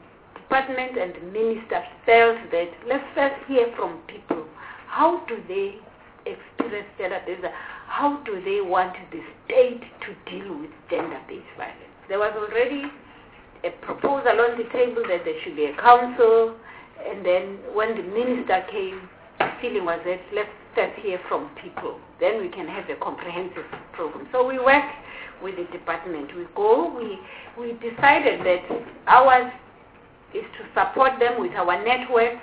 department and the minister felt that let's first hear from people. How do they experience gender-based violence? How do they want the state to deal with gender-based violence? There was already a proposal on the table that there should be a council, and then when the minister came, the feeling was that let's first hear from people. Then we can have a comprehensive program. So we worked with the department. We go, we, we decided that ours is to support them with our networks,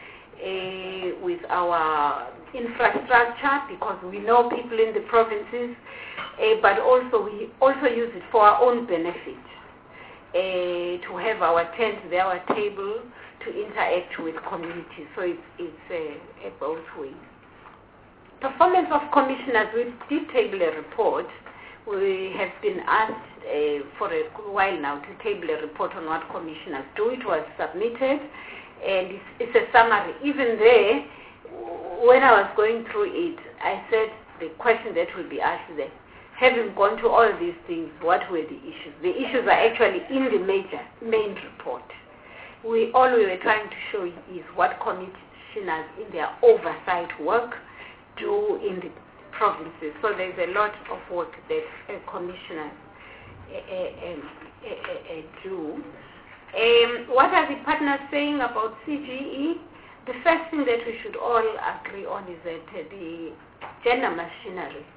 uh, with our infrastructure, because we know people in the provinces, uh, but also we also use it for our own benefit, uh, to have our tent there, our table, to interact with communities. So it's, it's uh, a both ways. Performance of commissioners, we did table a report. We have been asked uh, for a while now to table a report on what commissioners do. It was submitted, and it's, it's a summary. Even there, when I was going through it, I said the question that will be asked is that, having gone to all these things, what were the issues? The issues are actually in the major main report. We all we were trying to show is what commissioners in their oversight work do in the provinces. So there's a lot of work that uh, commissioners uh, uh, uh, uh, do. Um, what are the partners saying about C G E? The first thing that we should all agree on is that uh, the gender machinery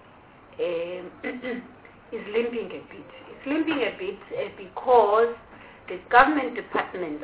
um, is limping a bit. It's limping a bit uh, because the government departments,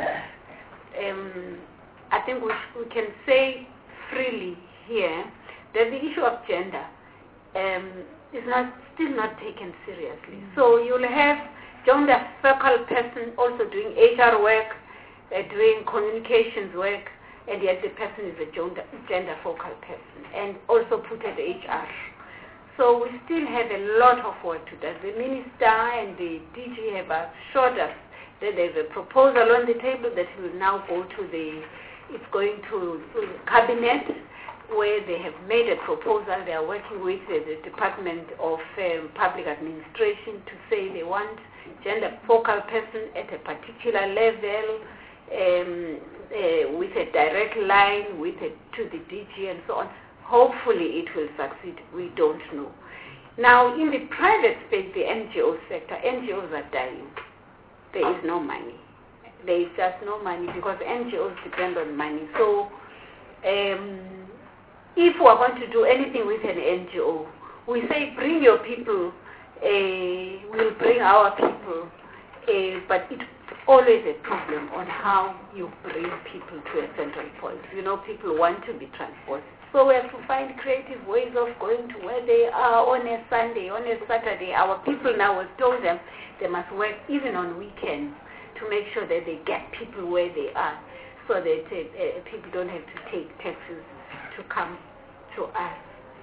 um, I think we, we can say freely here that the issue of gender um, is not still not taken seriously. Mm-hmm. So you'll have gender focal person also doing H R work, uh, doing communications work, and yet the person is a gender, gender focal person, and also put at H R. So we still have a lot of work to do. The minister and the D G have assured us that there's a proposal on the table that will now go to the, it's going to, to the cabinet, where they have made a proposal. They are working with uh, the Department of um, Public Administration to say they want gender focal person at a particular level, um, uh, with a direct line with a, to the D G and so on. Hopefully it will succeed. We don't know. Now, in the private space, the N G O sector, N G Os are dying. There is no money. There is just no money because N G Os depend on money. So, um, if we are going to do anything with an N G O, we say bring your people, uh, we'll bring our people, uh, but it's always a problem on how you bring people to a central point. You know, people want to be transported. So we have to find creative ways of going to where they are on a Sunday, on a Saturday. Our people now, we've told them they must work even on weekends to make sure that they get people where they are, so that uh, uh, people don't have to take taxis to come to us.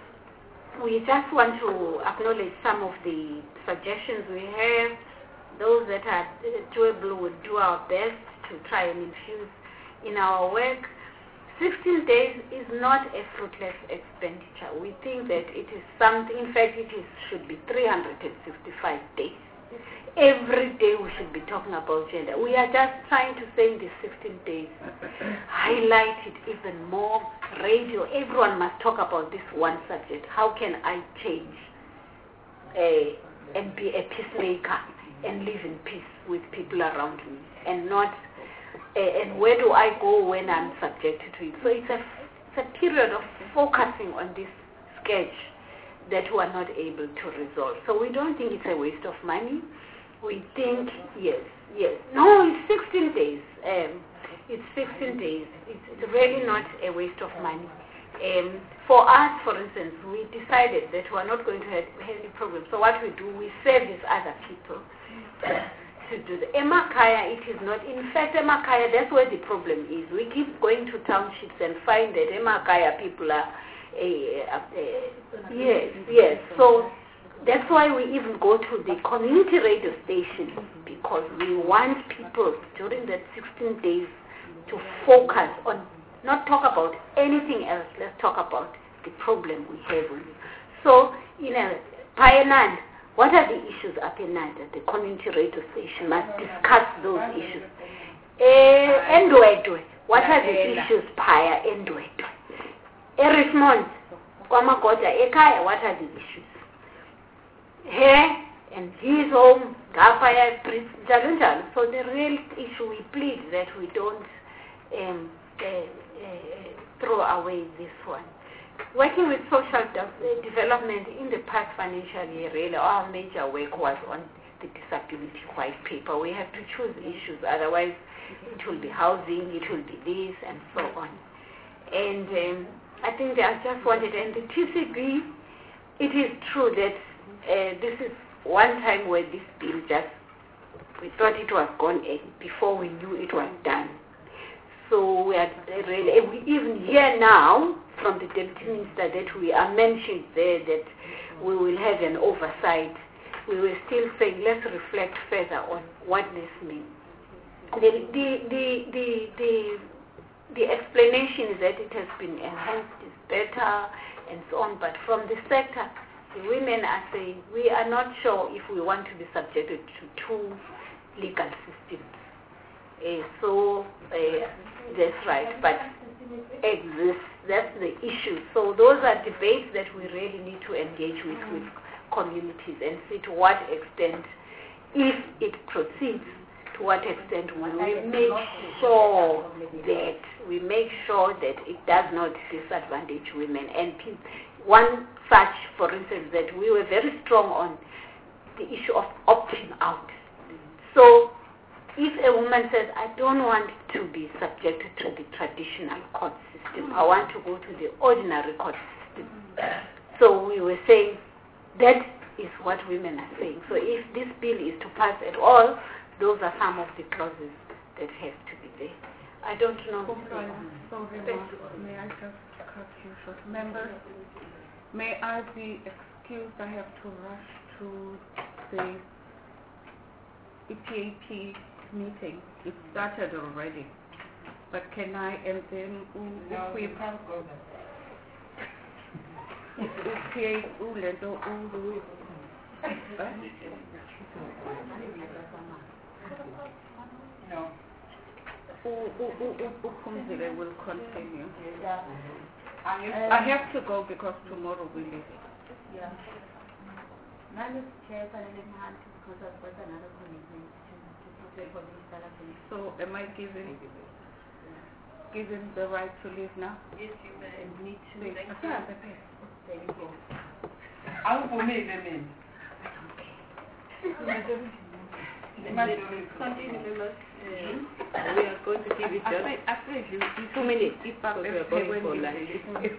We just want to acknowledge some of the suggestions we have. Those that are doable, will do our best to try and infuse in our work. sixteen days is not a fruitless expenditure. We think that it is something, in fact, it is, should be three hundred sixty-five days. Every day we should be talking about gender. We are just trying to say in the sixteen days, highlight it even more. Radio, everyone must talk about this one subject. How can I change uh, and be a peacemaker and live in peace with people around me, and not, uh, and where do I go when I'm subjected to it? So it's a, it's a period of focusing on this sketch that we are not able to resolve. So we don't think it's a waste of money. We think, yes, yes. No, it's sixteen days. Um, it's sixteen days. It's, it's really not a waste of money. Um, for us, for instance, we decided that we are not going to have any problem. So what we do, we service other people to do the Emakaya. It is not. In fact, Emakaya, that's where the problem is. We keep going to townships and find that Emakaya people are, uh, uh, yes, yes. So that's why we even go to the community radio stations, because we want people during that sixteen days to focus on, not talk about anything else. Let's talk about the problem we have with it. So, you know, Payanan, what are the issues up in Nanda? The community radio station must discuss those issues. Eh, Ndwedwe. What are the
Lalela.
issues phaya eNdwedwe? eRichmond, KwaMagoda, ekhaya, what are the issues? Here and his home, ngaphaya njalo njalo. So the real issue, we plead that we don't um, uh, uh, throw away this one. Working with social de- development in the past financial year, really, our major work was on the disability white paper. We have to choose issues, otherwise it will be housing, it will be this, and so on. And um, I think they are just wanted, and the T C B, it is true that uh, this is one time where this bill just, we thought it was gone in before we knew it was done. So we are really, we even hear now from the Deputy Minister that we are mentioned there that we will have an oversight. We were still saying, let's reflect further on what this means. The, the, the, the, the, the explanation is that it has been enhanced, it's better, and so on, but from the sector, the women are saying, we are not sure if we want to be subjected to two legal systems. Uh, so, uh, that's right, but exists, that's the issue. So those are debates that we really need to engage with, with communities and see to what extent, if it proceeds, to what extent will we make sure that we make sure that it does not disadvantage women. And one such, for instance, that we were very strong on the issue of opting out. So if a woman says, I don't want to be subjected to the traditional court system, I want to go to the ordinary court system. So we were saying that is what women are saying. So if this bill is to pass at all, those are some of the clauses that have to be there. I don't know.
Sorry, may I just cut you short? Members, may I be excused? I have to rush to the E P A P meeting. It started already. But can I, and then uh,
No,
if we
you can't go there.
E P A P, lento, uh,
No.
Uphumzile will continue. I have to go because tomorrow we leave.
Yeah. Now chair because I've got another commitment to prepare for the installation.
So am I given given the right to leave now?
Yes, you may.
Need to
Thank
thank
you.
you. Thank you.
Awuvumile mina.
Continue, members. Uh, we are going to give it just
Two minutes.
because we are going for lunch.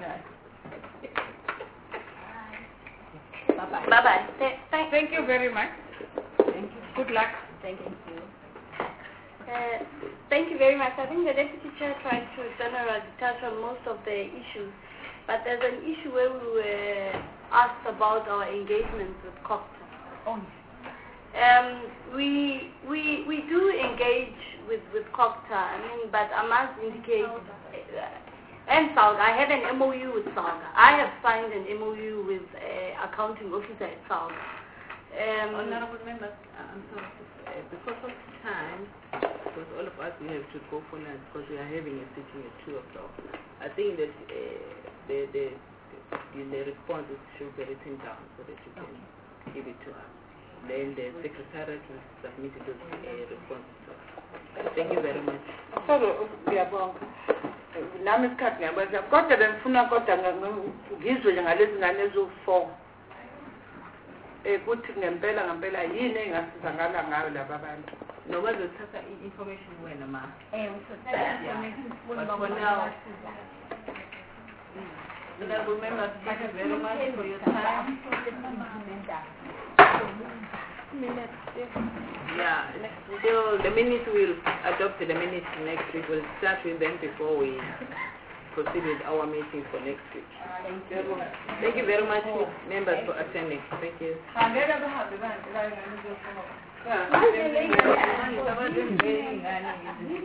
Bye-bye.
Bye-bye.
Thank,
Thank you very much.
thank you.
Good luck.
Thank you. Uh, thank you very much. I think the Deputy Chair tried to generally touch on most of the issues, but there's an issue where we were asked about our engagements with COPTA.
Oh.
Um, we, we, we do engage with, with COPTA, I mean, but I must indicate, uh, and SALGA, I have an M O U with SALGA. I have signed an M O U with uh, accounting officer at SALGA. Um,
Honorable members, uh, I'm sorry, uh, because of time, because all of us we have to go for lunch because we are having a sitting at two o'clock. I think that uh, the, the, the, the responses should be written down so that you can give it to us. Then the secretariat will submit those uh, responses to us. Thank you very much.
Sorry, ngiyabonga. Nami isikhathi ngiyabona kodwa bengifuna kodwa ngizwe nje ngalezi ngane eziwu-four. Eh kuthi ngempela ngempela yini engasizakala ngayo laba abantu.
Noma zothatha i-information wena ma.
Eh, usothatha information
But for now, honorable members, thank you very much for your time. Yeah, still the minutes we'll adopt the minutes next week. We'll start with them before we proceed with our meeting for next week. Thank you very much, members, for attending. Thank you.
Yeah.